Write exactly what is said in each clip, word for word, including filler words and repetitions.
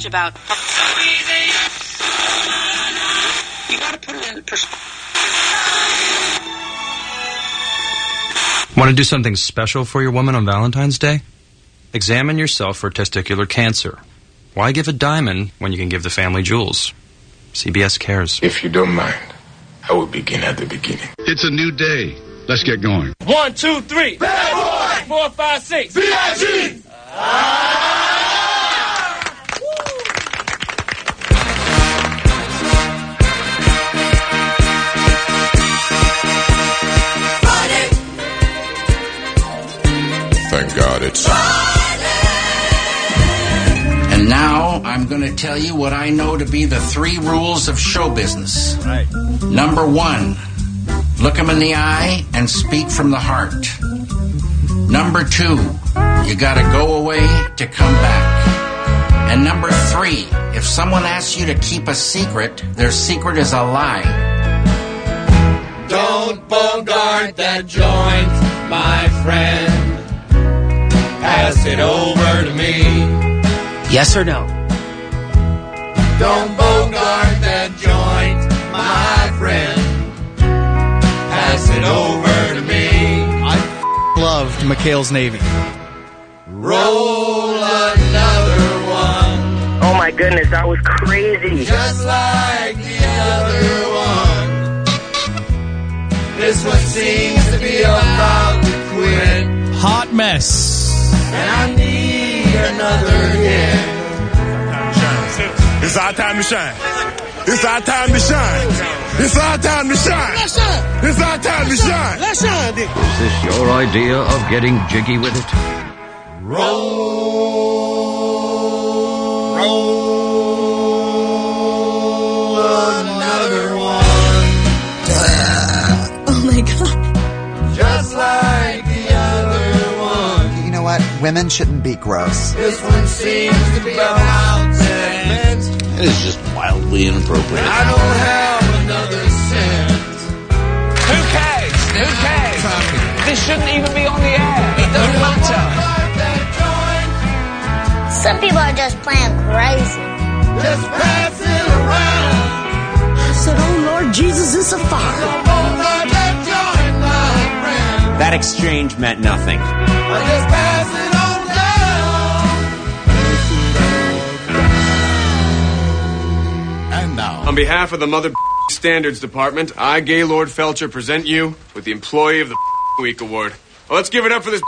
about. So easy. You gotta put it in perspective. Want to do something special for your woman on Valentine's Day? Examine yourself for testicular cancer. Why give a diamond when you can give the family jewels? C B S Cares. If you don't mind, I will begin at the beginning. It's a new day. Let's get going. One, two, three. Bad boy. Four, five, six. B I G. Ah! Thank God it's And now I'm going to tell you what I know to be the three rules of show business. Right. Number one, look them in the eye and speak from the heart. Number two, you got to go away to come back. And number three, if someone asks you to keep a secret, their secret is a lie. Don't bogart that joint, my friend. Pass it over to me. Yes or no? Don't bogart that joint, my friend. Pass it over to me. I f- loved McHale's Navy. Roll another one. Oh my goodness, that was crazy. Just like the other one. This one seems to be about to quit. Hot mess. And I need another hit. It's our time to shine. It's our time to shine. It's our time to shine. Let's shine. It's our time to shine. Let's shine, Dick. Is this your idea of getting jiggy with it? Roll. Roll another one. Oh my God. Just like the other one. You know what? Women shouldn't be gross. This one seems to be about segment. It is just wildly inappropriate. I don't have another cent. Who cares? Who cares? This shouldn't even be on the air. It doesn't matter. Some people are just playing crazy. Just pass it around. I said, oh Lord Jesus, it's a fire. That exchange meant nothing. I just pass it on down. And now, on behalf of the Mother Standards Department, I, Gaylord Felcher, present you with the Employee of the Week Award. Well, let's give it up for this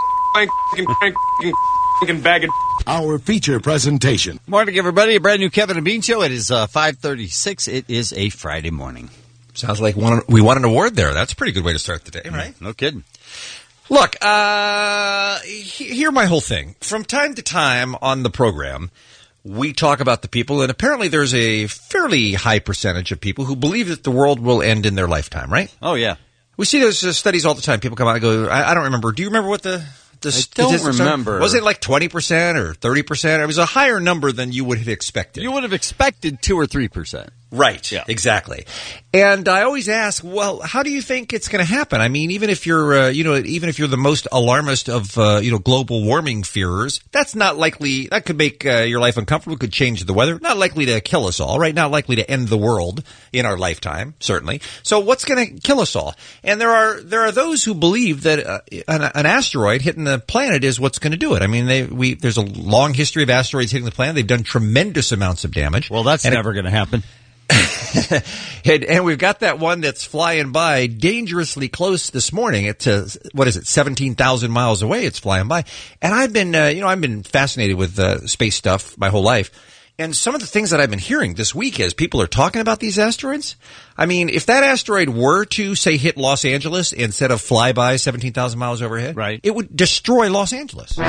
bag of our feature presentation. Morning, everybody. A brand new Kevin and Bean Show. It is uh, five thirty-six. It is a Friday morning. Sounds like one, we won an award there. That's a pretty good way to start the day, right? No kidding. Look, uh, hear my whole thing. From time to time on the program, we talk about the people, and apparently there's a fairly high percentage of people who believe that the world will end in their lifetime, right? Oh, yeah. We see those uh, studies all the time. People come out and go, I, I don't remember. Do you remember what the, the I don't remember. Are? Was it like twenty percent or thirty percent? It was a higher number than you would have expected. You would have expected two or three percent. Right, yeah. Exactly. And I always ask, well, how do you think it's going to happen? I mean, even if you're, uh, you know, even if you're the most alarmist of, uh, you know, global warming fearers, that's not likely, that could make uh, your life uncomfortable, could change the weather, not likely to kill us all, right? Not likely to end the world in our lifetime, certainly. So what's going to kill us all? And there are, there are those who believe that uh, an, an asteroid hitting the planet is what's going to do it. I mean, they, we, there's a long history of asteroids hitting the planet. They've done tremendous amounts of damage. Well, that's and never going to happen. and, and we've got that one that's flying by dangerously close this morning. It's uh, what is it, seventeen thousand miles away. It's flying by, and I've been, uh, you know, I've been fascinated with uh, space stuff my whole life. And some of the things that I've been hearing this week as people are talking about these asteroids. I mean, if that asteroid were to say hit Los Angeles instead of fly by seventeen thousand miles overhead, right, it would destroy Los Angeles.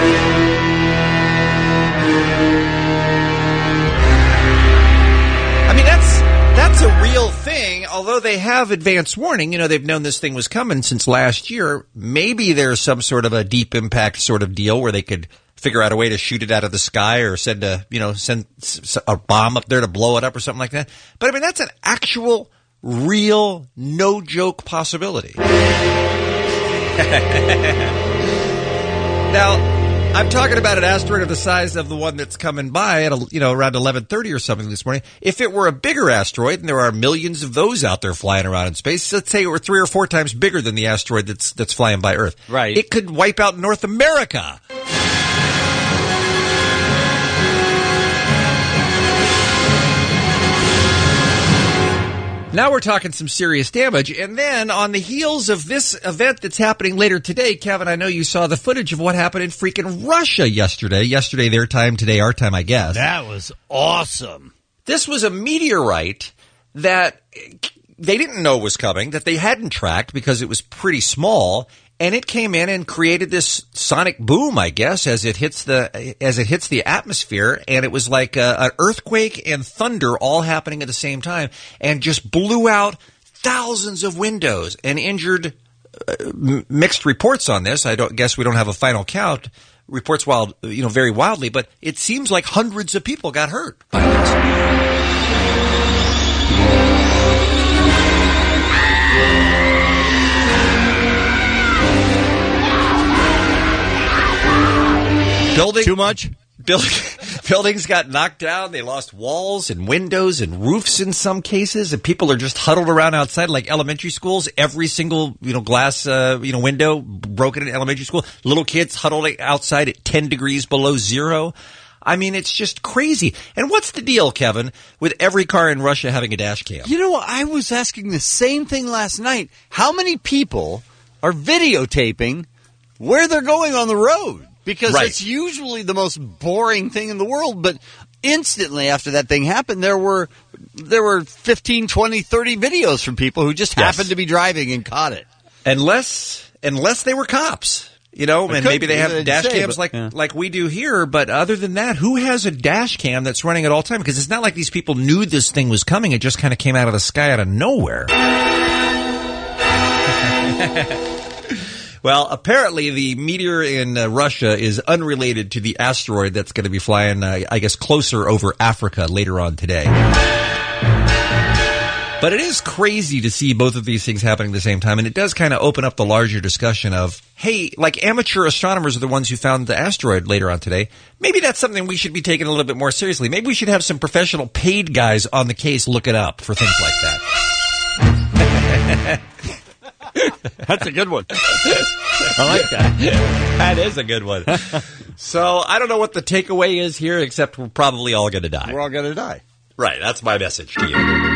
I mean, that's that's a real thing, although they have advance warning. You know, they've known this thing was coming since last year. Maybe there's some sort of a deep impact sort of deal where they could figure out a way to shoot it out of the sky or send a, you know, send a bomb up there to blow it up or something like that. But I mean, that's an actual, real, no joke possibility. Now, I'm talking about an asteroid of the size of the one that's coming by at, a, you know, around eleven thirty or something this morning. If it were a bigger asteroid, and there are millions of those out there flying around in space, let's say it were three or four times bigger than the asteroid that's that's flying by Earth. Right. It could wipe out North America. Now we're talking some serious damage. And then on the heels of this event that's happening later today, Kevin, I know you saw the footage of what happened in freaking Russia yesterday. Yesterday, their time, today, our time, I guess. That was awesome. This was a meteorite that they didn't know was coming, that they hadn't tracked because it was pretty small. And it came in and created this sonic boom, I guess, as it hits the as it hits the atmosphere, and it was like a, an earthquake and thunder all happening at the same time, and just blew out thousands of windows and injured. Uh, m- mixed reports on this. I don't guess we don't have a final count. Reports wild, you know, very wildly, but it seems like hundreds of people got hurt by it. Building, Too much? Building, buildings got knocked down. They lost walls and windows and roofs in some cases. And people are just huddled around outside like elementary schools. Every single, you know, glass, uh, you know, window broken in elementary school. Little kids huddled outside at ten degrees below zero. I mean, it's just crazy. And what's the deal, Kevin, with every car in Russia having a dash cam? You know what? I was asking the same thing last night. How many people are videotaping where they're going on the road? Because right. It's usually the most boring thing in the world, but instantly after that thing happened, there were there were fifteen, twenty, thirty videos from people who just yes. happened to be driving and caught it. Unless unless they were cops, you know, It and could maybe they be, have they dash say, cams but, like yeah. like we do here, but other than that, who has a dash cam that's running at all time? Because it's not like these people knew this thing was coming. It just kind of came out of the sky out of nowhere. Well, apparently the meteor in uh, Russia is unrelated to the asteroid that's going to be flying, uh, I guess, closer over Africa later on today. But it is crazy to see both of these things happening at the same time, and it does kind of open up the larger discussion of, hey, like amateur astronomers are the ones who found the asteroid later on today. Maybe that's something we should be taking a little bit more seriously. Maybe we should have some professional paid guys on the case look it up for things like that. That's a good one. I like that. That is a good one. So I don't know what the takeaway is here, except we're probably all going to die. We're all going to die. Right, that's my message to you.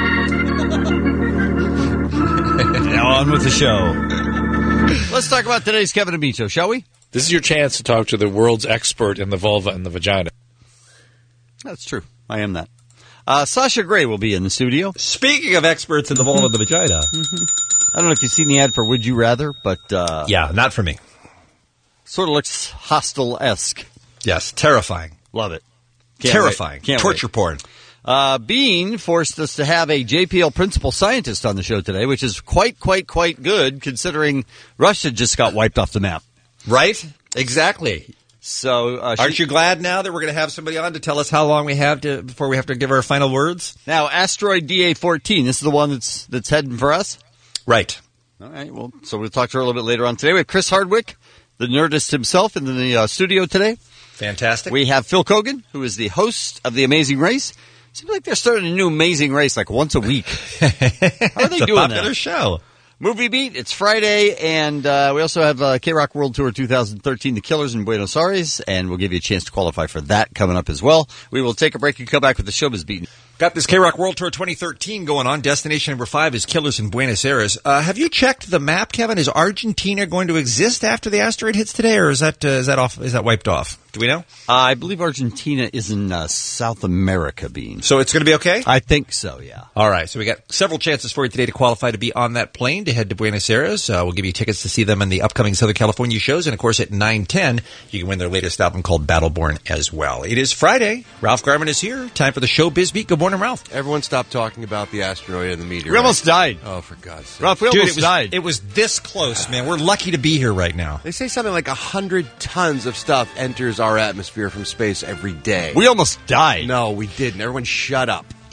Now on with the show. Let's talk about today's Kevin and Bean Show, shall we? This is your chance to talk to the world's expert in the vulva and the vagina. That's true. I am that. Uh, Sasha Gray will be in the studio. Speaking of experts in the vulva and the vagina. I don't know if you've seen the ad for Would You Rather, but... Uh, yeah, not for me. Sort of looks Hostel-esque. Yes, terrifying. Love it. Can't terrifying. Can't Torture wait. porn. Uh, Bean forced us to have a J P L principal scientist on the show today, which is quite, quite, quite good, considering Russia just got wiped off the map. Right? Exactly. So, uh, aren't you glad now that we're going to have somebody on to tell us how long we have to before we have to give our final words? Now, Asteroid D A fourteen, this is the one that's that's heading for us? Right. All right, well, so we'll talk to her a little bit later on today. We have Chris Hardwick, the Nerdist himself, in the uh, studio today. Fantastic. We have Phil Kogan, who is the host of The Amazing Race. Seems like they're starting a new Amazing Race like once a week. How are they it's doing a popular that? show. Movie Beat, it's Friday, and uh, we also have uh, K-Rock World Tour twenty thirteen, The Killers in Buenos Aires, and we'll give you a chance to qualify for that coming up as well. We will take a break and come back with the Showbiz Beat. Got this K-Rock World Tour twenty thirteen going on. Destination number five is Killers in Buenos Aires. Uh, have you checked the map, Kevin? Is Argentina going to exist after the asteroid hits today, or is that uh, is that off? Is that wiped off? Do we know? Uh, I believe Argentina is in uh, South America, Bean. So it's going to be okay? I think so, yeah. All right. So we got several chances for you today to qualify to be on that plane to head to Buenos Aires. Uh, we'll give you tickets to see them in the upcoming Southern California shows. And, of course, at nine ten, you can win their latest album called Battleborn as well. It is Friday. Ralph Garman is here. Time for the Showbiz Beat. Good morning, Ralph. Everyone stop talking about the asteroid and the meteor. We almost died. Oh, for God's sake. Ralph, we Dude, almost it was, died. It was this close, man. We're lucky to be here right now. They say something like one hundred tons of stuff enters our atmosphere from space every day. We almost died. No, we didn't. Everyone shut up.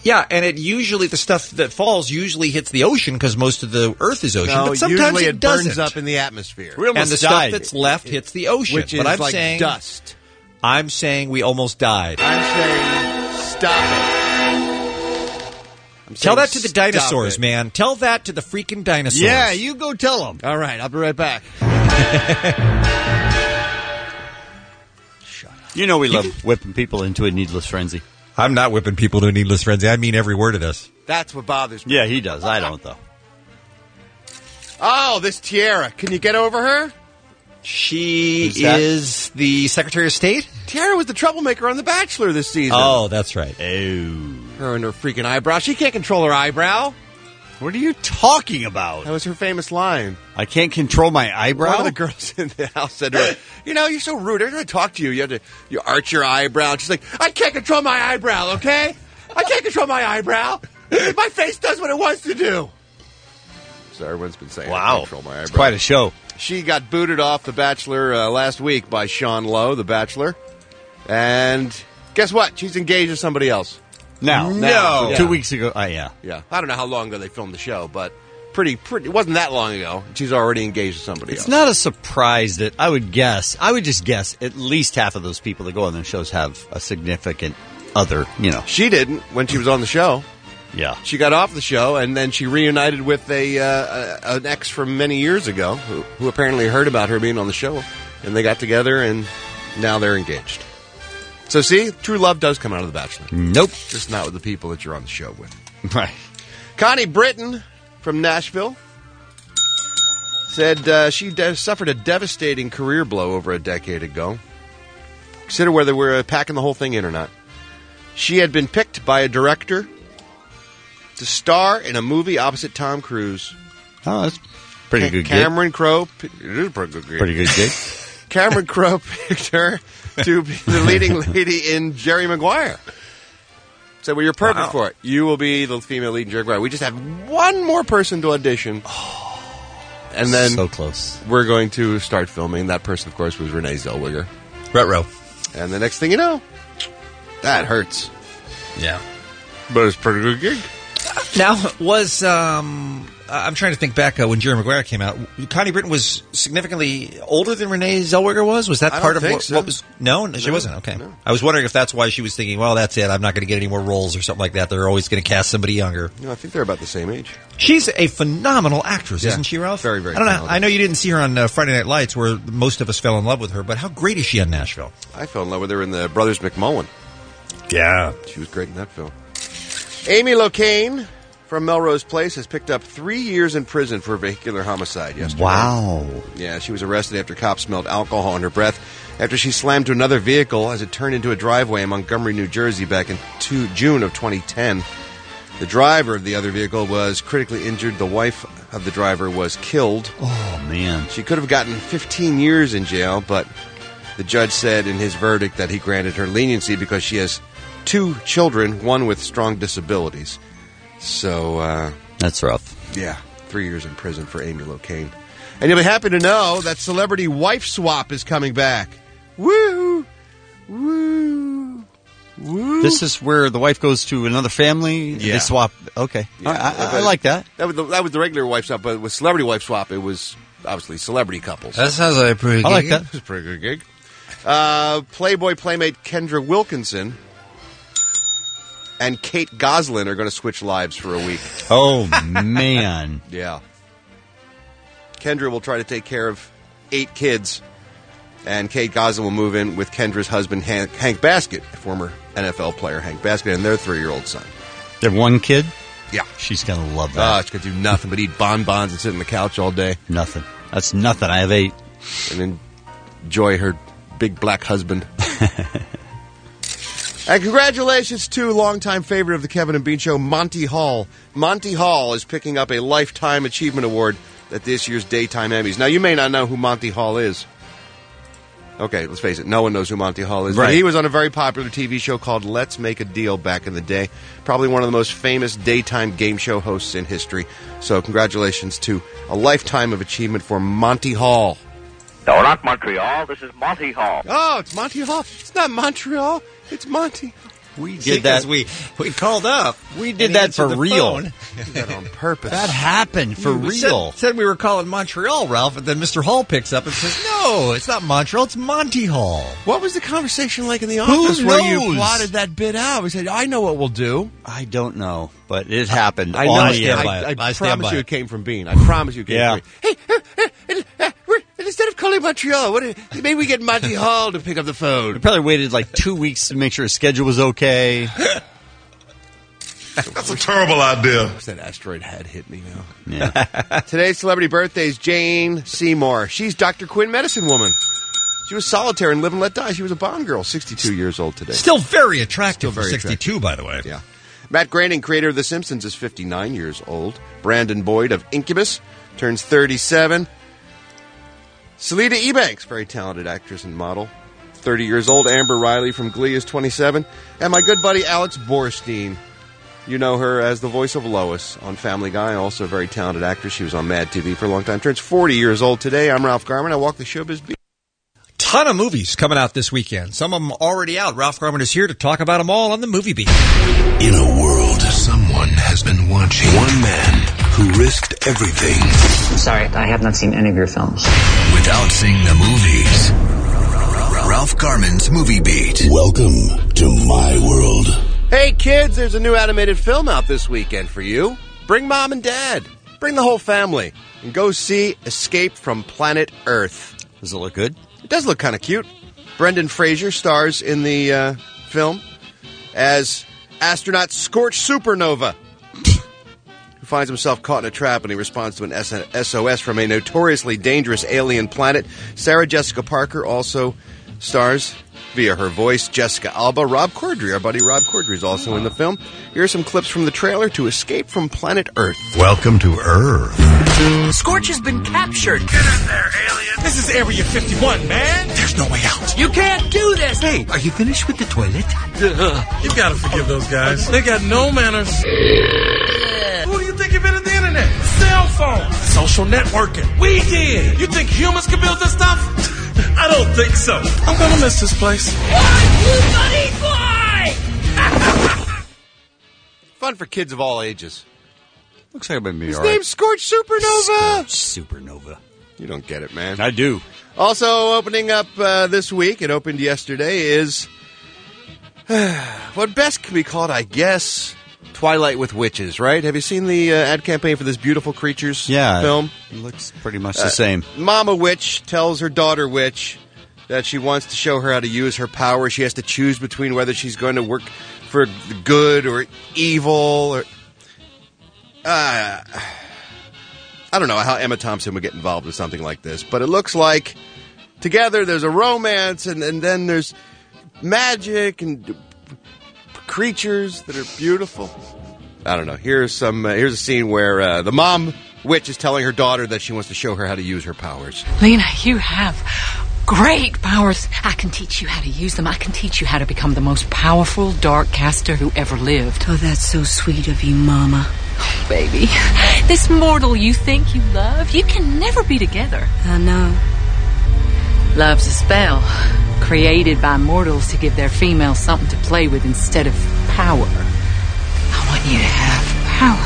Yeah, and it usually, the stuff that falls usually hits the ocean because most of the Earth is ocean, No, but sometimes usually it, it doesn't. burns up in the atmosphere. We almost and the died. stuff that's left hits the ocean. Which but is I'm like saying, dust. I'm saying we almost died. I'm saying stop it. I'm Tell saying that to the stop dinosaurs, it. man. Tell that to the freaking dinosaurs. Yeah, you go tell them. All right, I'll be right back. You know we love whipping people into a needless frenzy. I'm not whipping people to a needless frenzy. I mean every word of this. That's what bothers me. Yeah, he does. I don't, though. Oh, this Tiara. Can you get over her? She Who's that? is the Secretary of State? Tiara was the troublemaker on The Bachelor this season. Oh, that's right. Oh. Her and her freaking eyebrow. She can't control her eyebrow. What are you talking about? That was her famous line. I can't control my eyebrow? One of the girls in the house said to her, you know, you're so rude. Every time I talk to you, you have to you arch your eyebrow. And she's like, I can't control my eyebrow, okay? I can't control my eyebrow. My face does what it wants to do. So everyone's been saying, I Wow. can't control my eyebrow. It's quite a show. She got booted off The Bachelor uh, last week by Sean Lowe, The Bachelor. And guess what? She's engaged to somebody else. Now. No. Yeah. Two weeks ago. Uh, yeah. Yeah. I don't know how long ago they filmed the show, but pretty, pretty. It wasn't that long ago. She's already engaged to somebody It's else. not a surprise that I would guess, I would just guess at least half of those people that go on their shows have a significant other, you know. She didn't when she was on the show. Yeah. She got off the show, and then she reunited with a, uh, a an ex from many years ago who, who apparently heard about her being on the show, and they got together, and now they're engaged. So see, true love does come out of The Bachelor. Nope. Just not with the people that you're on the show with. Right. Connie Britton from Nashville said uh, she de- suffered a devastating career blow over a decade ago. Consider whether we're uh, packing the whole thing in or not. She had been picked by a director to star in a movie opposite Tom Cruise. Oh, that's pretty Ca- good gig. Cameron Crowe. It is a pretty good gig. Pretty good gig. Cameron Crowe picked her to be the leading lady in Jerry Maguire. So, well, you're perfect Wow. for it. You will be the female lead in Jerry Maguire. We just have one more person to audition. And then So close. we're going to start filming. That person, of course, was Renee Zellweger. Ruh-roh. And the next thing you know, that hurts. Yeah. But it's a pretty good gig. Now, was, um, I'm trying to think back uh, when Jerry Maguire came out. Connie Britton was significantly older than Renee Zellweger was? Was that I part don't of think what, so. what was... No, no, she No, wasn't. Okay. no. I was wondering if that's why she was thinking, well, that's it. I'm not going to get any more roles or something like that. They're always going to cast somebody younger. No, I think they're about the same age. She's a phenomenal actress, Yeah. isn't she, Ralph? Very, very I don't know. talented. I know you didn't see her on uh, Friday Night Lights, where most of us fell in love with her, but how great is she on Nashville? I fell in love with her in the Brothers McMullen. Yeah. She was great in that film. Amy Locane from Melrose Place has picked up three years in prison for vehicular homicide yesterday. Wow. Yeah, she was arrested after cops smelled alcohol in her breath after she slammed to another vehicle as it turned into a driveway in Montgomery, New Jersey back in two, June of twenty ten. The driver of the other vehicle was critically injured. The wife of the driver was killed. Oh, man. She could have gotten fifteen years in jail, but the judge said in his verdict that he granted her leniency because she has two children, one with strong disabilities. So, uh, That's rough. yeah, three years in prison for Amy Locane. And you'll be happy to know that Celebrity Wife Swap is coming back. Woo! Woo! Woo! This is where the wife goes to another family. Yeah. They swap. Okay. Yeah. All right, I, I like that. That was, the, that was the regular wife swap, but with Celebrity Wife Swap, it was obviously celebrity couples. That sounds like a pretty I like that. It's a pretty good gig. Uh, Playboy Playmate Kendra Wilkinson and Kate Goslin are going to switch lives for a week. Oh, man. Yeah. Kendra will try to take care of eight kids, and Kate Goslin will move in with Kendra's husband, Hank, Hank Baskett, former N F L player Hank Baskett, and their three-year-old son. They have one kid? Yeah. She's going to love Oh, that. she's going to do nothing but eat bonbons and sit on the couch all day Nothing. That's nothing. I have eight. and enjoy her big black husband. And congratulations to longtime favorite of the Kevin and Bean Show, Monty Hall. Monty Hall is picking up a Lifetime Achievement Award at this year's Daytime Emmys. Now, you may not know who Monty Hall is. Okay, let's face it, no one knows who Monty Hall is. But Right. he was on a very popular T V show called Let's Make a Deal back in the day. Probably one of the most famous daytime game show hosts in history. So congratulations to a Lifetime of Achievement for Monty Hall. No, not Montreal. This is Monty Hall. Oh, it's Monty Hall. It's not Montreal. It's Monty. We See, did that. 'cause We, we called up. We and did he that answered for the real. phone. Did that on purpose. That happened for You real. Said, said we were calling Montreal, Ralph, and then Mister Hall picks up and says, no, it's not Montreal, it's Monty Hall. What was the conversation like in the Who office where you knows? plotted that bit out? We said, I know what we'll do. I don't know, but it happened. I know. on I, the air. stand by it. I, I I stand promise by you it. it came from Bean. I promise you it came Yeah. from Bean. Hey, uh, uh, uh, we're, instead of calling Montreal, what, if- maybe we get Monty Hall to pick up the We phone. probably waited like two weeks to make sure his schedule was okay. That's a terrible idea. That asteroid had hit me now. Yeah. Today's celebrity birthday is Jane Seymour. She's Doctor Quinn Medicine Woman. She was solitary and Live and Let Die. She was a Bond girl, sixty-two years old today. Still very attractive Still very for sixty-two, by the way. Yeah. Matt Groening, creator of The Simpsons, is fifty-nine years old. Brandon Boyd of Incubus turns thirty-seven. Selita Ebanks, very talented actress and model, thirty years old. Amber Riley from Glee is twenty-seven. And my good buddy Alex Borstein. You know her as the voice of Lois on Family Guy, also a very talented actress. She was on Mad T V for a long time. Turns forty years old today. I'm Ralph Garman. I walk the showbiz beat. Ton of movies coming out this weekend. Some of them already out. Ralph Garman is here to talk about them all on the Movie Beat. In a world, someone has been watching. One man who risked everything. I'm sorry, I have not seen any of your films. Without seeing the movies. Ralph Garman's Movie Beat. Welcome to my world. Hey kids, there's a new animated film out this weekend for you. Bring mom and dad. Bring the whole family. And go see Escape from Planet Earth. Does it look good? It does look kind of cute. Brendan Fraser stars in the uh, film as astronaut Scorch Supernova, who finds himself caught in a trap and he responds to an S O S from a notoriously dangerous alien planet. Sarah Jessica Parker also stars via her voice. Jessica Alba. Rob Corddry, our buddy Rob Corddry, is also in the film. Here are some clips from the trailer to Escape from Planet Earth. Welcome to Earth. Scorch has been captured. Get in there, alien. This is Area fifty-one, man. There's no way out. You can't do this. Hey, are you finished with the toilet? You gotta forgive those guys. They got no manners. Who do you think invented the internet? Cell phone. Social networking. We did. You think humans can build this stuff? I don't think so. I'm gonna miss this place. Fun for kids of all ages. Looks like it might be His all right. name's Scorch Supernova. Scorch Supernova. You don't get it, man. I do. Also opening up uh, this week, it opened yesterday, is what best can be called, I guess, Twilight with Witches, right? Have you seen the uh, ad campaign for this Beautiful Creatures Yeah. film? It looks pretty much the Uh, same. Mama Witch tells her daughter Witch that she wants to show her how to use her power. She has to choose between whether she's going to work for good or evil. Or uh, I don't know how Emma Thompson would get involved with something like this, but it looks like together there's a romance and, and then there's magic and creatures that are beautiful. I don't know. Here's some. Uh, here's a scene where uh, the mom witch is telling her daughter that she wants to show her how to use her powers. Lena, you have great powers. I can teach you how to use them. I can teach you how to become the most powerful dark caster who ever lived. Oh, that's so sweet of you, Mama. Oh, baby, this mortal you think you love, you can never be together. I know. Love's a spell created by mortals to give their females something to play with instead of power. I want you to have power.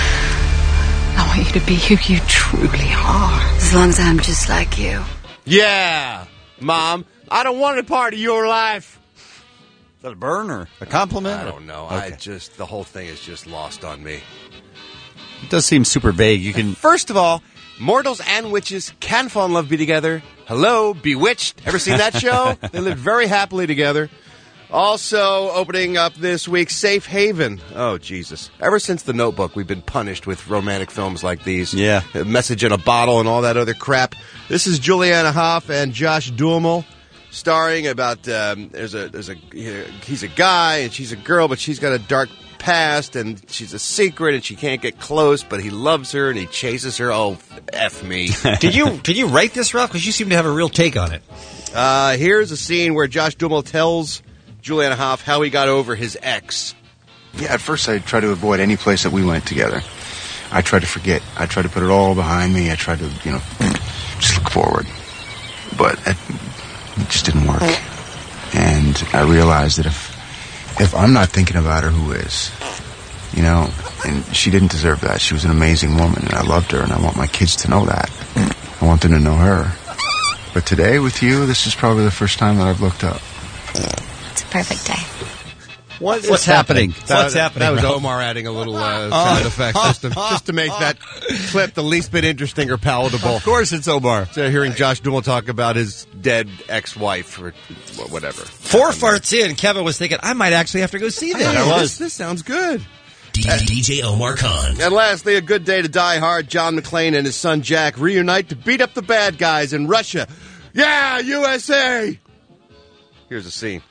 I want you to be who you truly are. As long as I'm just like you. Yeah, Mom. I don't want a part of your life. Is that a burn or a compliment? I don't know. Okay. I just the whole thing is just lost on me. It does seem super vague. You can First of all, mortals and witches can fall in love, be together. Hello, Bewitched. Ever seen that show? They lived very happily together. Also, opening up this week, Safe Haven. Oh, Jesus. Ever since The Notebook, we've been punished with romantic films like these. Yeah. A Message in a Bottle and all that other crap. This is Juliana Hough and Josh Duhamel starring about, um, there's a, there's a, he's a guy and she's a girl, but she's got a dark past and she's a secret and she can't get close, but he loves her and he chases her. Oh, F me. Did you did you write this, Ralph? Because you seem to have a real take on it. Uh, here's a scene where Josh Duhamel tells Juliana Hough how he got over his ex. Yeah, at first I tried to avoid any place that we went together. I tried to forget. I tried to put it all behind me. I tried to, you know, just look forward. But it, it just didn't work. And I realized that if if I'm not thinking about her, who is? You know, and she didn't deserve that. She was an amazing woman, and I loved her, and I want my kids to know that. I want them to know her. But today, with you, this is probably the first time that I've looked up. It's a perfect day. What, what's happening? That, What's happening? That was Ralph? Omar adding a little uh, sound effect just to, just to make that clip the least bit interesting or palatable. Of course it's Omar. So hearing Josh Duhamel talk about his dead ex-wife or whatever. Four farts in, Kevin was thinking, I might actually have to go see that. Hey, this, this sounds good. D J Omar Khan. And lastly, a good day to die hard. John McClane and his son Jack reunite to beat up the bad guys in Russia. Yeah, U S A! Here's a scene.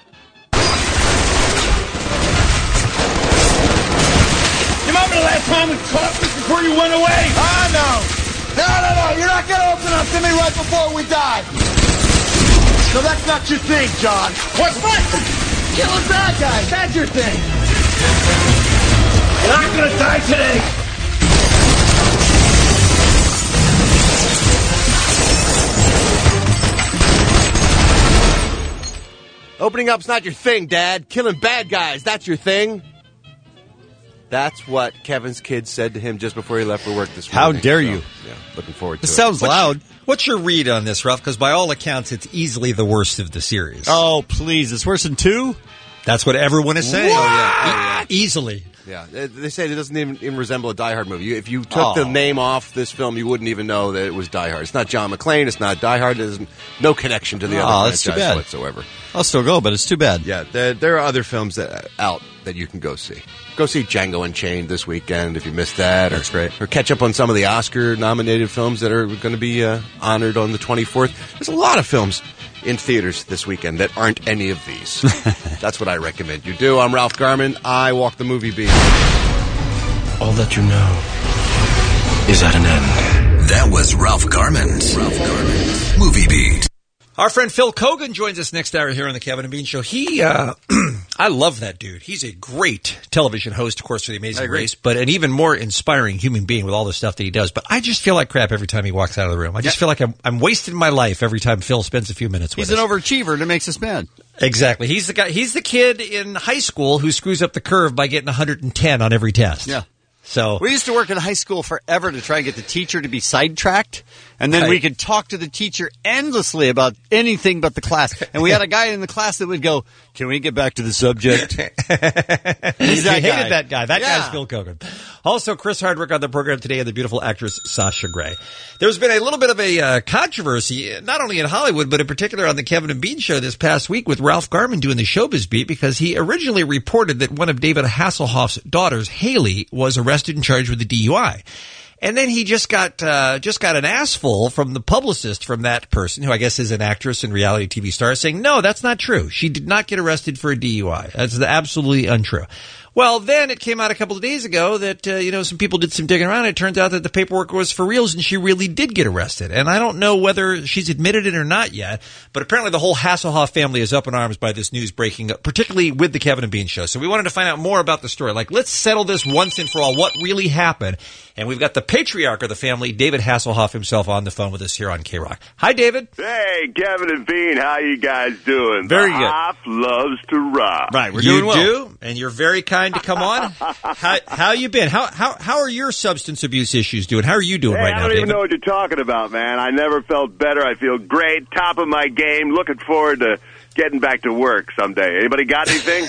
Remember the last time we caught this before you went away? I know. No, no, no. You're not going to open up to me right before we die. So that's not your thing, John. What's what? Killing bad guys. That's your thing. You're not going to die today. Opening up's not your thing, Dad. Killing bad guys, that's your thing. That's what Kevin's kids said to him just before he left for work this How morning. dare So, you? Yeah, looking forward to This it. sounds What's- loud. What's your read on this, Ralph? Because by all accounts, it's easily the worst of the series. Oh, please. It's worse than two? That's what everyone is saying. What? Oh, yeah. E- easily. Yeah, they they say it doesn't even, even resemble a Die Hard movie. If you took Oh. the name off this film, you wouldn't even know that it was Die Hard. It's not John McClane. It's not Die Hard. There's no connection to the Oh, other that's too franchise bad. whatsoever. I'll still go, but it's too bad. Yeah, there, there are other films that out that you can go see. Go see Django Unchained this weekend if you missed that. Or, That's great. Or catch up on some of the Oscar-nominated films that are going to be uh, honored on the twenty-fourth. There's a lot of films in theaters this weekend that aren't any of these. That's what I recommend you do. I'm Ralph Garman. I walk the movie beat. All that you know is at an end. That was Ralph Garman's Ralph Garman's Movie Beat. Our friend Phil Kogan joins us next hour here on the Kevin and Bean Show. He, uh, I love that dude. He's a great television host, of course, for The Amazing Race, but an even more inspiring human being with all the stuff that he does. But I just feel like crap every time he walks out of the room. I just Yeah. feel like I'm, I'm wasting my life every time Phil spends a few minutes with He's us. an overachiever that makes us mad. Exactly. He's the guy. He's the kid in high school who screws up the curve by getting one hundred ten on every test. Yeah. So We used to work in high school forever to try and get the teacher to be sidetracked, and then Right. we could talk to the teacher endlessly about anything but the class. And we had a guy in the class that would go, "Can we get back to the subject?" He's that I hated guy. that guy. That Yeah. guy's Phil Kogan. Also, Chris Hardwick on the program today and the beautiful actress Sasha Grey. There's been a little bit of a uh, controversy, not only in Hollywood, but in particular on the Kevin and Bean Show this past week with Ralph Garman doing the Showbiz Beat, because he originally reported that one of David Hasselhoff's daughters, Haley, was arrested and charged with a D U I. And then he just got uh, just got an ass full from the publicist from that person, who I guess is an actress and reality T V star, saying, no, that's not true. She did not get arrested for a D U I. That's absolutely untrue. Well, then it came out a couple of days ago that, uh, you know, some people did some digging around. It turns out that the paperwork was for reals and she really did get arrested. And I don't know whether she's admitted it or not yet, but apparently the whole Hasselhoff family is up in arms by this news breaking up, particularly with the Kevin and Bean Show. So we wanted to find out more about the story. Like, let's settle this once and for all, what really happened. And we've got the patriarch of the family, David Hasselhoff himself, on the phone with us here on K-Rock. Hi, David. Hey, Kevin and Bean, how you guys doing? Very the good. Hoff loves to rock. Right, we're you doing well. do, and you're very kind to come on. how how you been? How how how are your substance abuse issues doing? How are you doing Hey, right I now, don't David? even know what you're talking about, man. I never felt better. I feel great, top of my game. Looking forward to getting back to work someday. Anybody got anything?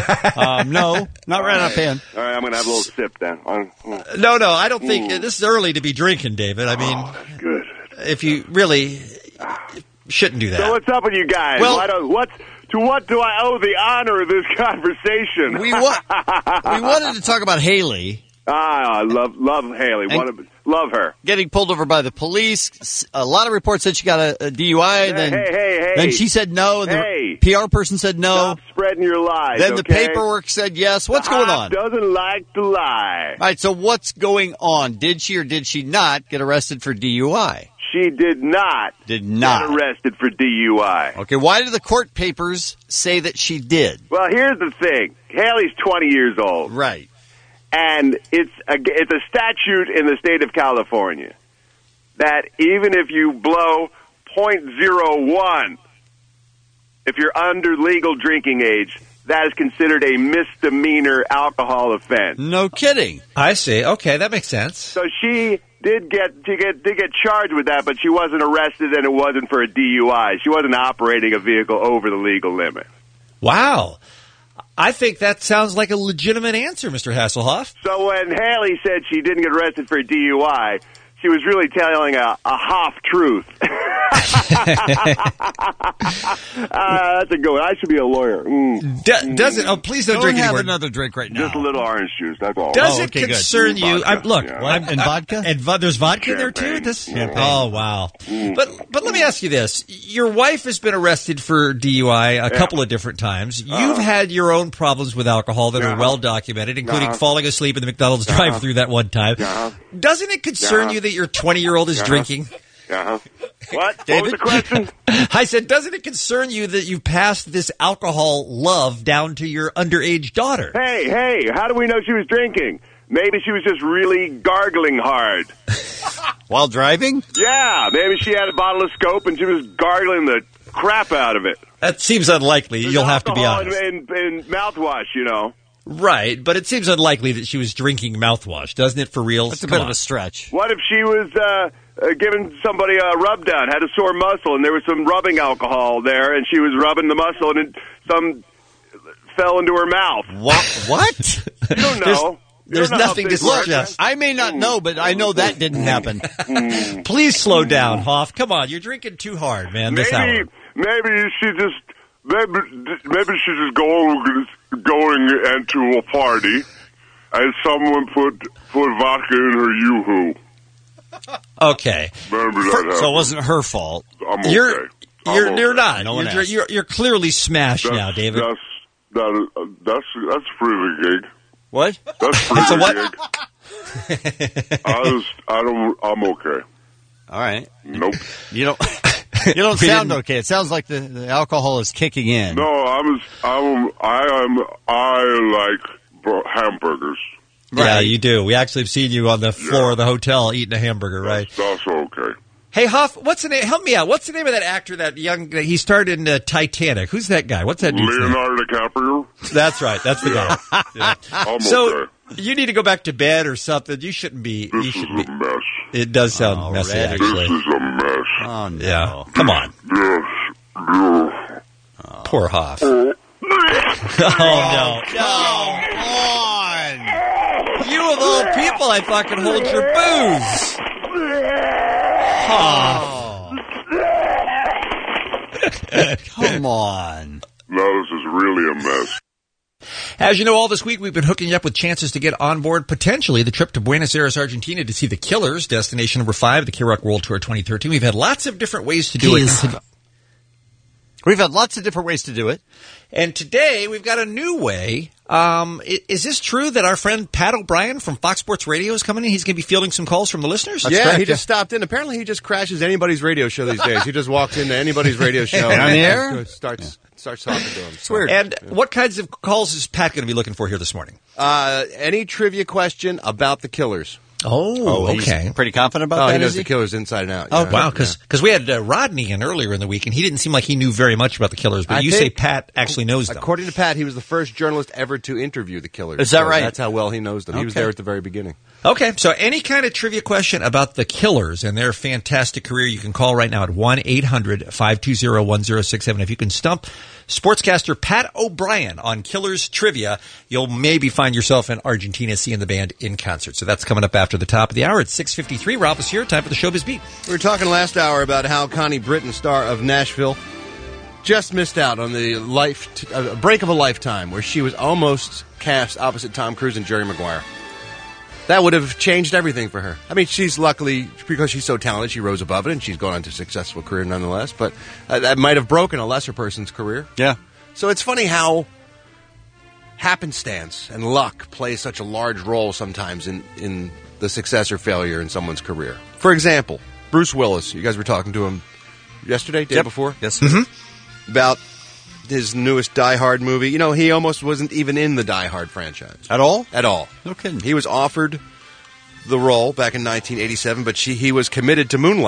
um, no, not right offhand. All right, I'm going to have a little sip then. Mm. No, no, I don't think Ooh. this is early to be drinking, David. I mean, Oh, that's good. if you really shouldn't do that. So what's up with you guys? Well- Why don't, what's, to what do I owe the honor of this conversation? We wa- we wanted to talk about Haley. Ah, I love love Haley. And- One of, love her. Getting pulled over by the police. A lot of reports said she got a, a D U I. Hey, then, hey, hey, hey. then she said no. And Hey. the P R person said no. Stop spreading your lies. Then the okay? paperwork said yes. What's The going Hoff on? Doesn't like to lie. All right, so what's going on? Did she or did she not get arrested for D U I? She did not Did not. get arrested for D U I. Okay, why did the court papers say that she did? Well, here's the thing. Haley's twenty years old. Right. And it's a, it's a statute in the state of California that even if you blow point zero one, if you're under legal drinking age, that is considered a misdemeanor alcohol offense. No kidding. I see. Okay, that makes sense. So she did get she get did get charged with that, but she wasn't arrested, and it wasn't for a D U I. She wasn't operating a vehicle over the legal limit. Wow. I think that sounds like a legitimate answer, Mister Hasselhoff. So when Haley said she didn't get arrested for a D U I, she was really telling a, a half truth. uh, that's a good one. I should be a lawyer. Mm. Do, does it? Oh, please don't, don't drink have anymore. another drink right now. Just a little orange juice. That's all. Does oh, it okay, concern good. you? I'm, look, Yeah. I'm, and vodka, and vo- there's vodka in there too. This, Champagne. oh wow! Mm. But but let me ask you this: your wife has been arrested for D U I a Yeah. couple of different times. You've Uh-huh. had your own problems with alcohol that Uh-huh. are well documented, including Uh-huh. falling asleep in the McDonald's Uh-huh. drive-thru that one time. Uh-huh. Doesn't it concern Uh-huh. you that your twenty-year-old is Uh-huh. drinking? Uh-huh. What? David? What was the question? I said, doesn't it concern you that you've passed this alcohol love down to your underage daughter? Hey, hey, how do we know she was drinking? Maybe she was just really gargling hard. while driving. Yeah, maybe she had a bottle of Scope and she was gargling the crap out of it. That seems unlikely. There's You'll have to be alcohol honest. in, in, in mouthwash, you know. Right, but it seems unlikely that she was drinking mouthwash, doesn't it, for real? That's a Come bit on. of a stretch. What if she was uh, uh, giving somebody a rub down, had a sore muscle, and there was some rubbing alcohol there, and she was rubbing the muscle, and it, some fell into her mouth? What? What? You don't know. There's You don't know how nothing to things work. suggest. I may not know, but I know that didn't happen. Please slow down, Hoff. Come on, you're drinking too hard, man. This Maybe, hour. maybe she just maybe, maybe she's just going going into a party, and someone put put vodka in her yoo-hoo. Okay, Maybe that happened. So it wasn't her fault. I'm okay. you're I'm you're okay. you're not. No one you're, asked. you're you're clearly smashed That's, now, David. That's that, uh, that's that's pretty gig. What? That's pretty It's a what? gig. I was I don't I'm okay. All right. Nope. You don't. You don't We sound didn't- okay. It sounds like the, the alcohol is kicking in. No, I'm I'm I am I like bro- hamburgers. Yeah, you do. We actually have seen you on the floor of the hotel eating a hamburger, right? That's okay. Hey, Huff, what's the name? Help me out. What's the name of that actor? That young. He starred in uh, Titanic. Who's that guy? What's that dude's name? Leonardo DiCaprio. That's right. That's the guy. Yeah. I'm So okay. you need to go back to bed or something. You shouldn't be. You This is shouldn't a be. mess. It does sound Oh, messy, Red. actually. This is a mess. Oh no. Yeah. Come on, Yes. Yes. poor Hoff. Oh no. Come on. You of all people, I thought could hold your booze. Come on. Now this is really a mess. As you know, all this week we've been hooking you up with chances to get on board potentially the trip to Buenos Aires, Argentina to see the Killers, destination number five of the K-Rock World Tour twenty thirteen. We've had lots of different ways to do He it. is- We've had lots of different ways to do it. And today we've got a new way. Um, i- is this true that our friend Pat O'Brien from Fox Sports Radio is coming in? He's going to be fielding some calls from the listeners? yeah, correct, he just stopped in. Apparently, he just crashes anybody's radio show these days. He just walks into anybody's radio show On the air? starts starts talking to them. It's weird. And what kinds of calls is Pat going to be looking for here this morning? Uh, any trivia question about the Killers? Oh, he's okay. pretty confident about Oh, that. he knows is the Killers inside and out. Oh, yeah. wow, because we had uh, Rodney in earlier in the week, and he didn't seem like he knew very much about the Killers, but I you say think- Pat actually knows them. According to Pat, he was the first journalist ever to interview the Killers. Is that So right? That's how well he knows them. He was Okay. there at the very beginning. Okay, so any kind of trivia question about the Killers and their fantastic career, you can call right now at one eight hundred five two zero one zero six seven. If you can stump sportscaster Pat O'Brien on Killers trivia, you'll maybe find yourself in Argentina seeing the band in concert. So that's coming up after the top of the hour at six fifty-three. Ralph is here. Time for the Showbiz Beat. We were talking last hour about how Connie Britton, star of Nashville, just missed out on the life t- uh, break of a lifetime, where she was almost cast opposite Tom Cruise and Jerry Maguire. That would have changed everything for her. I mean, she's luckily, because she's so talented, she rose above it, and she's gone on to a successful career nonetheless. But uh, that might have broken a lesser person's career. Yeah. So it's funny how happenstance and luck play such a large role sometimes in, in the success or failure in someone's career. For example, Bruce Willis. You guys were talking to him yesterday, day Yep. before? Yes. About his newest Die Hard movie. You know, he almost wasn't even in the Die Hard franchise. At all? At all. No kidding. He was offered the role back in nineteen eighty-seven, but she, he was committed to moonlighting.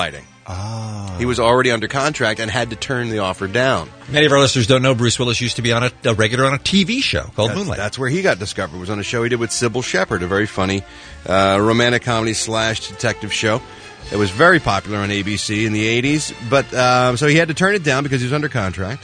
Oh. He was already under contract and had to turn the offer down. Many of our listeners don't know Bruce Willis used to be on a, a regular on a T V show called That's, Moonlight. That's where he got discovered. It was on a show he did with Sybil Shepherd, a very funny uh, romantic comedy slash detective show. It was very popular on A B C in the eighties, but um, so he had to turn it down because he was under contract.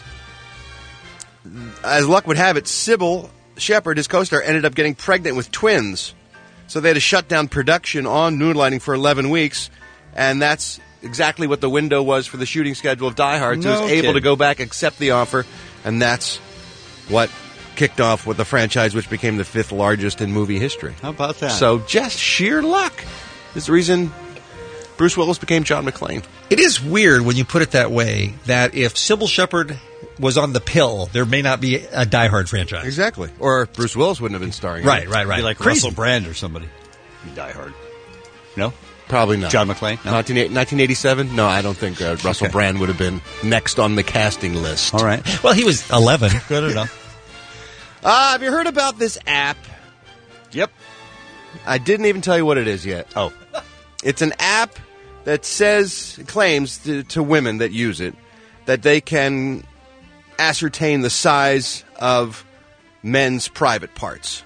As luck would have it, Sybil Shepherd, his co-star, ended up getting pregnant with twins. So they had to shut down production on Moonlighting for eleven weeks, and that's exactly what the window was for the shooting schedule of Die Hard. So No he was able kidding. to go back, accept the offer, and that's what kicked off with the franchise, which became the fifth largest in movie history. How about that? So just sheer luck is the reason Bruce Willis became John McClane. It is weird when you put it that way, that if Sybil Shepherd was on the pill, there may not be a Die Hard franchise. Exactly. Or Bruce Willis wouldn't have been starring. Right, in it. right, right. Be like Crazy. Russell Brand or somebody. Be Die Hard. No? Probably not. John McClane? No? nineteen eighty-seven? No, I don't think uh, Russell Okay. Brand would have been next on the casting list. All right. Well, he was eleven. Good enough. Uh, have you heard about this app? Yep. I didn't even tell you what it is yet. Oh. It's an app that says, claims to, to women that use it, that they can ascertain the size of men's private parts.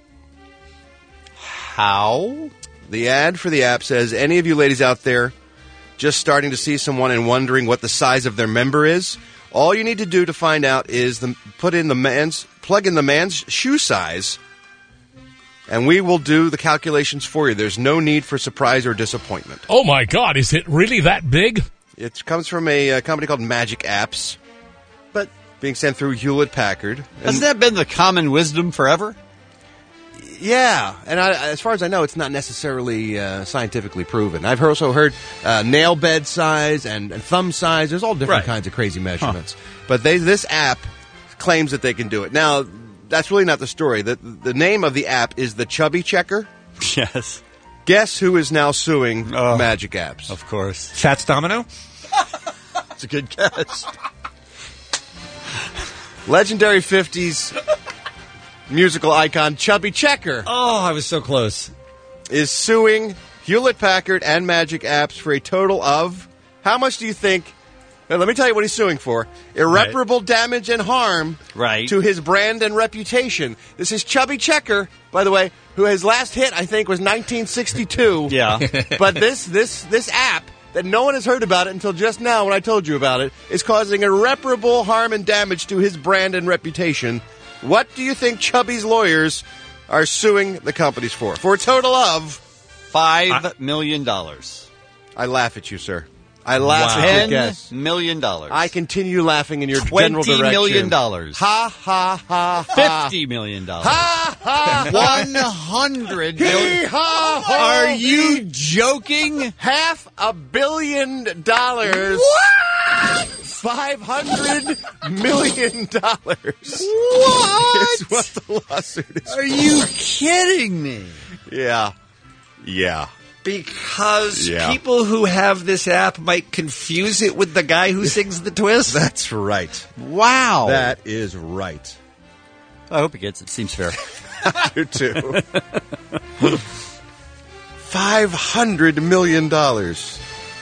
How? The ad for the app says, any of you ladies out there just starting to see someone and wondering what the size of their member is, all you need to do to find out is the, put in the man's, plug in the man's shoe size, and we will do the calculations for you. There's no need for surprise or disappointment. Oh my God, is it really that big? It comes from a, uh company called Magic Apps, but being sent through Hewlett Packard. Hasn't that been the common wisdom forever? Yeah, and I, as far as I know, it's not necessarily uh, scientifically proven. I've also heard uh, nail bed size and, and thumb size. There's all different Right. kinds of crazy measurements. But they, this app claims that they can do it. Now, that's really not the story. The, the name of the app is the Chubby Checker. Yes. Guess who is now suing Oh. Magic Apps? Of course. Fats Domino? It's a good guess. Legendary fifties musical icon Chubby Checker Oh, I was so close. is suing Hewlett Packard and Magic Apps for a total of, how much do you think? Now, let me tell you what he's suing for. Irreparable damage and harm Right. to his brand and reputation. This is Chubby Checker, by the way, who his last hit, I think, was nineteen sixty-two. Yeah. But this this this app that no one has heard about it until just now when I told you about it is causing irreparable harm and damage to his brand and reputation. What do you think Chubby's lawyers are suing the companies for? For a total of Five million dollars. I laugh at you, sir. I laugh Wow. at your Ten guess. million dollars. I continue laughing in your general Twenty direction. million dollars. Ha ha ha ha. Fifty million dollars. Ha ha. One hundred million. Hee ha ha. Are you joking? Half a billion dollars. What? Five hundred million dollars. What? Is what the lawsuit is. Are you kidding me? Yeah. Yeah. Because Yeah. people who have this app might confuse it with the guy who sings the twist. That's right. Wow. That is right. I hope he gets it. Seems fair. You too. Five hundred million dollars.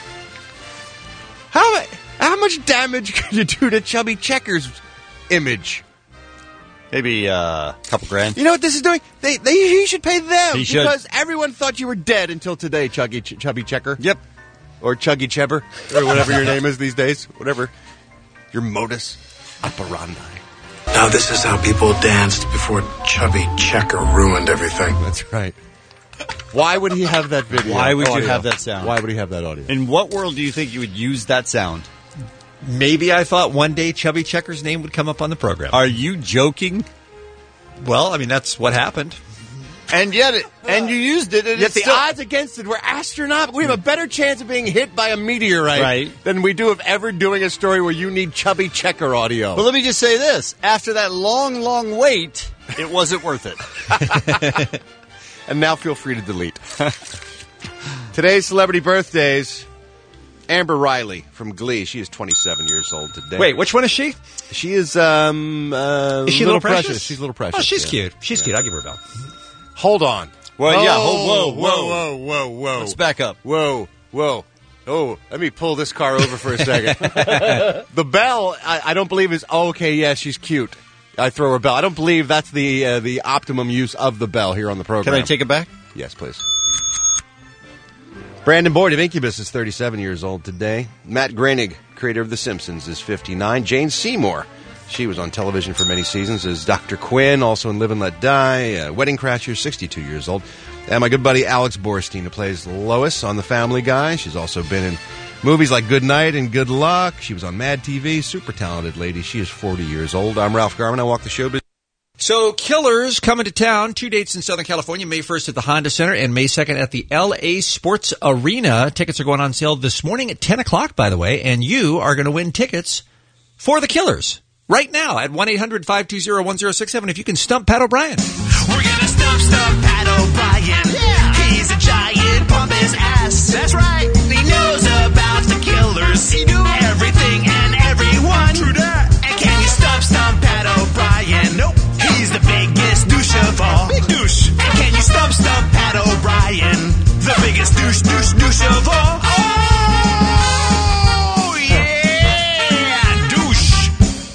How how much damage could you do to Chubby Checker's image? Maybe uh, a couple grand. You know what this is doing? They they he should pay them He should. because everyone thought you were dead until today, Chuggy Ch- Chubby Checker. Yep. Or Chuggy Chebber, or whatever your name is these days. Whatever your modus operandi. Now this is how people danced before Chubby Checker ruined everything. That's right. Why would he have that video? Why would you audio? have that sound? Why would he have that audio? In what world do you think you would use that sound? Maybe I thought one day Chubby Checker's name would come up on the program. Are you joking? Well, I mean, that's what happened. And yet, it, and you used it. And Yet it's the still- odds against it were astronomical. We have a better chance of being hit by a meteorite Right. than we do of ever doing a story where you need Chubby Checker audio. But let me just say this: after that long, long wait, it wasn't worth it. And now feel free to delete. Today's celebrity birthdays. Amber Riley from Glee. She is twenty-seven years old today. Wait, which one is she? She is, um, uh, Is she Little Little Precious? She's Little Precious. Oh, she's yeah. cute. She's Yeah. cute. I'll give her a bell. Hold on. Well, yeah. Oh, Whoa, whoa, whoa, whoa, whoa, whoa. Let's back up. Whoa, whoa. Oh, let me pull this car over for a second. The bell, I, I don't believe is, oh, okay, yeah, she's cute. I throw her a bell. I don't believe that's the uh, the optimum use of the bell here on the program. Can I take it back? Yes, please. Brandon Boyd of Incubus is thirty-seven years old today. Matt Groening, creator of The Simpsons, is fifty-nine. Jane Seymour, she was on television for many seasons as Doctor Quinn, also in Live and Let Die. Uh, Wedding Crashers, sixty-two years old. And my good buddy Alex Borstein, who plays Lois on The Family Guy. She's also been in movies like Good Night and Good Luck. She was on Mad T V. Super talented lady. She is forty years old. I'm Ralph Garman. I walk the show business. So, Killers coming to town. Two dates in Southern California, May first at the Honda Center and May second at the L A Sports Arena. Tickets are going on sale this morning at ten o'clock, by the way, and you are going to win tickets for the Killers right now at one eight hundred five two zero one zero six seven if you can stump Pat O'Brien. We're going to stump, stump Pat O'Brien. Yeah. He's a giant, pump his ass. That's right. He knows about the Killers. He knew everything and everyone. True that. And can you stump, stump Pat O'Brien? Nope. He's the biggest douche of all. Big douche. And can you stump, stump Pat O'Brien? The biggest douche, douche, douche of all. Oh, yeah, douche.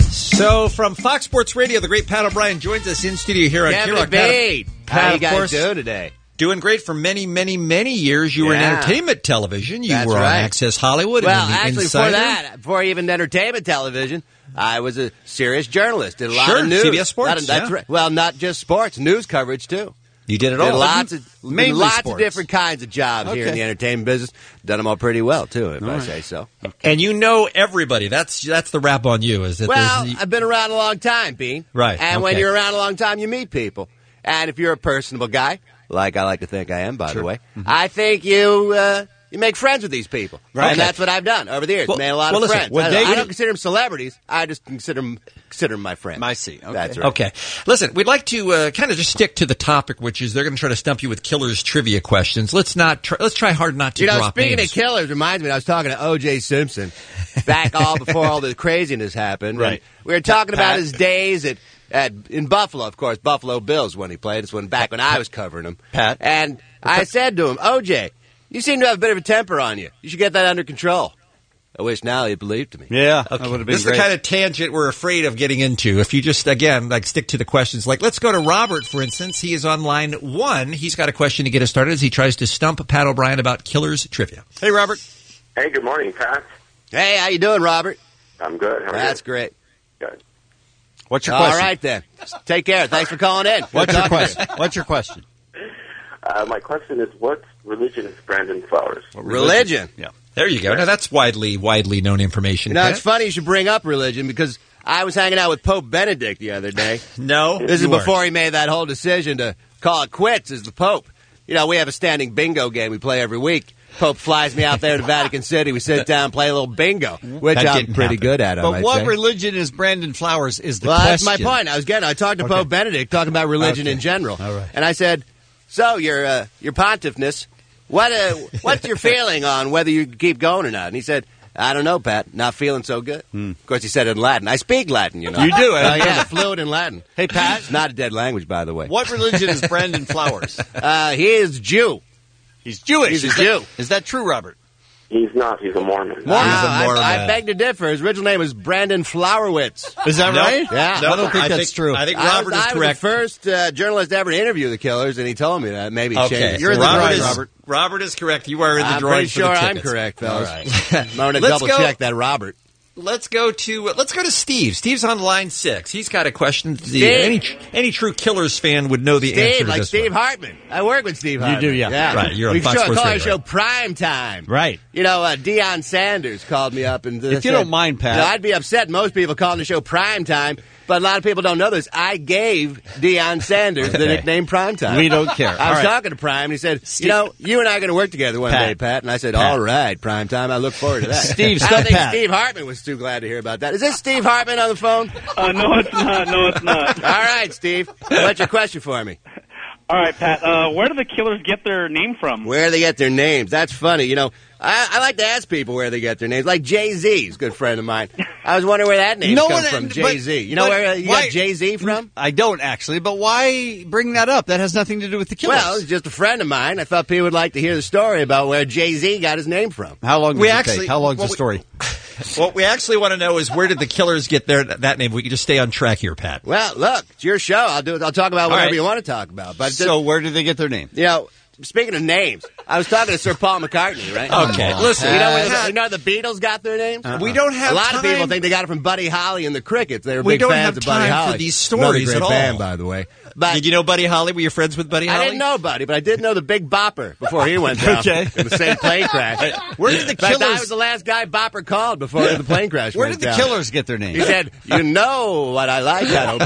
So, from Fox Sports Radio, the great Pat O'Brien joins us in studio here on Kevin K-Rock. Bate. Pat, How you of guys course, doing today? Doing great for many, many, many years. You were in Yeah. entertainment television. You That's were right. on Access Hollywood. Well, and the actually, Insider. before that, before even entertainment television, I was a serious journalist. Did a lot Sure, of news. C B S Sports, Lot of- that's yeah. right. Well, not just sports, news coverage too. You did it Did all. lots of Mainly lots sports. of different kinds of jobs here in Okay. the entertainment business. Done them all pretty well too, if All I right. say so. And you know everybody. That's that's the rap on you. Is that Well, there's- I've been around a long time, Bean. Right, And when okay. you're around a long time, you meet people. And if you're a personable guy, like I like to think I am, by the way, I think you uh, you make friends with these people. Right. And Okay. that's what I've done over the years. Well- Made a lot well, of listen, friends. well, I, they- don't, I don't consider them celebrities. I just consider them, consider them my friends. I see. Okay. That's right. Okay. Listen, we'd like to uh, kind of just stick to the topic, which is they're going to try to stump you with Killers trivia questions. Let's not. Try, let's try hard not to You know, drop speaking names. of killers, reminds me, I was talking to O J Simpson back all before all the craziness happened. Right. And we were talking about Pat. his days at, at in Buffalo, of course, Buffalo Bills when he played. It's when back when I was covering him. Pat. And I said to him, O J, you seem to have a bit of a temper on you. You should get that under control. I wish now he believed me. Yeah, Okay. that would have been This is great. the kind of tangent we're afraid of getting into. If you just, again, like stick to the questions. Like, let's go to Robert, for instance. He is on line one. He's got a question to get us started as he tries to stump Pat O'Brien about Killers trivia. Hey, Robert. Hey, good morning, Pat. Hey, how you doing, Robert? I'm good. How are That's you? great. Good. What's your All question? right, then. Take care. Thanks for calling in. What's Good your talking to you. question? What's your question? Uh, my question is, what religion is Brandon Flowers? Religion. Yeah. There you go. Now, that's widely, widely known information. You know, Pat. it's funny you should bring up religion because I was hanging out with Pope Benedict the other day. No, This is you weren't. before he made that whole decision to call it quits as the Pope. You know, we have a standing bingo game we play every week. Pope flies me out there to Vatican City. We sit down, play a little bingo, which That I'm didn't pretty happen. good at. I But might what say. religion is Brandon Flowers is the Well, question. that's my point. I was getting. I talked to Okay. Pope Benedict talking about religion Okay. in general, All right. and I said, "So your uh, your pontiffness, what uh, what's your feeling on whether you keep going or not?" And he said, "I don't know, Pat. Not feeling so good." Of course, he said it in Latin. I speak Latin, you know. You do, eh? Oh, yeah, fluent in Latin. Hey, Pat. It's not a dead language, by the way. What religion is Brandon Flowers? Uh, he is Jew. He's Jewish. He's a is Jew. That, is that true, Robert? He's not. He's a Mormon. Wow, He's a I, Mormon. I beg to differ. His original name was Brandon Flowerwitz. Is that No. right? Yeah. I don't think I that's think- true. I think I Robert was, is I correct. was the first uh, journalist ever to interview the Killers, and he told me that. Maybe he Okay, changed it. You're in the Robert drawing, is, Robert. Robert is correct. You are in the I'm drawing pretty for sure the I'm tickets. correct, fellas. All right. I'm going to Let's double go- check that, Robert. Let's go to uh, let's go to Steve. Steve's on line six. He's got a question. The, Steve. any tr- any true Killers fan would know the answer Steve, to like this Steve one. Hartman. I work with Steve You Hartman. do, yeah. Right, you're on we Fox show, Sports call our Radio, show right? Prime Time. Right. You know, uh, Deion Sanders called me up and uh, If you said- don't mind, Pat. You know, I'd be upset. Most people calling the show Prime Time, but a lot of people don't know this. I gave Deion Sanders the Okay. nickname Prime Time. We don't care. I All was right. talking to Prime, and he said, "You know, you and I are going to work together one Pat. day, Pat." And I said, Pat. "All right, Prime Time. I look forward to that." Steve, I stop think Pat. Steve Hartman was too glad to hear about that. Is this Steve Hartman on the phone? Uh, no, it's not. No, it's not. All right, Steve. What's your question for me? All right, Pat. Uh, where do the Killers get their name from? Where they get their names. That's funny. You know, I, I like to ask people where they get their names. Like Jay-Z is a good friend of mine. I was wondering where that name No comes one- from, Jay-Z. but- You know but where uh, you why- got Jay-Z from? I don't actually, but why bring that up? That has nothing to do with the Killers. Well, he's just a friend of mine. I thought people would like to hear the story about where Jay-Z got his name from. How long does We it actually- take? How long's well, the we- story? What we actually want to know is where did the Killers get their that name? We can just stay on track here, Pat. Well, look, it's your show. I'll do. I'll talk about All whatever right. you want to talk about. But So where did they get their name? You know, speaking of names, I was talking to Sir Paul McCartney, right? Okay, listen. You know where the, Pat- you know the Beatles got their names? Uh-uh. We don't have A lot of time- people think they got it from Buddy Holly and the Crickets. They were We big don't fans have of Buddy time for Holly. these Another stories great at all. band, by the way. But Did you know Buddy Holly? Were you friends with Buddy Holly? I didn't know Buddy, but I did know the Big Bopper before he went down Okay. in the same plane crash. Where did the In fact, I Killers- was the last guy Bopper called before the plane crash Where went did the down. Killers get their name? He said, "You know what I like, Pat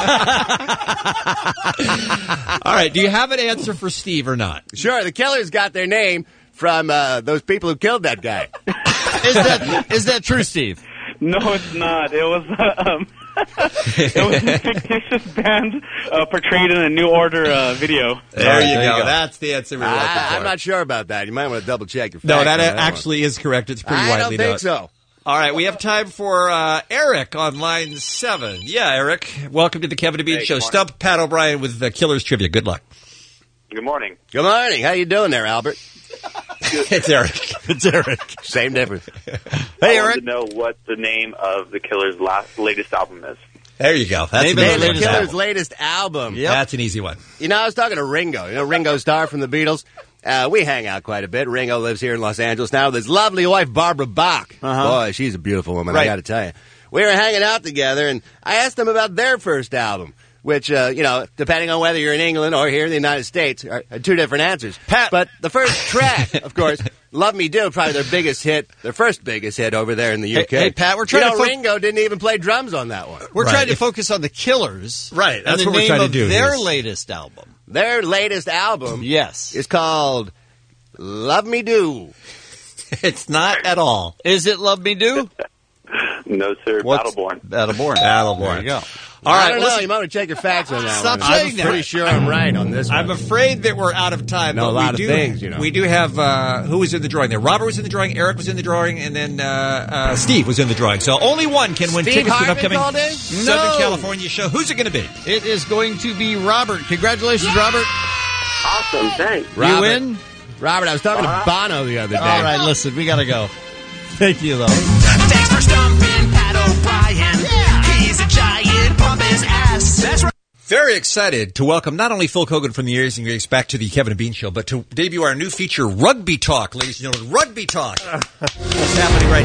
O'Brien." All right. Do you have an answer for Steve or not? Sure, the Killers got their name from uh, those people who killed that guy. Is that is that true, Steve? No, it's not. It was uh, um, it was a fictitious band uh, portrayed in a New Order uh, video. There, you, there you go. go. That's the answer we were looking I, for. I'm not sure about that. You might want to double check your facts. No, on that that actually is correct. It's one. pretty I widely don't think known. so. All right, we have time for uh, Eric on line seven. Yeah, Eric, welcome to the Kevin and Bean Hey, Show. good morning. Stump Pat O'Brien with the Killers Trivia. Good luck. Good morning. Good morning. How you doing there, Albert? It's Eric. It's Eric. Same difference. Hey, I Eric. wanted to know what the name of the Killers' last, latest album is. There you go. That's Name an of easy the one. The Killers' latest album. Yep. That's an easy one. You know, I was talking to Ringo. You know, Ringo Starr from the Beatles. Uh, we hang out quite a bit. Ringo lives here in Los Angeles now with his lovely wife, Barbara Bach. Uh-huh. Boy, she's a beautiful woman, Right. I got to tell you. We were hanging out together, and I asked them about their first album, which, uh, you know, depending on whether you're in England or here in the United States, are, are two different answers. Pat. But the first track, of course, Love Me Do, probably their biggest hit, their first biggest hit over there in the U K. Hey, hey, Pat, we're trying you to know, fo- Ringo didn't even play drums on that one. We're Right. trying to focus on the Killers. Right, that's and the what we're name trying to of do their here. latest album. Their latest album Yes. is called Love Me Do. It's not at all. Is it Love Me Do? No, sir. What's- Battleborn. Battleborn. Battleborn. There you go. All I right, don't know. listen. You might want to check your facts on that Stop one. saying I'm that. pretty sure I'm right on this one. I'm afraid that we're out of time. Know but a lot we of do, things, you know. We do have, uh, who was in the drawing there? Robert was in the drawing, Eric was in the drawing, and then uh, uh, Steve was in the drawing. So only one can win Steve tickets to an Hartman upcoming called in? Southern No. California show. Who's it going to be? It is going to be Robert. Congratulations, Robert. Awesome. Thanks. Robert. You win? Robert, I was talking Uh-huh. to Bono the other day. All right, listen, we got to go. Thank you, though. Thanks for stumping Pat O'Brien. He's a giant, pump his ass. That's right. Very excited to welcome not only Phil Kogan from the Years and Years back to the Kevin and Bean Show, but to debut our new feature, Rugby Talk, ladies and gentlemen. Rugby Talk. What's happening right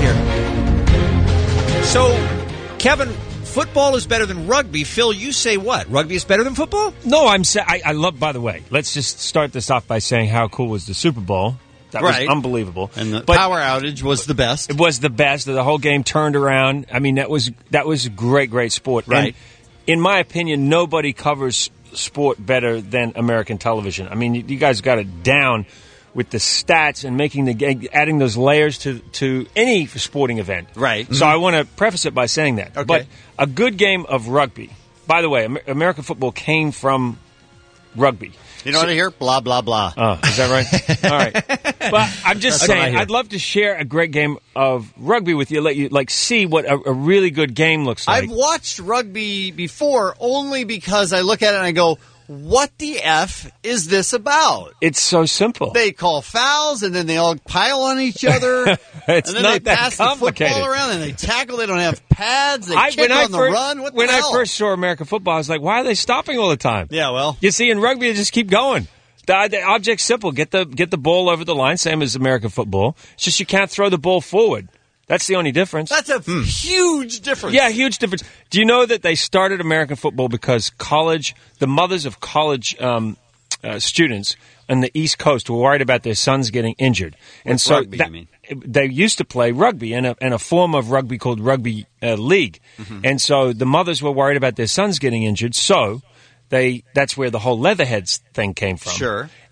here? So, Kevin, football is better than rugby. Phil, you say what? Rugby is better than football? No, I'm sa- I, I love, by the way, let's just start this off by saying how cool was the Super Bowl. That Right. was unbelievable. And the But power outage was the best. it was the best. The whole game turned around. I mean, that was that was a great, great sport. Right. And in my opinion, nobody covers sport better than American television. I mean, you, you guys got it down with the stats and making the ga- adding those layers to to any sporting event. Right. So I want to preface it by saying that. Okay. But a good game of rugby. By the way, Amer- American football came from rugby. You know what I hear? Blah, blah, blah. Oh, is that right? All right. But I'm just That's what I saying, hear. I'd love to share a great game of rugby with you, let you like see what a, a really good game looks like. I've watched rugby before only because I look at it and I go, what the F is this about? It's so simple. They call fouls and then they all pile on each other. It's and then not they that pass complicated. the football around and they tackle. They don't have pads. They I- kick on the first, run. What the when hell? I first saw American football, I was like, why are they stopping all the time? Yeah, well. You see, in rugby, they just keep going. The, the object's simple. Get the get the ball over the line, same as American football. It's just you can't throw the ball forward. That's the only difference. That's a huge difference. Yeah, huge difference. Do you know that they started American football because college, the mothers of college um, uh, students on the East Coast were worried about their sons getting injured, and With so rugby, that- you mean? they used to play rugby in a, in a form of rugby called rugby uh, league, Mhm. and so the mothers were worried about their sons getting injured, so. They that's where the whole Leatherheads thing came from. Sure.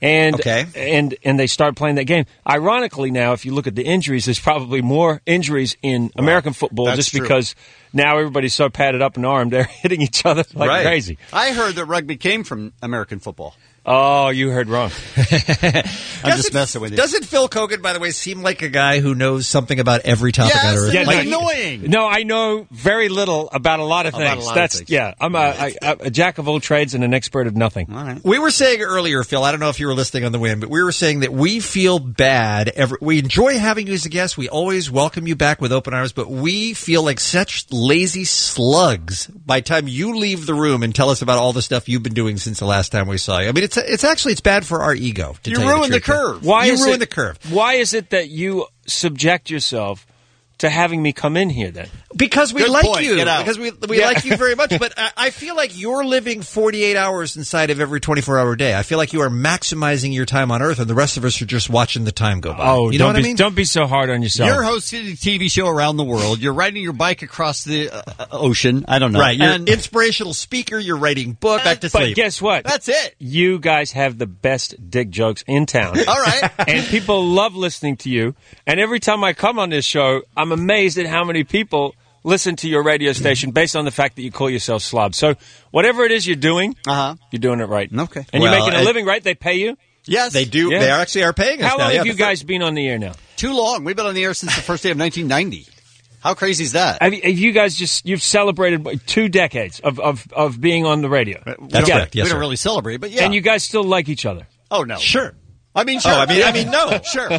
And, Okay. and and they start playing that game. Ironically, now, if you look at the injuries, there's probably more injuries in American football that's just true. because now everybody's so padded up and armed, they're hitting each other like Right. crazy. I heard that rugby came from American football. Oh, you heard wrong. I'm just messing with you. Doesn't Phil Kogan, by the way, seem like a guy who knows something about every topic on earth? Yeah, like no, annoying. No, I know very little about a lot of About a things. lot of That's things. yeah. I'm a, I, a, a jack of all trades and an expert of nothing. All right. We were saying earlier, Phil, I don't know if you were listening on the whim, but we were saying that we feel bad. Every, we enjoy having you as a guest. We always welcome you back with open arms, but we feel like such lazy slugs by the time you leave the room and tell us about all the stuff you've been doing since the last time we saw you. I mean, it's it's actually it's bad for our ego. To You tell ruined the, the truth. curve. Why you is ruined it, the curve. Why is it that you subject yourself to having me come in here then? Because we Good like point. you. Get out. Because we we Yeah. like you very much. But I, I feel like you're living forty-eight hours inside of every twenty-four hour day. I feel like you are maximizing your time on Earth, and the rest of us are just watching the time go by. Oh, you know don't what be I mean? don't be so hard on yourself. You're hosting a T V show around the world. You're riding your bike across the uh, ocean. I don't know. Right. You're an And inspirational speaker. You're writing book. Back to but sleep. guess what? that's it. You guys have the best dick jokes in town. All right. And people love listening to you. And every time I come on this show, I'm amazed at how many people listen to your radio station based on the fact that you call yourself slob. So whatever it is you're doing, Uh-huh. you're doing it right. Okay. And Well, you're making a I- living, right? They pay you? Yes. They do. Yeah. They are actually are paying us How now. long Yeah, have you the guys been on the air now? Too long. We've been on the air since the first day of nineteen ninety. How crazy is that? Have you, have you guys just, you've celebrated two decades of, of, of being on the radio. That's we don't- correct. Yes, we don't sir. really celebrate, but yeah. And you guys still like each other. oh, no. Sure. I mean, sure. Oh, I mean, I mean, no. Sure.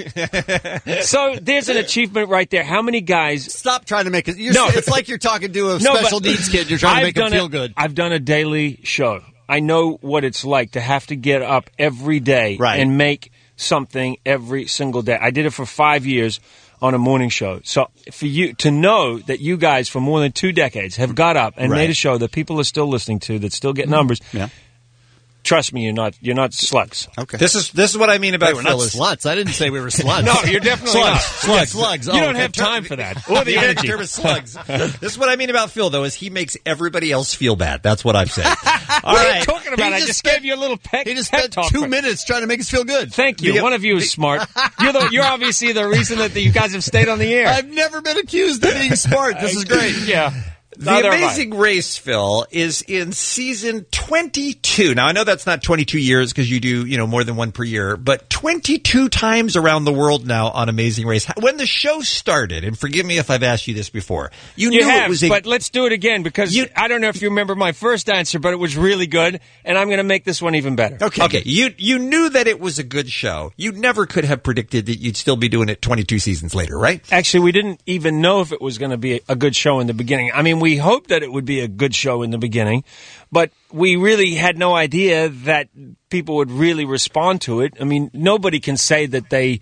So there's an achievement right there. How many guys... Stop trying to make it. You're, No. It's like you're talking to a No, special but needs kid. You're trying to I've make him done feel a- good. I've done a daily show. I know what it's like to have to get up every day Right. and make something every single day. I did it for five years on a morning show. So for you to know that you guys for more than two decades have got up and Right. made a show that people are still listening to, that still get numbers. Yeah. Trust me, you're not you're not slugs. Okay. This is this is what I mean about Wait, we're not Phil is- sluts. I didn't say we were sluts. No, you're definitely slugs. not. Slugs. Yeah, slugs. You Oh, don't okay. have time for that. Or Or the energy. term is slugs. This is what I mean about Phil, though, is he makes everybody else feel bad. That's what I'm saying. All What are you right. talking about? He I just just spent- gave you a little peck. He just pep spent talk two for- minutes trying to make us feel good. Thank you. The- One of you is smart. You're the, you're obviously the reason that you guys have stayed on the air. I've never been accused of being smart. This is great. Yeah. The Neither have I. Amazing Race, Phil, is in season twenty-two. Now, I know that's not twenty-two years because you do, you know, more than one per year, but twenty-two times around the world now on Amazing Race. When the show started, and forgive me if I've asked you this before, you, You knew have, it was a... but let's do it again because I don't know if you remember my first answer, but it was really good, and I'm going to make this one even better. Okay. Okay. You you knew that it was a good show. You never could have predicted that you'd still be doing it twenty-two seasons later, right? Actually, we didn't even know if it was going to be a good show in the beginning. I mean, we hoped that it would be a good show in the beginning, but we really had no idea that people would really respond to it. I mean, nobody can say that they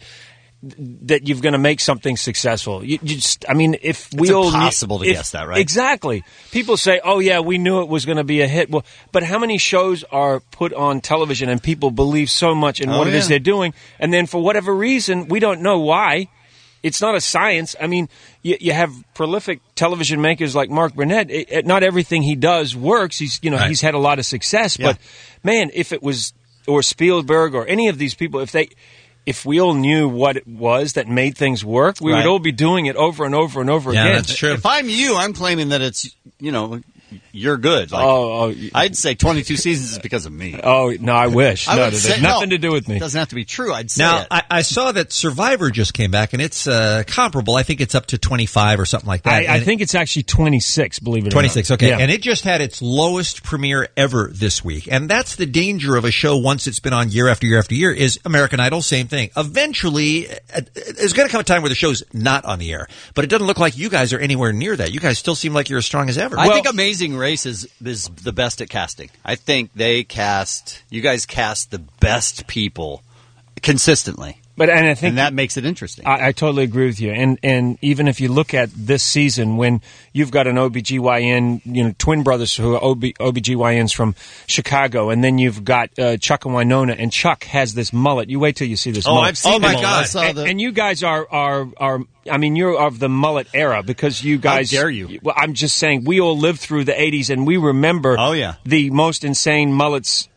that you're going to make something successful. You, you just, I mean, if we It's all knew- impossible to if- guess that, right? Exactly. People say, "Oh yeah, we knew it was going to be a hit." Well, but how many shows are put on television and people believe so much in Oh, what it is yeah. they're doing, and then for whatever reason, we don't know why. It's not a science. I mean, you, you have prolific television makers like Mark Burnett. It, it, not everything he does works. He's, you know, Right. he's had a lot of success. Yeah. But man, if it was or Spielberg or any of these people, if they, if we all knew what it was that made things work, we Right. would all be doing it over and over and over Yeah, again. that's true. If I'm you, I'm claiming that it's, you know, you're good. Like, Oh, oh, I'd say twenty-two seasons is because of me. oh no, I wish. I no, would it say- has nothing no, to do with me. It doesn't have to be true. I'd say Now, it. I, I saw that Survivor just came back, and it's uh, comparable. I think it's up to twenty-five or something like that. I, I And- think it's actually twenty-six, believe it or not. twenty-six, okay. Yeah. And it just had its lowest premiere ever this week. And that's the danger of a show once it's been on year after year after year is American Idol, same thing. Eventually, uh, there's going to come a time where the show's not on the air. But it doesn't look like you guys are anywhere near that. You guys still seem like you're as strong as ever. I think Amazing Race is, is the best at casting. I think they cast, you guys cast the best people consistently. But and I think And that makes it interesting. I, I totally agree with you. And and even if you look at this season, when you've got an O B G Y N, you know, twin brothers who are O B, O B G Y Ns from Chicago, and then you've got uh, Chuck and Winona, and Chuck has this mullet. You wait till you see this Oh, mullet. I've seen oh the my mullet. God. I saw and, the- and you guys are, are, are, I mean, you're of the mullet era because you guys. dare you. Well, I'm just saying, we all lived through the eighties, and we remember Oh, yeah. the most insane mullets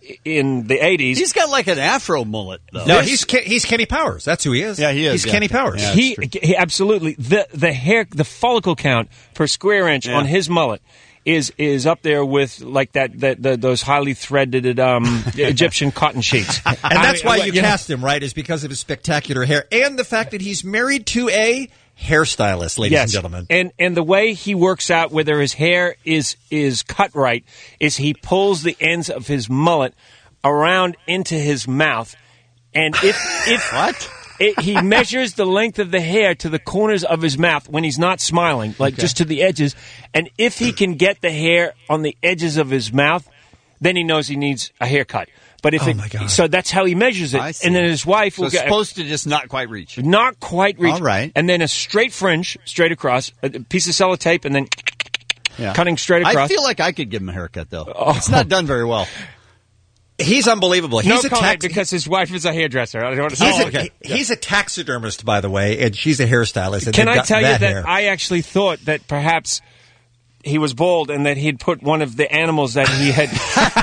in the eighties. He's got like an afro mullet, though. No, he's Ken, he's Kenny Powers. That's who he is. Yeah, he is. He's yeah. Kenny Powers. Yeah, he, he absolutely the the hair the follicle count per square inch Yeah. on his mullet is is up there with like that that the, those highly threaded um, Egyptian cotton sheets. And that's I why mean, you know- cast him, right? Is because of his spectacular hair and the fact that he's married to a hairstylist, ladies yes. and gentlemen. And and the way he works out whether his hair is is cut right is he pulls the ends of his mullet around into his mouth, and if if what it, he measures the length of the hair to the corners of his mouth when he's not smiling, like Okay. just to the edges, and if he can get the hair on the edges of his mouth, then he knows he needs a haircut. But if Oh, it, my God. so that's how he measures it, I see. and then his wife So will it's get supposed to just not quite reach. not quite reach, All right. and then a straight fringe straight across, a piece of sellotape, and then Yeah. cutting straight across. I feel like I could give him a haircut, though. It's not done very well. He's unbelievable. no He's a comment tax- because his wife is a hairdresser. I don't want to He's, say a, okay. he- he's a taxidermist, by the way, and she's a hairstylist. And Can they've I got tell you that that hair. I actually thought that perhaps he was bald and that he'd put one of the animals that he had.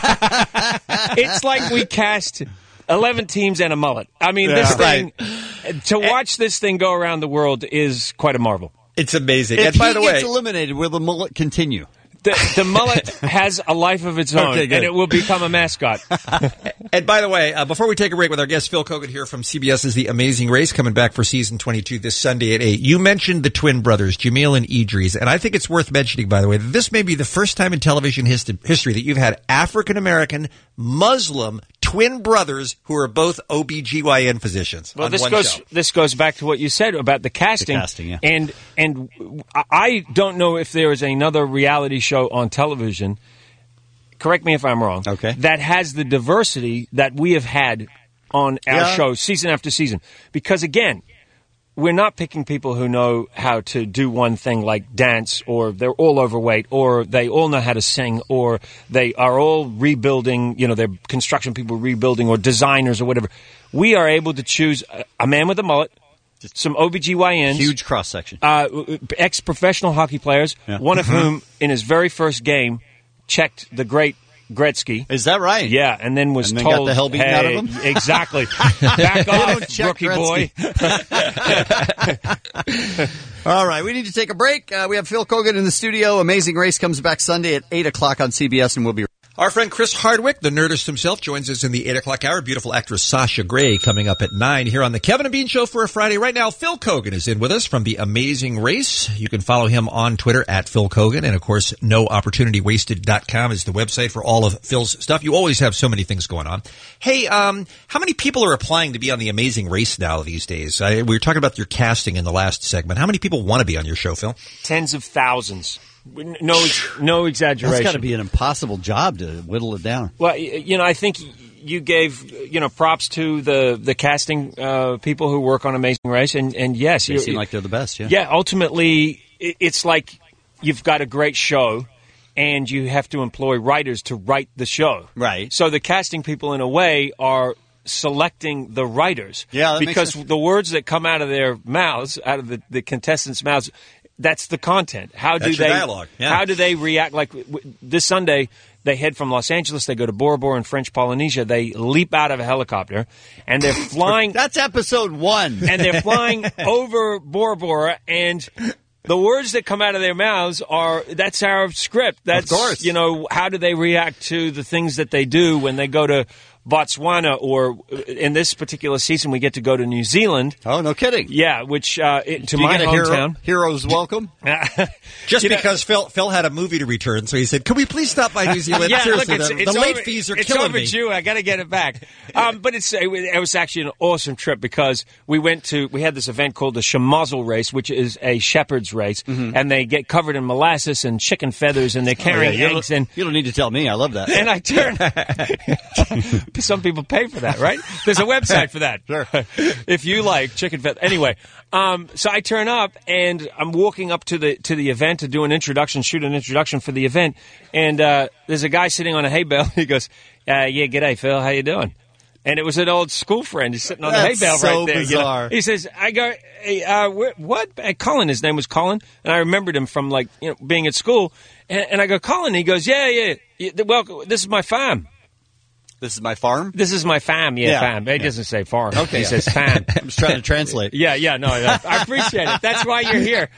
It's like we cast eleven teams and a mullet. I mean, this Yeah. thing, to watch this thing go around the world is quite a marvel. It's amazing. If and by he the gets way, eliminated, will the mullet continue? The, the mullet has a life of its own, Okay, good. and it will become a mascot. and by the way, uh, before we take a break with our guest Phil Kogan here from CBS's The Amazing Race, coming back for season twenty-two this Sunday at eight. You mentioned the twin brothers, Jamil and Idris, and I think it's worth mentioning, by the way, that this may be the first time in television hist- history that you've had African American Muslim twin brothers who are both O B G Y N physicians. Well, on this one goes show. this goes back to what you said about the casting. The casting, yeah. And and I don't know if there is another reality show on television. Correct me if I'm wrong. Okay. That has the diversity that we have had on our Yeah. show season after season. Because again, we're not picking people who know how to do one thing like dance, or they're all overweight, or they all know how to sing, or they are all rebuilding, you know, they're construction people rebuilding, or designers or whatever. We are able to choose a, a man with a mullet, some O B G Y Ns. Huge cross section. Uh, ex-professional hockey players, Yeah. one of whom in his very first game checked the great Gretzky. Is that right? Yeah, and then was And then got told, the hell beaten hey, out of him? Exactly. Back off, Check rookie boy. All right, we need to take a break. Uh, we have Phil Kogan in the studio. Amazing Race comes back Sunday at eight o'clock on C B S, and we'll be Our friend Chris Hardwick, the nerdist himself, joins us in the eight o'clock hour. Beautiful actress Sasha Grey coming up at nine here on the Kevin and Bean Show for a Friday. Right now, Phil Kogan is in with us from The Amazing Race. You can follow him on Twitter at Phil Kogan. And, of course, no opportunity wasted dot com is the website for all of Phil's stuff. You always have so many things going on. Hey, um, how many people are applying to be on The Amazing Race now these days? I, we were talking about your casting in the last segment. How many people want to be on your show, Phil? Tens of thousands. No, no exaggeration. That's got to be an impossible job to whittle it down. Well, y- you know, I think you gave you know props to the the casting uh, people who work on Amazing Race, and and yes, They you- seem like they're the best, yeah. Yeah, ultimately, i- it's like you've got a great show, and you have to employ writers to write the show. Right. So the casting people, in a way, are selecting the writers. Yeah, that makes because sense. the words that come out of their mouths, out of the, the contestants' mouths. That's the content. How do That's your they? dialogue, yeah. How do they react? Like w- w- this Sunday, they head from Los Angeles. They go to Bora Bora in French Polynesia. They leap out of a helicopter, and they're flying. That's episode one. And they're flying over Bora Bora, and the words that come out of their mouths are, that's our script. That's, Of course. you know, how do they react to the things that they do when they go to Botswana, or in this particular season, we get to go to New Zealand. Oh, no kidding. Yeah, which, uh, it, to Do you my get a hero- hometown. hero's welcome? Just You know- because Phil Phil had a movie to return, so he said, "Can we please stop by New Zealand?" Yeah, Seriously, look, it's, the, it's the late over, fees are it's killing me. overdue. I got to get it back. Um, but it's it was, it was actually an awesome trip because we went to we had this event called the Shamazel Race, which is a shepherd's race, and they get covered in molasses and chicken feathers, and they're carrying Oh, yeah, you eggs. don't- And you don't need to tell me. I love that. and I turned. Some people pay for that, right? There's a website for that. Sure. If you like chicken feather. Anyway, um, so I turn up and I'm walking up to the to the event to do an introduction, shoot an introduction for the event, and uh, there's a guy sitting on a hay bale. He goes, uh, "Yeah, g'day, Phil. How you doing?" And it was an old school friend. He's sitting on That's the hay bale so right there. you know. bizarre. He says, "I go, hey, uh, wh- what?" Uh, Colin. His name was Colin, and I remembered him from like you know being at school. And, and I go, "Colin." He goes, "Yeah, yeah. yeah well, this is my farm." This is my farm? This is my fam, yeah, Yeah. fam. It Yeah. doesn't say farm. Okay, He yeah. says fam. I'm just trying to translate. Yeah, yeah, no, I I appreciate it. That's why you're here.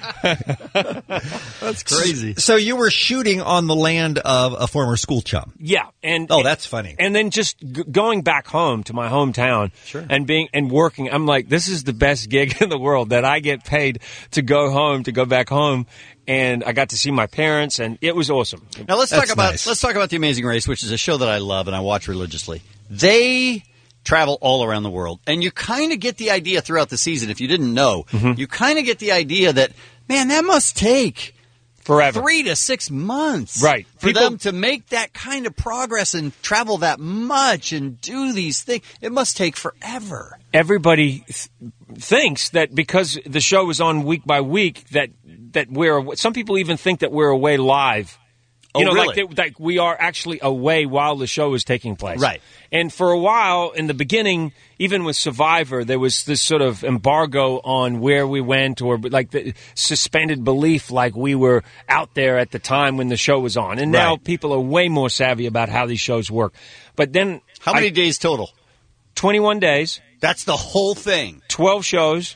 That's crazy. So you were shooting on the land of a former school chum. Yeah, and Oh, that's funny. And then just g- going back home to my hometown and being and working, I'm like, this is the best gig in the world that I get paid to go home, to go back home, and I got to see my parents, and it was awesome. Now let's That's talk about nice. let's talk about The Amazing Race, which is a show that I love and I watch religiously. They travel all around the world, and you kind of get the idea throughout the season. If you didn't know, Mm-hmm. you kind of get the idea that man, that must take forever, three to six months, Right. for People- them to make that kind of progress and travel that much and do these things. It must take forever. Everybody th- thinks that because the show is on week by week that that we're some people even think that we're away live. You Oh, know, really? like, that, like we are actually away while the show is taking place. Right. And for a while, in the beginning, even with Survivor, there was this sort of embargo on where we went, or like the suspended belief, like we were out there at the time when the show was on. And now Right. people are way more savvy about how these shows work. But then, How many I- days total? twenty-one days. That's the whole thing. twelve shows.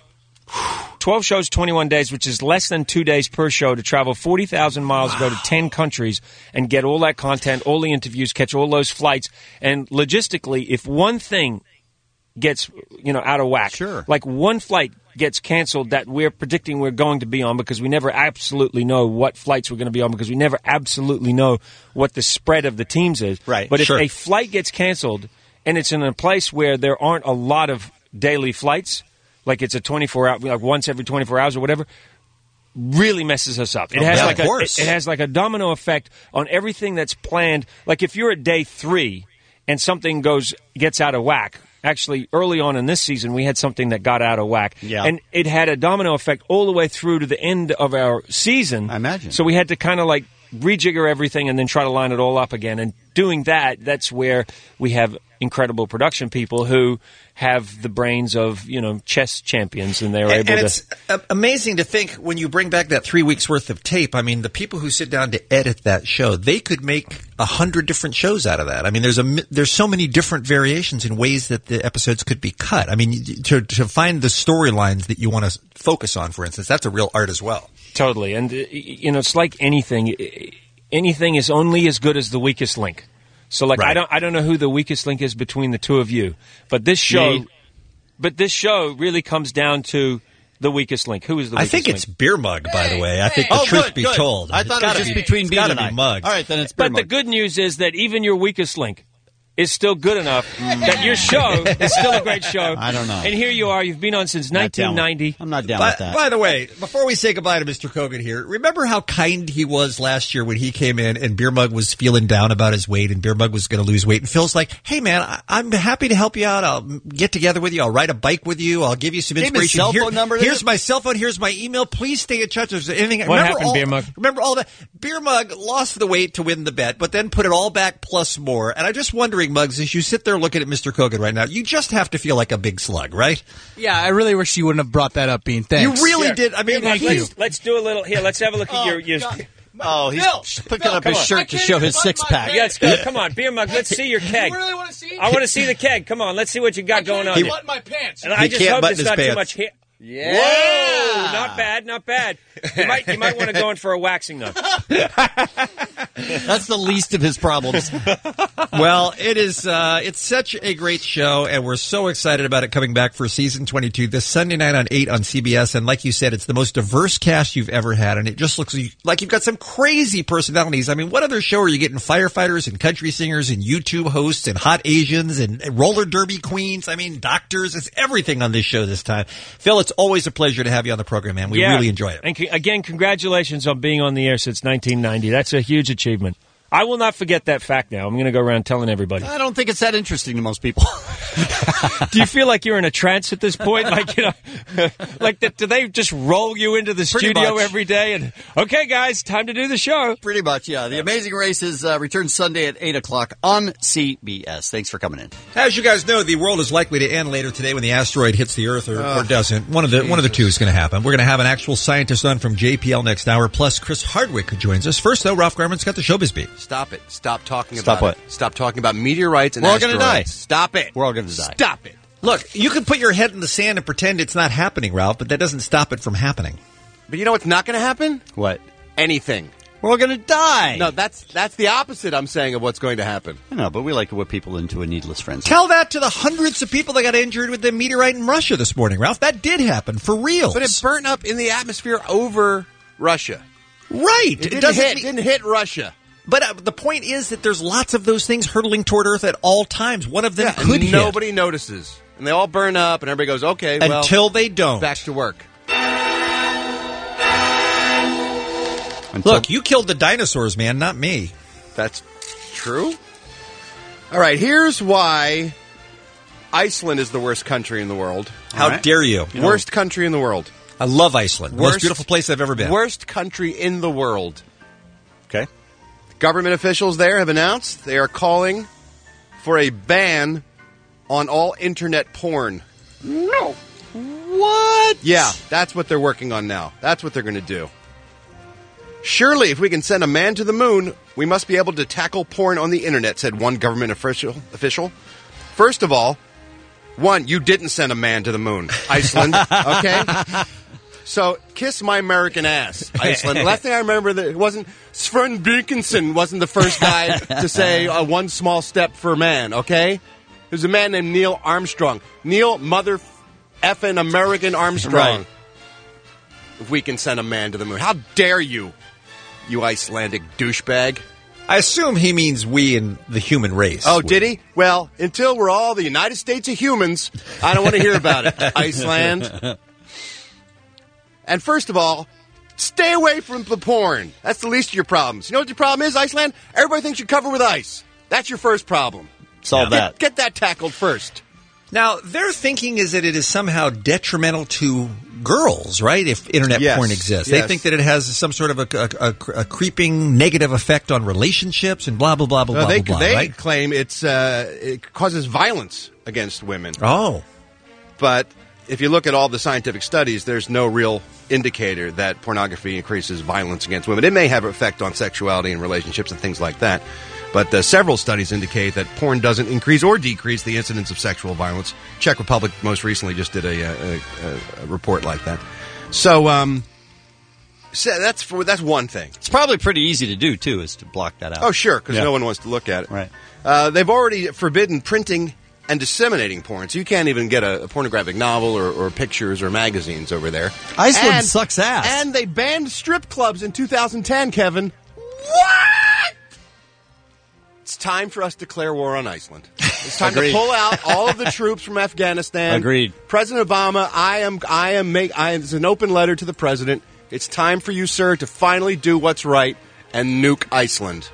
twelve shows, twenty-one days, which is less than two days per show to travel forty thousand miles, go to ten countries, and get all that content, all the interviews, catch all those flights. And logistically, if one thing gets, you know, out of whack, Sure. like one flight gets canceled that we're predicting we're going to be on because we never absolutely know what flights we're going to be on because we never absolutely know what the spread of the teams is. Right, But if sure. a flight gets canceled and it's in a place where there aren't a lot of daily flights, like it's a twenty-four hour, like once every twenty-four hours or whatever, really messes us up. It Oh, has yeah, like of a course. it, it has like a domino effect on everything that's planned. Like if you're at day three and something goes gets out of whack. Actually, early on in this season, we had something that got out of whack, Yeah. and it had a domino effect all the way through to the end of our season. I imagine. So we had to kind of like rejigger everything and then try to line it all up again. And doing that, that's where we have incredible production people who have the brains of, you know, chess champions, and they're And, able and to. it's a- amazing to think when you bring back that three weeks worth of tape. I mean, the people who sit down to edit that show, they could make a hundred different shows out of that. I mean, there's a mi- there's so many different variations in ways that the episodes could be cut. I mean, y- to to find the storylines that you want to focus on, for instance, that's a real art as well. Totally. And, uh, y- you know, it's like anything. I- Anything is only as good as the weakest link. So, like, I Right. don't, I don't know who the weakest link is between the two of you, but this show, Me. but this show really comes down to the weakest link. Who is the I weakest think link? it's Beer Mug, by the way. I think the Oh, truth good, be good. told, I It's thought it was gotta just be- between it's Beat gotta and be I. Mug. All right, then it's Beer But the Mug. good news is that even your weakest link is still good enough that your show is still a great show. I don't know. And here you are. You've been on since Not down nineteen with- ninety. I'm not down By, with that. by the way, before we say goodbye to Mister Kogan here, remember how kind he was last year when he came in and Beer Mug was feeling down about his weight and Beer Mug was going to lose weight, and Phil's like, "Hey man, I, I'm happy to help you out. I'll get together with you. I'll ride a bike with you. I'll give you some Gave him inspiration. his cell phone number, here's didn't my cell phone. Here's my email. Please stay in touch. If there's anything, What remember happened, all, Beer Mug? Remember all that? Beer Mug lost the weight to win the bet, but then put it all back plus more. And I'm just wondering, Muggs, as you sit there looking at Mister Kogan right now, you just have to feel like a big slug, right? Yeah, I really wish you wouldn't have brought that up, Bean. Thanks. You really Here. did. I mean, Here, Mike, let's- let's, let's do a little. Here, let's have a look at your. your Oh, he's Phil, picking up his come on. shirt to show his six pack. Yeah, let's go. Come on, Beer Mug. Let's see your keg. You really want to see? I want to see the keg. Come on, let's see what you got going on. I here. button my pants. And I He just can't hope button it's his not too pants. much hair. Yeah. Whoa! Not bad, not bad. You might, you might want to go in for a waxing though. That's the least of his problems. Well, it is. Uh, it's such a great show, and we're so excited about it coming back for season twenty-two this Sunday night on eight on C B S. And like you said, it's the most diverse cast you've ever had, and it just looks like you've got some crazy personalities. I mean, what other show are you getting firefighters and country singers and YouTube hosts and hot Asians and roller derby queens? I mean, doctors. It's everything on this show this time. Phil, it's always a pleasure to have you on the program, man. We Yeah. really enjoy it. And c- again, congratulations on being on the air since nineteen ninety. That's a huge achievement. I will not forget that fact now. I'm going to go around telling everybody. I don't think it's that interesting to most people. Do you feel like you're in a trance at this point? Like, you know, like the, do they just roll you into the Pretty studio much. every day and, okay, guys, time to do the show? Pretty much, yeah. The Amazing Races uh, returns Sunday at eight o'clock on C B S. Thanks for coming in. As you guys know, the world is likely to end later today when the asteroid hits the Earth or, Oh, or doesn't. One of the one of the two is going to happen. We're going to have an actual scientist on from J P L next hour, plus Chris Hardwick who joins us. First, though, Ralph Garman's got the showbiz beat. Stop it. Stop talking Stop about what? it. Stop talking about meteorites and We're all asteroids. gonna die. Stop it. We're all going to die. Stop it. Look, you can put your head in the sand and pretend it's not happening, Ralph, but that doesn't stop it from happening. But you know what's not going to happen? What? Anything. We're all going to die. No, that's that's the opposite, I'm saying, of what's going to happen. I know, but we like to whip people into a needless frenzy. Tell that to the hundreds of people that got injured with the meteorite in Russia this morning, Ralph. That did happen, for real. But it burnt up in the atmosphere over Russia. Right. It didn't, doesn't hit, mean- didn't hit Russia. But uh, the point is that there's lots of those things hurtling toward Earth at all times. One of them Yeah, could and hit. nobody notices. And they all burn up, and everybody goes, okay, well... Until they don't. Back to work. Look, you killed the dinosaurs, man, not me. That's true. All right, here's why Iceland is the worst country in the world. How All dare you? You know- Worst country in the world. I love Iceland. Most beautiful place I've ever been. Worst country in the world. Okay. Government officials there have announced they are calling for a ban on all internet porn. No. What? Yeah, that's what they're working on now. That's what they're going to do. Surely, if we can send a man to the moon, we must be able to tackle porn on the internet, said one government official. official. First of all, one, you didn't send a man to the moon, Iceland, okay? So, kiss my American ass, Iceland. Last thing I remember, that it wasn't Sven Birkensen wasn't the first guy to say uh, one small step for man, okay? There's a man named Neil Armstrong. Neil mother effing American Armstrong. Right. If we can send a man to the moon. How dare you, you Icelandic douchebag. I assume he means we in the human race. Oh, did he? Well, until we're all the United States of humans, I don't want to hear about it, Iceland. And first of all, stay away from the porn. That's the least of your problems. You know what your problem is, Iceland? Everybody thinks you're covered with ice. That's your first problem. Solve Get- that. Get that tackled first. Now, their thinking is that it is somehow detrimental to girls, right? If internet Yes, porn exists. yes. They think that it has some sort of a, a, a, a creeping negative effect on relationships and blah, blah, blah, blah, No, blah, they blah, they right? claim it's uh, it causes violence against women. Oh. But if you look at all the scientific studies, there's no real indicator that pornography increases violence against women. It may have an effect on sexuality and relationships and things like that. But uh, several studies indicate that porn doesn't increase or decrease the incidence of sexual violence. Czech Republic most recently just did a, a, a, a report like that. So, um, so that's for, that's one thing. It's probably pretty easy to do, too, is to block that out. Oh, sure, because Yeah. no one wants to look at it. Right. Uh, they've already forbidden printing and disseminating porn, so you can't even get a, a pornographic novel or, or pictures or magazines over there. Iceland And- sucks ass. And they banned strip clubs in two thousand ten, Kevin. What? It's time for us to declare war on Iceland. It's time Agreed. to pull out all of the troops from Afghanistan. Agreed. President Obama, I am, I am, make, I, it's an open letter to the president. It's time for you, sir, to finally do what's right and nuke Iceland.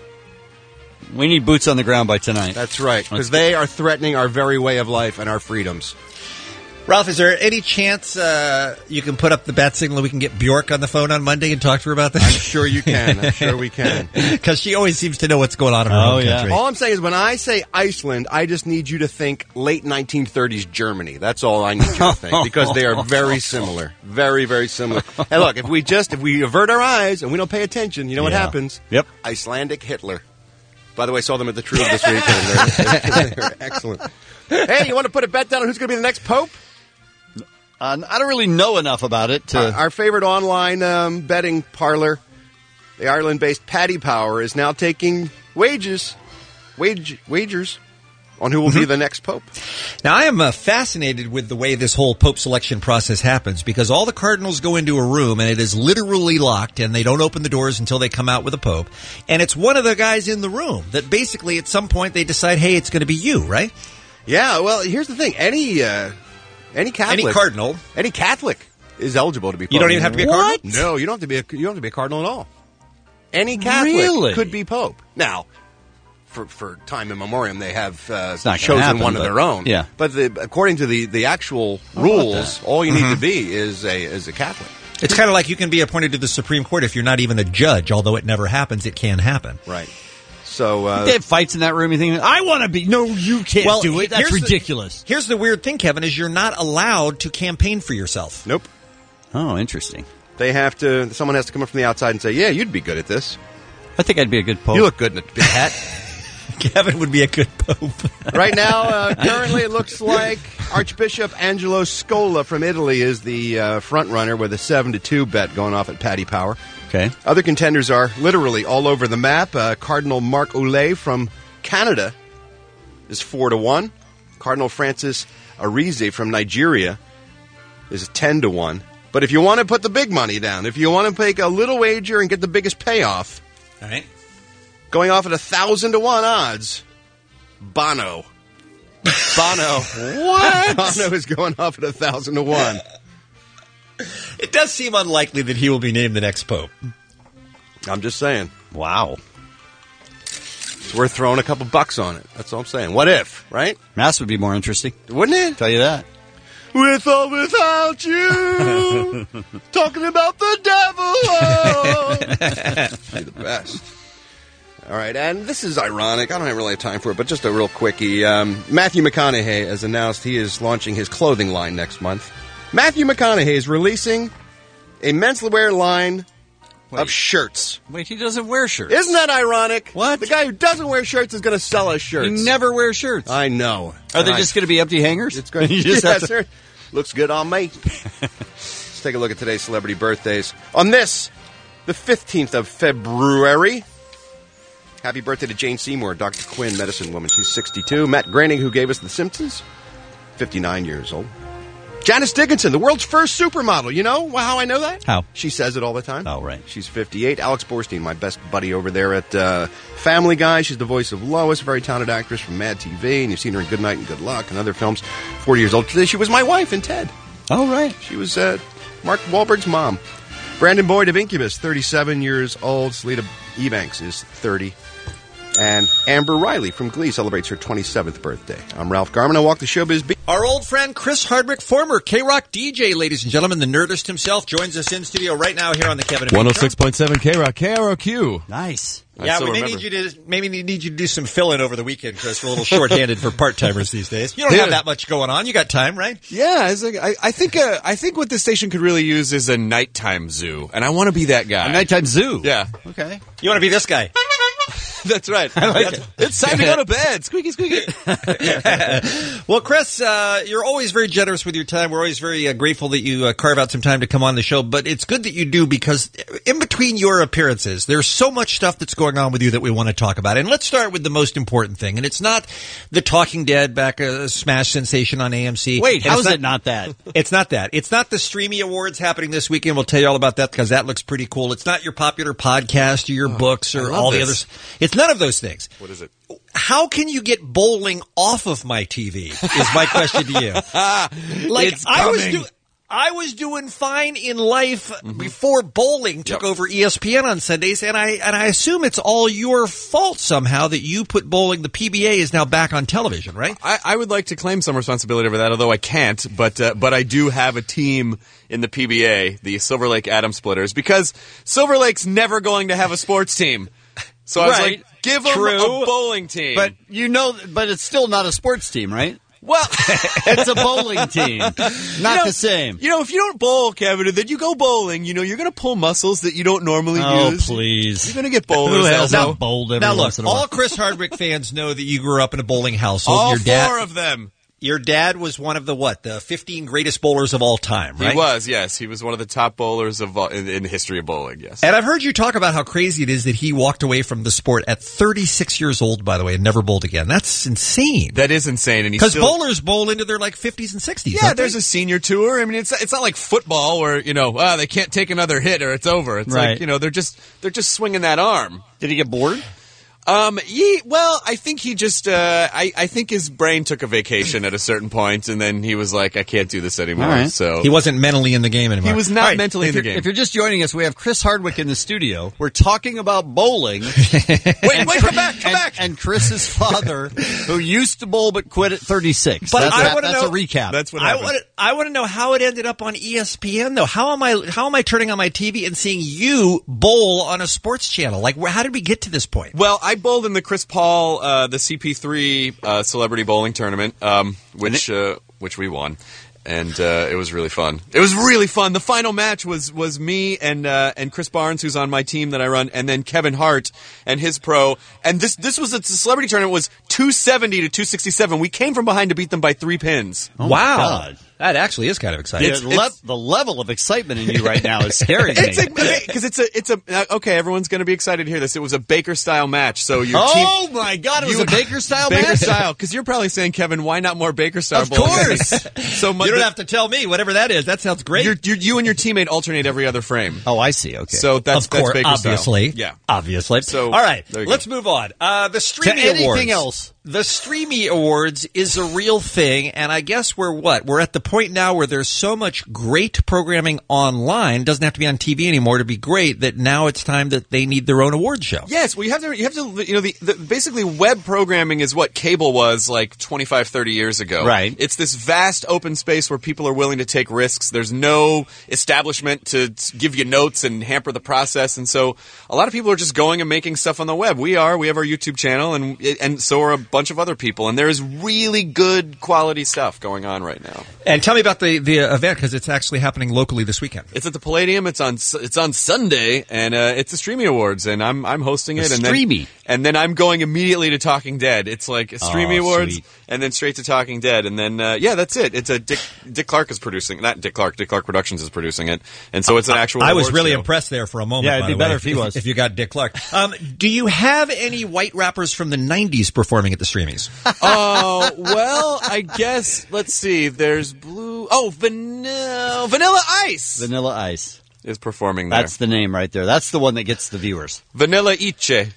We need boots on the ground by tonight. That's right, because they are threatening our very way of life and our freedoms. Ralph, is there any chance uh, you can put up the bat signal and we can get Bjork on the phone on Monday and talk to her about this? I'm sure you can. I'm sure we can. Because she always seems to know what's going on in her Oh, own yeah. country. All I'm saying is when I say Iceland, I just need you to think late nineteen thirties Germany. That's all I need you to think, because they are very similar. Very, very similar. And look, if we just, if we avert our eyes and we don't pay attention, you know what Yeah. happens? Yep. Icelandic Hitler. By the way, I saw them at the Trube this week, and they're, they're excellent. Hey, you want to put a bet down on who's going to be the next pope? Uh, I don't really know enough about it. To... Our, our favorite online um, betting parlor, the Ireland-based Paddy Power, is now taking wages, wage wagers on who will be the next pope. Now, I am uh, fascinated with the way this whole Pope selection process happens, because all the cardinals go into a room and it is literally locked and they don't open the doors until they come out with a Pope. And it's one of the guys in the room that basically at some point they decide, hey, it's going to be you, right? Yeah, well, here's the thing. Any uh, any Catholic, Any cardinal. any Catholic is eligible to be pope. You don't even have to be a What? cardinal? No, you don't have to be a, you don't have to be a cardinal at all. Any Catholic Really? could be pope. Now, for, for time immemorial, they have uh, not gonna chosen happen, one of but- their own. yeah. But the, according to the, the actual How about rules, that? all you need Mhm. to be is a is a Catholic. It's kind of like you can be appointed to the Supreme Court if you're not even a judge. Although it never happens, it can happen. Right. So uh, They have fights in that room. You think, I want to be. No, you can't Well, do it. That's here's the- ridiculous. Here's the weird thing, Kevin, is you're not allowed to campaign for yourself. Nope. Oh, interesting. They have to. Someone has to come up from the outside and say, "Yeah, you'd be good at this. I think I'd be a good pope. You look good in a big hat." Kevin would be a good pope. Right now, uh, currently, it looks like Archbishop Angelo Scola from Italy is the uh, front runner with a seven to two bet going off at Paddy Power. Okay. Other contenders are literally all over the map. Uh, Cardinal Marc Ouellet from Canada is four to one. Cardinal Francis Arize from Nigeria is ten to one. But if you want to put the big money down, if you want to take a little wager and get the biggest payoff, All right. going off at a thousand to one odds, Bono. Bono. What? Bono is going off at a thousand to one. It does seem unlikely that he will be named the next pope. I'm just saying. Wow. It's worth throwing a couple bucks on it. That's all I'm saying. What if, right? Mass would be more interesting. Wouldn't it? Tell you that. With or without you, talking about the devil. Oh. Be the best. All right, and this is ironic. I don't really have time for it, but just a real quickie. Um, Matthew McConaughey has announced he is launching his clothing line next month. Matthew McConaughey is releasing a menswear line Wait. of shirts. Wait, he doesn't wear shirts. Isn't that ironic? What? The guy who doesn't wear shirts is going to sell us shirts. You never wear shirts. I know. Are they And just going to be empty hangers? It's going. You just yes, have to- sir. Looks good on me. Let's take a look at today's celebrity birthdays. On this, the fifteenth of February. Happy birthday to Jane Seymour, Doctor Quinn, medicine woman. She's sixty-two. Matt Groening, who gave us The Simpsons, fifty-nine years old. Janice Dickinson, the world's first supermodel. You know how I know that? How? She says it all the time. Oh, right. She's fifty-eight. Alex Borstein, my best buddy over there at uh, Family Guy. She's the voice of Lois, a very talented actress from Mad T V, and you've seen her in Good Night and Good Luck and other films. forty years old today. She was my wife in Ted. Oh, right. She was uh, Mark Wahlberg's mom. Brandon Boyd of Incubus, thirty-seven years old. Selena Ebanks is thirty. And Amber Riley from Glee celebrates her twenty-seventh birthday. I'm Ralph Garman. I walk the showbiz beat. Our old friend Chris Hardwick, former K-Rock D J, ladies and gentlemen, the Nerdist himself, joins us in studio right now here on the Kevin and Bean one oh Show. six point seven K-Rock, K R O Q. Nice. I Yeah, still we may remember. need you to maybe need you to do some fill-in over the weekend, Chris. We're a little short-handed for part-timers these days. You don't have Yeah. that much going on. You got time, right? Yeah, it's like, I, I think uh, I think what this station could really use is a nighttime zoo, and I want to be that guy. A nighttime zoo. Yeah, Okay. You want to be this guy. that's right. I like it. It's time to go to bed. Squeaky, squeaky. Well, Chris, uh, you're always very generous with your time. We're always very uh, grateful that you uh, carve out some time to come on the show. But it's good that you do because in between your appearances, there's so much stuff that's going on with you that we want to talk about. And let's start with the most important thing. And it's not the Talking Dead back a uh, smash sensation on A M C. Wait, And how it's is it not that? It's not that. It's not the Streamy Awards happening this weekend. We'll tell you all about that because that looks pretty cool. It's not your popular podcast or your books or love all the this. others. It's none of those things. What is it? How can you get bowling off of my T V? Is my question to you. Like It's I was coming. do, I was doing fine in life before bowling took over E S P N on Sundays, and I and I assume it's all your fault somehow that you put bowling. The P B A is now back on television, right? I, I would like to claim some responsibility over that, although I can't. But uh, but I do have a team in the P B A, the Silver Lake Atom Splitters, because Silver Lake's never going to have a sports team. So I was Right. like, give them True. a bowling team. But you know, but it's still not a sports team, right? well, It's a bowling team. Not You know, the same. You know, if you don't bowl, Kevin, and then you go bowling, you know, you're going to pull muscles that you don't normally Oh, use. please. You're going to get bowlers. Who has elbow. not bowled every Now look, once in a while? all Chris Hardwick fans know that you grew up in a bowling household. All your dad, four of them. Your dad was one of the what? The fifteen greatest bowlers of all time, right? He was, yes. He was one of the top bowlers of all, in, in the history of bowling, yes. And I've heard you talk about how crazy it is that he walked away from the sport at thirty-six years old, by the way, and never bowled again. That's insane. That is insane. And he's Because still... bowlers bowl into their like fifties and sixties. Yeah, there's a senior tour. I mean, it's it's not like football where, you know, ah, they can't take another hit or it's over. It's Right. like, you know, they're just they're just swinging that arm. Did he get bored? Um, ye, well, I think he just, uh, I, I think his brain took a vacation at a certain point, and then he was like, I can't do this anymore. All right. So He wasn't mentally in the game anymore. He was not All right, mentally if in the you're- game. If you're just joining us, we have Chris Hardwick in the studio. We're talking about bowling. wait, wait, come back, come and, back. And Chris's father, who used to bowl but quit at thirty-six. But that's I that- want to that's know a recap. That's what I happened. want to. I want to know how it ended up on E S P N though. How am I? How am I turning on my T V and seeing you bowl on a sports channel? Like, where, how did we get to this point? Well, I bowled in the Chris Paul, uh, the C P three uh, celebrity bowling tournament, um, which uh, which we won, and uh, it was really fun. It was really fun. The final match was was me and uh, and Chris Barnes, who's on my team that I run, and then Kevin Hart and his pro. And this this was a celebrity tournament. Was two seventy to two sixty-seven. We came from behind to beat them by three pins. Oh, wow. my God. That actually is kind of exciting. The, le- the level of excitement in you right now is scaring me. Because it's a, it's a, uh, okay, everyone's going to be excited to hear this. It was a Baker style match. So your Oh team, my God, it was you- a Baker style Baker match? style. Because you're probably saying, Kevin, why not more Baker style? Of bowling? course. so much, You don't have to tell me. Whatever that is, that sounds great. You're, you're, you and your teammate alternate every other frame. Oh, I see. Okay. So that's, of course, that's Baker obviously. style. Yeah. Obviously. So, all right, there you let's go. move on. Uh, the Streamy To anything Awards. else. The Streamy Awards is a real thing, and I guess we're what? We're at the point now where there's so much great programming online, doesn't have to be on T V anymore to be great, that now it's time that they need their own award show. Yes, well, you have to, you have to, you know, the, the basically web programming is what cable was like twenty-five, thirty years ago. Right. It's this vast open space where people are willing to take risks. There's no establishment to give you notes and hamper the process, and so a lot of people are just going and making stuff on the web. We are, we have our YouTube channel, and and so are a bunch of other people, and there is really good quality stuff going on right now. And tell me about the, the event, because it's actually happening locally this weekend. It's at the Palladium. It's on it's on Sunday, and uh, it's the Streamy Awards, and I'm I'm hosting it. The and Streamy. then, and then I'm going immediately to Talking Dead. It's like a Streamy Oh, Awards, sweet. and then straight to Talking Dead, and then uh, yeah, that's it. It's a Dick Dick Clark is producing, not Dick Clark. Dick Clark Productions is producing it, and so it's an actual. I was award really show. impressed there for a moment. Yeah, it'd by be the better way, if he was. If you got Dick Clark. Um, do you have any white rappers from the nineties performing at the Streamies? Oh well, I guess let's see. There's blue. Oh, vanilla, Vanilla Ice Vanilla Ice. is performing there. That's the name right there. That's the one that gets the viewers. Vanilla Ice.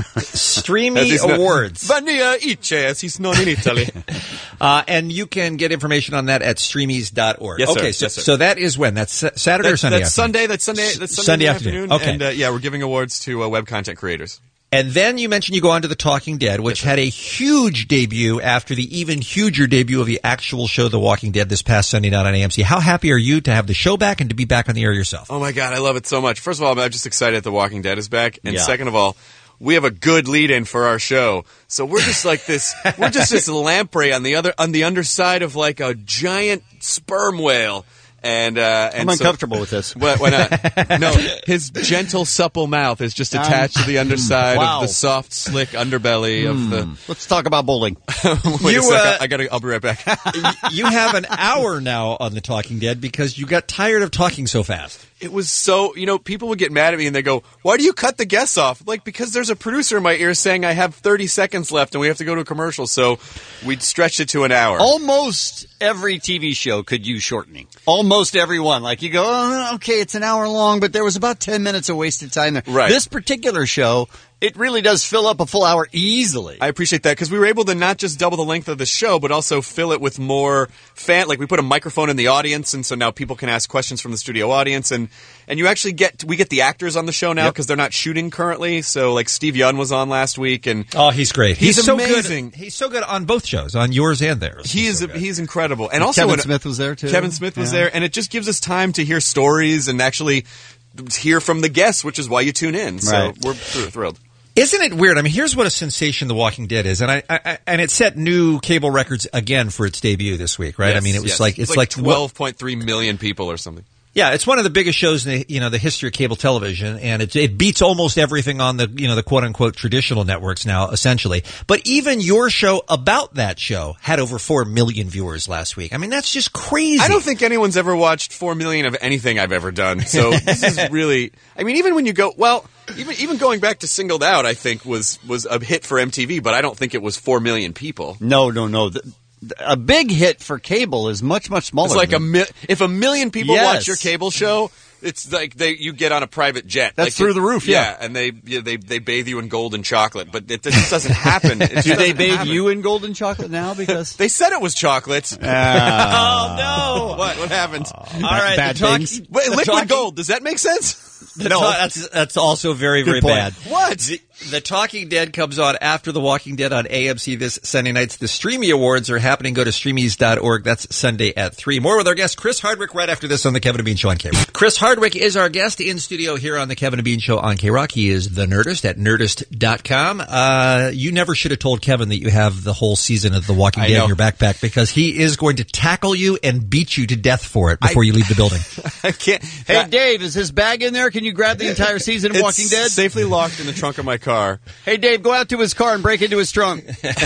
Streamy As he's known- Awards. Vanilla Ice, as he's known in Italy. Uh, and you can get information on that at streamies dot org. Yes, sir. Okay, so, Yes, sir. so that is when? That's Sa- Saturday or That's, Sunday that's afternoon? Sunday. That's Sunday. That's Sunday, Sunday afternoon. afternoon. Okay. And uh, yeah, we're giving awards to uh, web content creators. And then you mentioned you go on to The Talking Dead, which had a huge debut after the even huger debut of the actual show The Walking Dead this past Sunday night on A M C. How happy are you to have the show back and to be back on the air yourself? Oh my God, I love it so much. First of all, I'm just excited that The Walking Dead is back, and Yeah. second of all, we have a good lead-in for our show. So we're just like this. We're just this lamprey on the other on the underside of like a giant sperm whale. And uh, and I'm so- uncomfortable with this. Why, why not? No, his gentle, supple mouth is just Um, attached to the underside wow. of the soft, slick underbelly of the. Let's talk about bowling. Wait You, a second, uh, I gotta. I'll be right back. You have an hour now on The Talking Dead because you got tired of talking so fast. It was so, you know, people would get mad at me and they go, why do you cut the guests off? Like, because there's a producer in my ear saying I have thirty seconds left and we have to go to a commercial. So we stretched it to an hour. Almost every T V show could use shortening. Almost every one. Like you go, oh, okay, it's an hour long, but there was about ten minutes of wasted time there. Right. This particular show, it really does fill up a full hour easily. I appreciate that because we were able to not just double the length of the show, but also fill it with more fan. Like we put a microphone in the audience, and so now people can ask questions from the studio audience, and and you actually get we get the actors on the show now because they're not shooting currently. So like Steve Young was on last week, and Oh, he's great. He's so amazing. good. He's so good on both shows, on yours and theirs. he is he's incredible, and And also Kevin an- Smith was there, too. Kevin Smith was Yeah. there, and it just gives us time to hear stories and actually hear from the guests, which is why you tune in. So Right. we're thr- thrilled. Isn't it weird? I mean, here's what a sensation The Walking Dead is, and I, I and it set new cable records again for its debut this week, right? I Yes, mean, it was yes. like it's like, twelve point three million people or something. Yeah, it's one of the biggest shows in the, you know, the history of cable television, and it, it beats almost everything on the, you know, the quote unquote traditional networks now, essentially. But even your show about that show had over four million viewers last week. I mean, that's just crazy. I don't think anyone's ever watched four million of anything I've ever done. So this is really, I mean, even when you go, well, even even going back to Singled Out, I think was was a hit for M T V, but I don't think it was four million people. No, no, no. The, a big hit for cable is much, much smaller. It's like a than- mi- if a million people Yes. watch your cable show, It's like they you get on a private jet. That's like through it- the roof, yeah. and they yeah, they they bathe you in gold and chocolate, but it just doesn't happen. It just Do they doesn't bathe happen. you in golden chocolate now? Because They said it was chocolate. Ah. Oh, no. What what happened? All right, bad the talk- things. Wait, the liquid talking- gold. Does that make sense? The no, that's that's also very very point. bad. What? The, the Talking Dead comes on after The Walking Dead on A M C this Sunday nights. The Streamy Awards are happening. Go to streamies dot org. That's Sunday at three. More with our guest Chris Hardwick right after this on the Kevin and Bean Show on K-Rock. Chris Hardwick is our guest in studio here on the Kevin and Bean Show on K-Rock. He is the Nerdist at nerdist dot com. Uh, you never should have told Kevin that you have the whole season of The Walking I Dead know. in your backpack because he is going to tackle you and beat you to death for it before I- you leave the building. I can't. hey, that- Dave, is his bag in there? Can you grab the entire season of it's Walking Dead? safely locked in the trunk of my car. Hey, Dave, go out to his car and break into his trunk.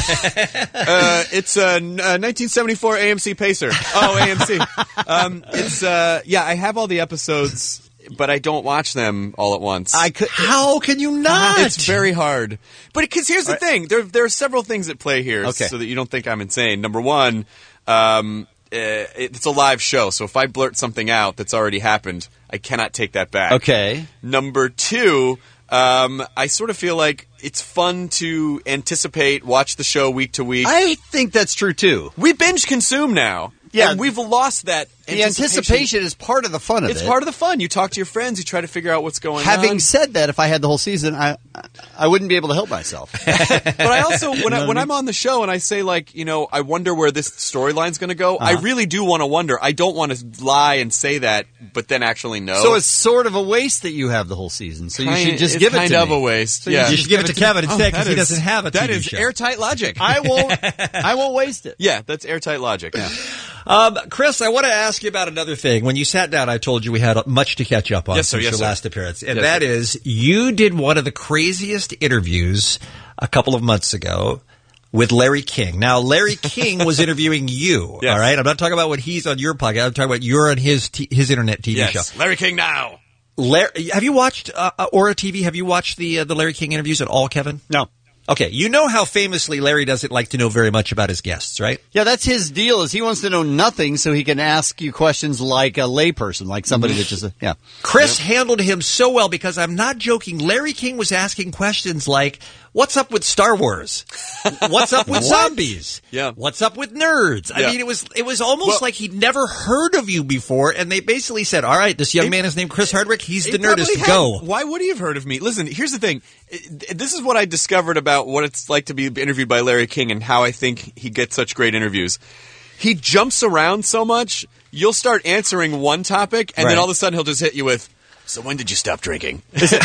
Uh, it's a, n- a nineteen seventy-four A M C Pacer. Oh, A M C. Um, it's uh, yeah. I have all the episodes, but I don't watch them all at once. I could. How can you not? It's very hard. But because here's the thing, there there are several things at play here, Okay. so that you don't think I'm insane. Number one, um, uh, it's a live show, so if I blurt something out that's already happened, I cannot take that back. Okay. Number two, um, I sort of feel like it's fun to anticipate, watch the show week to week. I think that's true too. We binge consume now. Yeah. And we've lost that The anticipation is part of the fun of It's it. part of the fun. You talk to your friends, you try to figure out what's going Having on. said that, if I had the whole season, I I wouldn't be able to help myself. But I also, when, You know I, what when I I'm mean? on the show and I say, like, you know, I wonder where this storyline's going to go, I Uh-huh. really do want to wonder. I don't want to lie and say that, but then actually know. So it's sort of a waste that you have the whole season. So you Kind- should just it's give it kind to of me. a waste. So yeah. You should give it to Kevin instead because that he is- doesn't have a T V That is show. airtight logic. I won't. I won't waste it. Yeah, that's airtight logic. Yeah. Um, Chris, I want to ask you about another thing. When you sat down, I told you we had much to catch up on Yes, sir. since Yes, your sir. last appearance. And Yes, that sir. is, you did one of the craziest interviews a couple of months ago with Larry King. Now, Larry King was interviewing you, Yes. all right? I'm not talking about what he's on your podcast. I'm talking about you're on his t- his internet T V Yes. show. Larry King now. Larry, have you watched uh, Aura T V? Have you watched the uh, the Larry King interviews at all, Kevin? No. Okay, you know how famously Larry doesn't like to know very much about his guests, right? Yeah, that's his deal. Is he wants to know nothing so he can ask you questions like a layperson, like somebody that just yeah. Chris handled him so well because I'm not joking. Larry King was asking questions like, what's up with Star Wars? What's up with What? zombies? Yeah. What's up with nerds? I Yeah. mean, it was it was almost Well- like he'd never heard of you before, and they basically said, all right, this young man is named Chris Hardwick. He's He the probably Nerdist. had- Go. Why would he have heard of me? Listen, here's the thing. This is what I discovered about what it's like to be interviewed by Larry King and how I think he gets such great interviews. He jumps around so much, you'll start answering one topic, and Right. then all of a sudden he'll just hit you with, so when did you stop drinking?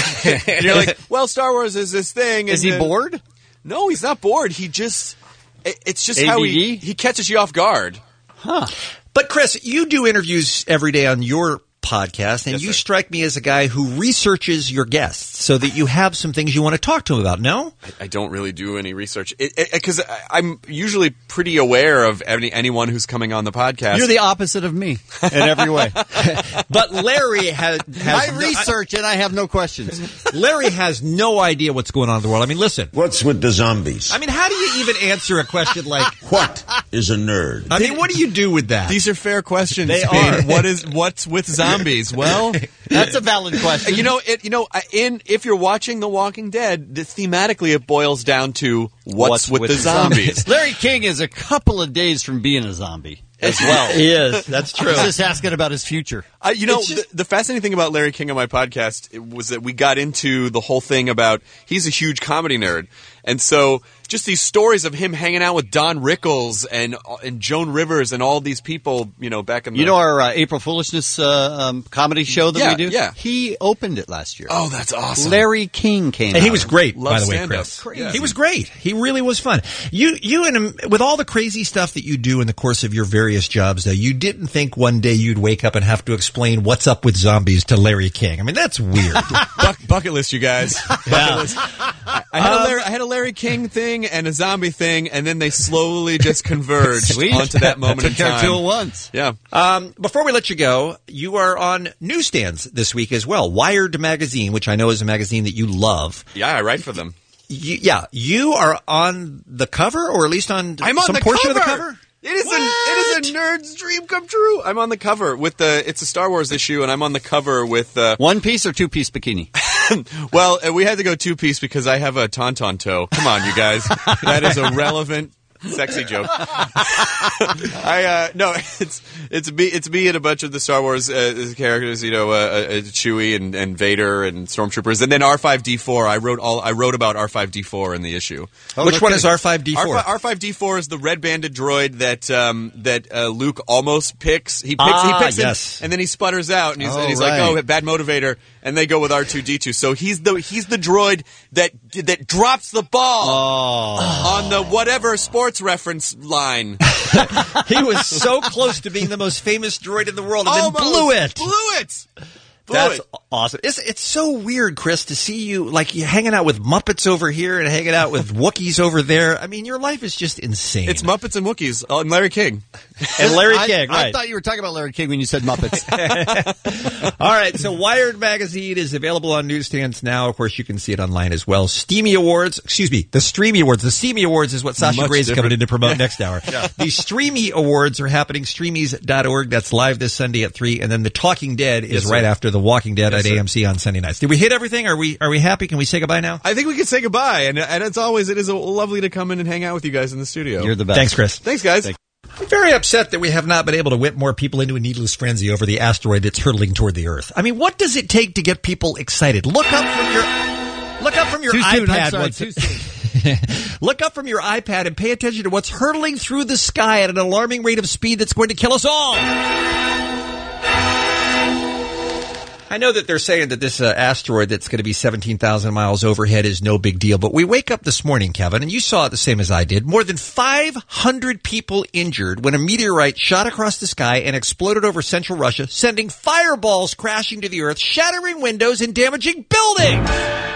And you're like, well, Star Wars is this thing. Is and, he uh, bored? No, he's not bored. He just, it- it's just A D D? how he, he catches you off guard. But Chris, you do interviews every day on your podcast, and Yes, you sir. strike me as a guy who researches your guests so that you have some things you want to talk to them about. No? I, I don't really do any research because I'm usually pretty aware of any, anyone who's coming on the podcast. You're the opposite of me in every way. But Larry has, has I no- research and I have no questions. Larry has no idea what's going on in the world. I mean, listen. What's with the zombies? I mean, how do you even answer a question like, What is a nerd? I mean, what do you do with that? These are fair questions. They Bean. are. What is what's with zombies? Well, That's a valid question. you know, it. You know, in if you're watching The Walking Dead, the, thematically it boils down to what's, with, the zombies. Larry King is a couple of days from being a zombie as well. He is. That's true. He's just asking about his future. Uh, you know, It's just- the, the fascinating thing about Larry King on my podcast it was that we got into the whole thing about he's a huge comedy nerd, and so just these stories of him hanging out with Don Rickles and and Joan Rivers and all these people, you know, back in the You know our uh, April Foolishness uh, um, comedy show that Yeah, we do? yeah. He opened it last year. oh, that's awesome. Larry King came And he out. was great, Love by the way, stand-up. Chris. Crazy. He was great. He really was fun. You, you, and him, with all the crazy stuff that you do in the course of your various jobs, though, you didn't think one day you'd wake up and have to explain what's up with zombies to Larry King. I mean, that's weird. Buck, bucket list, you guys. Bucket Yeah. list. I, I had a Larry, I had a Larry King thing and a zombie thing, and then they slowly just converged Sweet. onto that moment in Took care of two time. at once. Yeah. Um, before we let you go, you are on newsstands this week as well. Wired magazine, which I know is a magazine that you love. Yeah, I write for them. You, yeah, you are on the cover, or at least on I'm on some the portion cover. of the cover. It is, a, it is a nerd's dream come true. I'm on the cover with the, it's a Star Wars issue, and I'm on the cover with... Uh, One piece or two piece bikini? Well, uh, we had to go two piece because I have a tauntaun toe. Come on, you guys. That is a relevant... sexy joke. I uh, no, it's it's me it's me and a bunch of the Star Wars uh, characters, you know, uh, uh, Chewie and, and Vader and Stormtroopers, and then R five D four. I wrote all I wrote about R five D four in the issue. Oh, Which one is R five D four? R five D four is the red banded droid that um, that uh, Luke almost picks. He picks ah, he picks yes. him, and then he sputters out, and he's, oh, and he's right. like, "Oh, bad motivator." And they go with R two D two. So he's the he's the droid that that drops the ball oh. on the whatever sports reference line. He was so close to being the most famous droid in the world, and Almost then blew it. Blew it. Blew That's it. awesome. It's, it's so weird, Chris, to see you like you hanging out with Muppets over here and hanging out with Wookiees over there. I mean, your life is just insane. It's Muppets and Wookiees uh, and Larry King. And Larry I, King, right. I thought you were talking about Larry King when you said Muppets. All right, so Wired Magazine is available on newsstands now. Of course, you can see it online as well. Steamy Awards, excuse me, the Streamy Awards. The Steamy Awards is what Sasha Much Gray's different. coming in to promote next hour. Yeah. The Streamy Awards are happening, streamies dot org. That's live this Sunday at three. And then The Talking Dead is Yes, right sir. after The Walking Dead Yes, at sir. A M C on Sunday nights. Did we hit everything? Are we are we happy? Can we say goodbye now? I think we can say goodbye, and and it's always it is lovely to come in and hang out with you guys in the studio. You're the best. Thanks, Chris. Thanks, guys. Thank I'm very upset that we have not been able to whip more people into a needless frenzy over the asteroid that's hurtling toward the Earth. I mean, what does it take to get people excited? Look up from your look up from your Too soon, I'm iPad. sorry, once- too soon. Look up from your iPad and pay attention to what's hurtling through the sky at an alarming rate of speed that's going to kill us all. I know that they're saying that this uh, asteroid that's going to be seventeen thousand miles overhead is no big deal, but we wake up this morning, Kevin, and you saw it the same as I did. More than five hundred people injured when a meteorite shot across the sky and exploded over central Russia, sending fireballs crashing to the Earth, shattering windows and damaging buildings.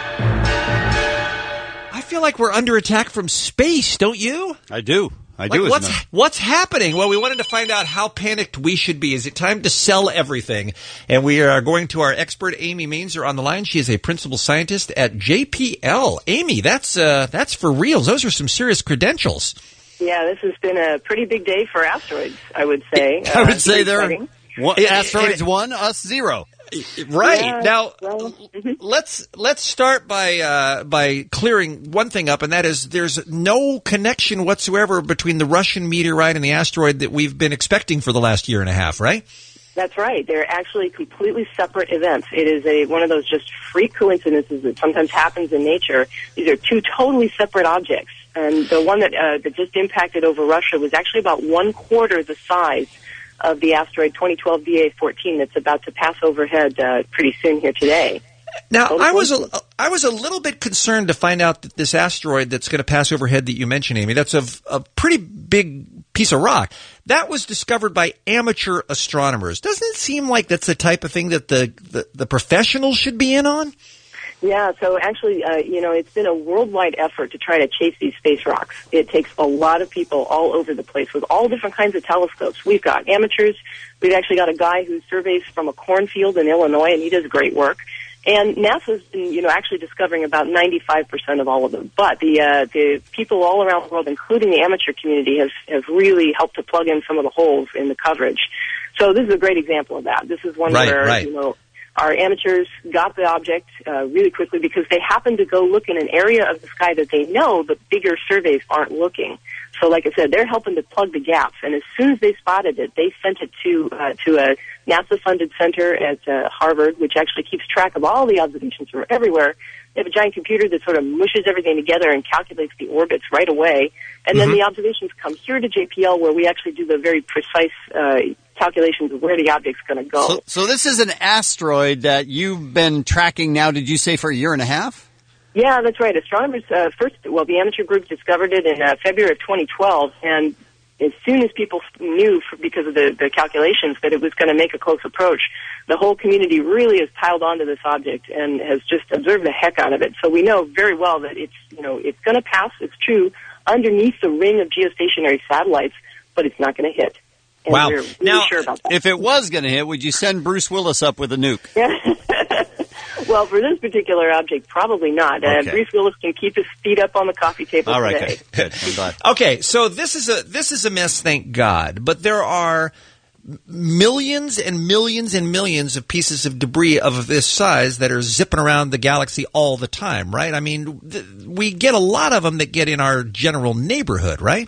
I feel like we're under attack from space, don't you? I do. I Like, do. what's isn't it? what's happening? Well, we wanted to find out how panicked we should be. Is it time to sell everything? And we are going to our expert, Amy Mainzer, on the line. She is a principal scientist at J P L. Amy, that's uh, that's for reals. Those are some serious credentials. Yeah, this has been a pretty big day for asteroids, I would say. I would Uh, say pretty they're exciting. one, It- it- asteroids it- one, us zero. Right. Yeah, Now, well, mhm. let's let's start by uh, by clearing one thing up, and that is there's no connection whatsoever between the Russian meteorite and the asteroid that we've been expecting for the last year and a half, right? That's right. They're actually completely separate events. It is a one of those just freak coincidences that sometimes happens in nature. These are two totally separate objects. And the one that uh, that just impacted over Russia was actually about one quarter the size of the asteroid twenty twelve B A fourteen that's about to pass overhead uh, pretty soon here today. Now, Total I was coincidence. a, I was a little bit concerned to find out that this asteroid that's going to pass overhead that you mentioned, Amy, that's a, a pretty big piece of rock. That was discovered by amateur astronomers. Doesn't it seem like that's the type of thing that the, the, the professionals should be in on? Yeah, so actually, uh, you know, it's been a worldwide effort to try to chase these space rocks. It takes a lot of people all over the place with all different kinds of telescopes. We've got amateurs. We've actually got a guy who surveys from a cornfield in Illinois, and he does great work. And NASA's been, you know, actually discovering about ninety-five percent of all of them. But the uh, the people all around the world, including the amateur community, have, have really helped to plug in some of the holes in the coverage. So this is a great example of that. This is one Right, where, right. you know, our amateurs got the object uh, really quickly because they happened to go look in an area of the sky that they know the bigger surveys aren't looking. So like I said, they're helping to plug the gaps. And as soon as they spotted it, they sent it to uh, to a NASA-funded center at uh, Harvard, which actually keeps track of all the observations from everywhere. They have a giant computer that sort of mushes everything together and calculates the orbits right away. And then Mm-hmm. the observations come here to J P L, where we actually do the very precise uh, calculations of where the object's going to go. So, so this is an asteroid that you've been tracking now, did you say, for a year and a half? Yeah, that's right. Astronomers uh, first, well, the amateur group discovered it in uh, February of twenty twelve, and as soon as people knew, for, because of the, the calculations, that it was going to make a close approach, the whole community really has piled onto this object and has just observed the heck out of it. So we know very well that it's, you know, it's going to pass. It's true underneath the ring of geostationary satellites, but it's not going to hit. And Wow. we're really Now, sure about that. if it was going to hit, would you send Bruce Willis up with a nuke? Yeah. Well, for this particular object, probably not. Uh, Okay. Bruce Willis can keep his feet up on the coffee table All right, today. good. good. I'm glad. Okay, so this is a this is a mess, thank God. But there are millions and millions and millions of pieces of debris of this size that are zipping around the galaxy all the time, right? I mean, th- we get a lot of them that get in our general neighborhood, right?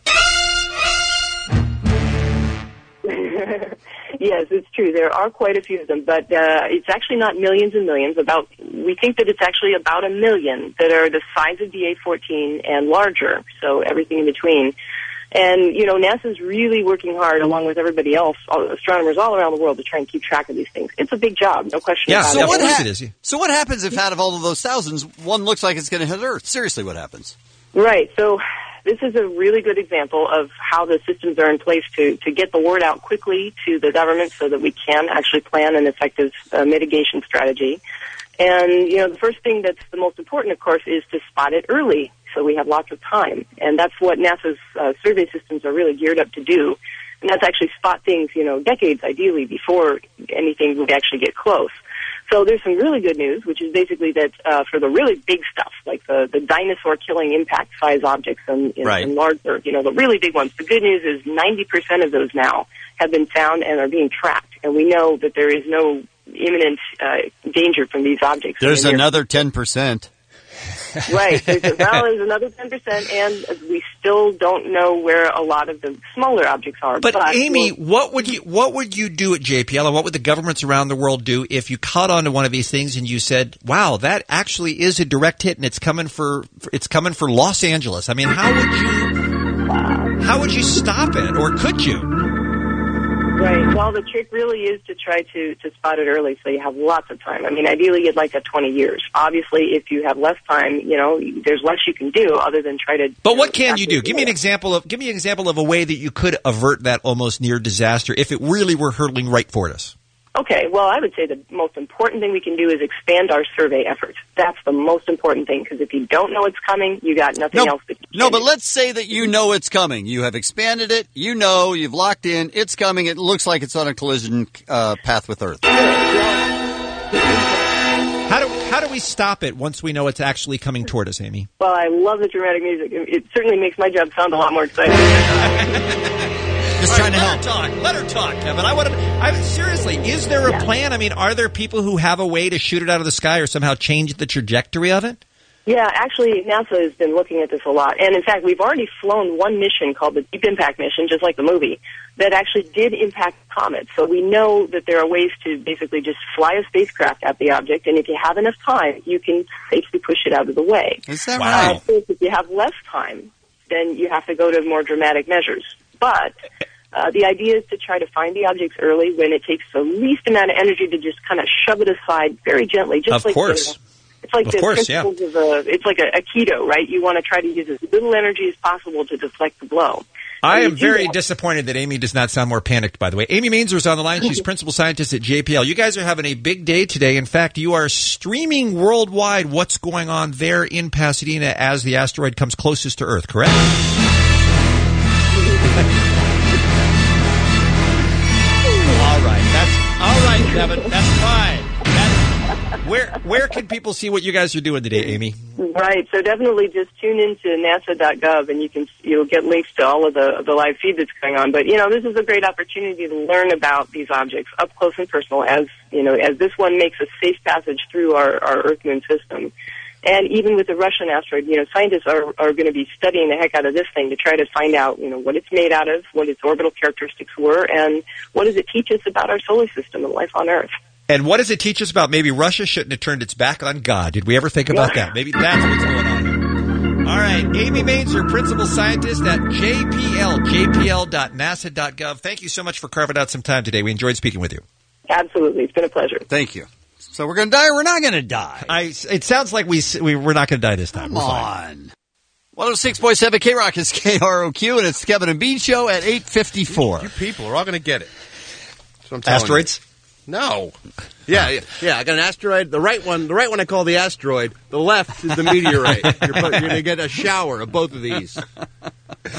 Yes, it's true. There are quite a few of them, but uh, it's actually not millions and millions. About we think that it's actually about a million that are the size of the A fourteen and larger, so everything in between. And, you know, NASA's really working hard, along with everybody else, all- astronomers all around the world, to try and keep track of these things. It's a big job, no question about so it. what hap- So what happens if out of all of those thousands, one looks like it's going to hit Earth? Seriously, what happens? Right. So this is a really good example of how the systems are in place to, to get the word out quickly to the government so that we can actually plan an effective uh, mitigation strategy. And, you know, the first thing that's the most important, of course, is to spot it early so we have lots of time. And that's what NASA's uh, survey systems are really geared up to do. And that's actually spot things, you know, decades ideally before anything would actually get close. So there's some really good news, which is basically that uh, for the really big stuff, like the, the dinosaur-killing impact-size objects and, and, Right. and larger, you know, the really big ones, the good news is ninety percent of those now have been found and are being tracked. And we know that there is no imminent uh, danger from these objects. There's in the near another ten percent. Right. There's, a, well, there's another ten percent, and we still don't know where a lot of the smaller objects are. But, Amy, we'll- what would you what would you do at J P L, and what would the governments around the world do if you caught onto one of these things and you said, "Wow, that actually is a direct hit, and it's coming for it's coming for Los Angeles"? I mean, how would you how would you stop it, or could you? Right. Well, the trick really is to try to, to spot it early so you have lots of time. I mean, ideally you'd like a twenty years. Obviously, if you have less time, you know, there's less you can do other than try to... But what can you do? Give me an example of give me an example of a way that you could avert that almost near disaster if it really were hurtling right toward us. Okay, well, I would say the most important thing we can do is expand our survey efforts. That's the most important thing, because if you don't know it's coming, you got nothing No, else that you no, can but do. let's say that you know it's coming. You have expanded it. You know, you've locked in. It's coming. It looks like it's on a collision uh, path with Earth. How do how do we stop it once we know it's actually coming toward us, Amy? Well, I love the dramatic music. It it certainly makes my job sound a lot more exciting. Just trying to help. Let her talk. Let her talk, Kevin. I want to. I seriously. Is there a plan? I mean, are there people who have a way to shoot it out of the sky or somehow change the trajectory of it? Yeah, actually, NASA has been looking at this a lot. And, in fact, we've already flown one mission called the Deep Impact Mission, just like the movie, that actually did impact comets. So we know that there are ways to basically just fly a spacecraft at the object, and if you have enough time, you can safely push it out of the way. Is that Wow. Uh, of course, if you have less time, then you have to go to more dramatic measures. But uh, the idea is to try to find the objects early when it takes the least amount of energy to just kind of shove it aside very gently. Just Of like course. The, it's like Of the course, yeah. principles of a, it's like a, a keto, right? You want to try to use as little energy as possible to deflect the blow. I And am you do very that- disappointed that Amy does not sound more panicked, by the way. Amy Mainzer is on the line. She's principal scientist at J P L. You guys are having a big day today. In fact, you are streaming worldwide what's going on there in Pasadena as the asteroid comes closest to Earth, correct? All right. That's all right, Kevin. That's fine. That's, where where can people see what you guys are doing today, Amy? Right, so definitely just tune into nasa dot gov and you can you'll get links to all of the the live feed that's going on. But you know, this is a great opportunity to learn about these objects up close and personal, as you know, as this one makes a safe passage through our, our Earth Moon system. And even with the Russian asteroid, you know, scientists are are going to be studying the heck out of this thing to try to find out, you know, what it's made out of, what its orbital characteristics were, and what does it teach us about our solar system and life on Earth. And what does it teach us about maybe Russia shouldn't have turned its back on God? Did we ever think about that? Maybe that's what's going on here. All right. Amy Mainzer, principal scientist at J P L, j p l dot nasa dot gov. Thank you so much for carving out some time today. We enjoyed speaking with you. Absolutely. It's been a pleasure. Thank you. So we're going to die or we're not going to die? I, it sounds like we, we, we're not going to die this time. Come We're fine. on. one oh six point seven K-Rock is K R O Q, and it's the Kevin and Bean Show at eight fifty-four. You people are all going to get it. That's what I'm telling Asteroids? You. No. Yeah, yeah, yeah. I got an asteroid. The right one, the right one I call the asteroid. The left is the meteorite. You're, you're going to get a shower of both of these.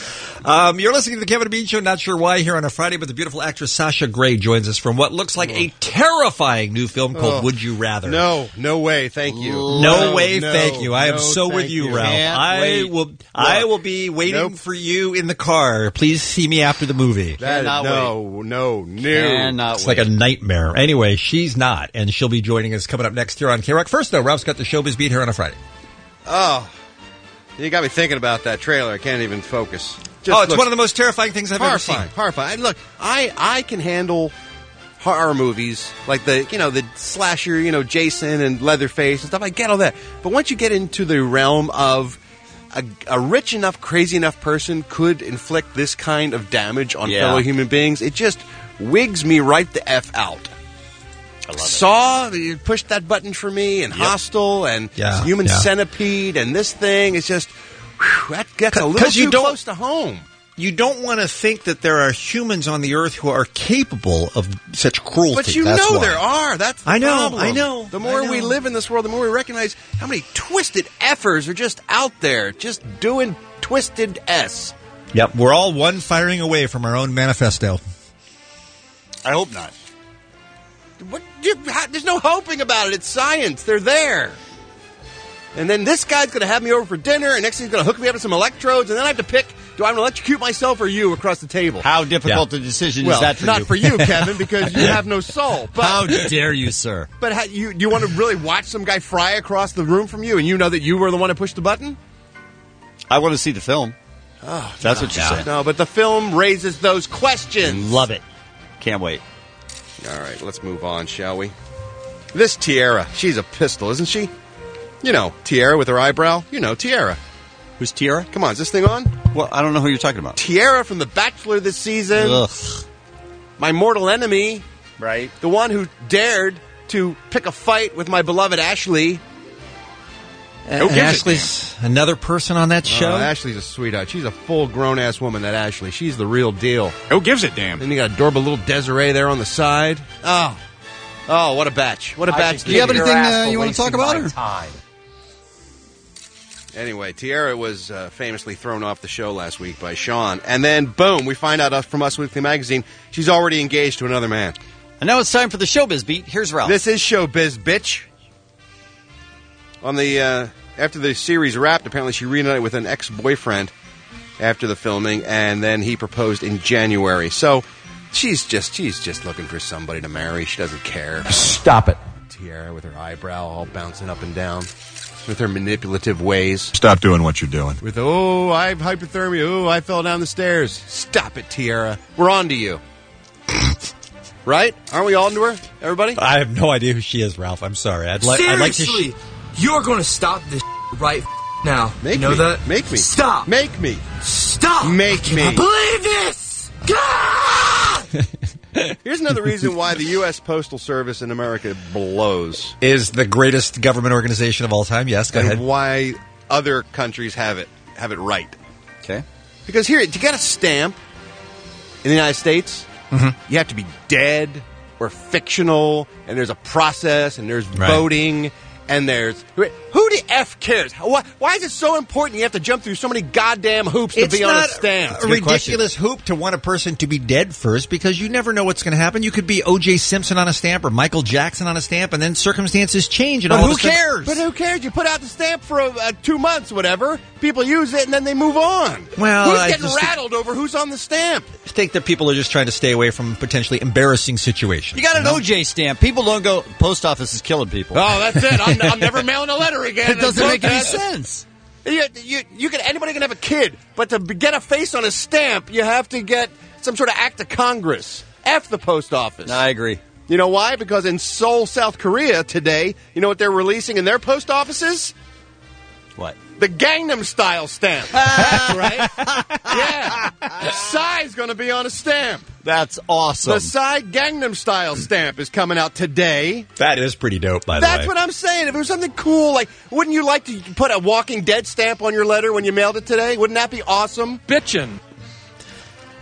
Um, you're listening to the Kevin and Bean Show. Not sure why here on a Friday, but the beautiful actress Sasha Grey joins us from what looks like a terrifying new film called Oh. Would You Rather. No, no way. Thank you. No, No, way, no, thank you. I am no, so with thank you, you. Ralph. Can't I wait. will. I Look. will be waiting Nope. for you in the car. Please see me after the movie. That, no, no, no. It's like a nightmare. Anyway, she's not, and she'll be joining us coming up next here on K-Rock. First, though, Ralph's got the Showbiz Beat here on a Friday. Oh, you got me thinking about that trailer. I can't even focus. Oh, it's one of the most terrifying things I've ever seen. Horrifying, horrifying. Look, I I can handle horror movies like the you know the slasher, you know Jason and Leatherface and stuff. I get all that, but once you get into the realm of a, a rich enough, crazy enough person could inflict this kind of damage on Yeah. fellow human beings, it just wigs me right the f out. I love Saw, you pushed that button for me, and Hostel, and Yeah, Human yeah. Centipede, and this thing is just whew, that gets a little 'Cause you too don't- close to home. You don't want to think that there are humans on the earth who are capable of such cruelty. But you That's know why. there are. That's the I know, problem. I know, The more I know. we live in this world, the more we recognize how many twisted effers are just out there, just doing twisted S. Yep, we're all one firing away from our own manifesto. I hope not. What? You, how, there's no hoping about it. It's science. They're there. And then this guy's going to have me over for dinner, and next thing he's going to hook me up to some electrodes, and then I have to pick, do I want to electrocute myself or you across the table? How difficult a decision well, is that for not you? for you, Kevin, because you have no soul. But, How dare you, sir? But how, you you want to really watch some guy fry across the room from you, and you know that you were the one who pushed the button? I want to see the film. Oh, That's what you're saying. No, but the film raises those questions. Love it. Can't wait. All right, let's move on, shall we? This Tiara, she's a pistol, isn't she? You know, Tiara with her eyebrow. You know, Tiara. Who's Tiara? Come on, is this thing on? Well, I don't know who you're talking about. Tiara from The Bachelor this season. Ugh. My mortal enemy. Right. The one who dared to pick a fight with my beloved Ashley. And Ashley's another person on that show. Oh, Ashley's a sweetheart. She's a full grown ass woman, that Ashley. She's the real deal. Who gives a damn? Then you got adorable little Desiree there on the side. Oh. Oh, what a batch. What a batch. Do you have anything uh, you want to talk about? Or? Anyway, Tiara was uh, famously thrown off the show last week by Sean. And then, boom, we find out uh, from Us Weekly Magazine, she's already engaged to another man. And now it's time for the Showbiz Beat. Here's Ralph. This is Showbiz, bitch. On the uh, after the series wrapped, apparently she reunited with an ex-boyfriend after the filming, and then he proposed in January. So she's just she's just looking for somebody to marry. She doesn't care. Stop it. Tiara with her eyebrow all bouncing up and down, with her manipulative ways. Stop doing what you're doing. With, oh, I have hypothermia. Oh, I fell down the stairs. Stop it, Tiara. We're on to you. Right? Aren't we all into her? Everybody? I have no idea who she is, Ralph. I'm sorry. I'd, li- I'd like to. Seriously, Sh- you're going to stop this right now. Make you know me. that? Make me. Stop. Make me. Stop. Make I me. can't believe this. God! Here's another reason why the U S Postal Service in America blows. is the greatest government organization of all time. Yes, go and ahead. why other countries have it have it right. Okay. Because here, to get a stamp in the United States, Mhm. you have to be dead or fictional, and there's a process, and there's Right. voting, and there's who the f cares? Why, why is it so important? You have to jump through so many goddamn hoops It's to be on a not stamp. a ridiculous hoop to want a person to be dead first, because you never know what's going to happen. You could be O J Simpson on a stamp or Michael Jackson on a stamp, and then circumstances change, and But all who of a sudden- cares? But who cares? You put out the stamp for uh, uh, two months, whatever. People use it, and then they move on. Well, who's I getting just- rattled over who's on the stamp? I think that people are just trying to stay away from potentially embarrassing situations. You got an know? O J stamp. People don't go, post office is killing people. Oh, that's it. I'm, I'm never mailing a letter again. It doesn't make any Protest. sense. You, you, you can anybody can have a kid, but to get a face on a stamp, you have to get some sort of act of Congress. F the post office. I agree. You know why? Because in Seoul, South Korea today, you know what they're releasing in their post offices? What? The Gangnam Style stamp. That's right. Yeah. Psy's going to be on a stamp. That's awesome. The Psy Gangnam Style stamp is coming out today. That is pretty dope, by the way. That's what I'm saying. If it was something cool, like, wouldn't you like to put a Walking Dead stamp on your letter when you mailed it today? Wouldn't that be awesome? Bitchin'.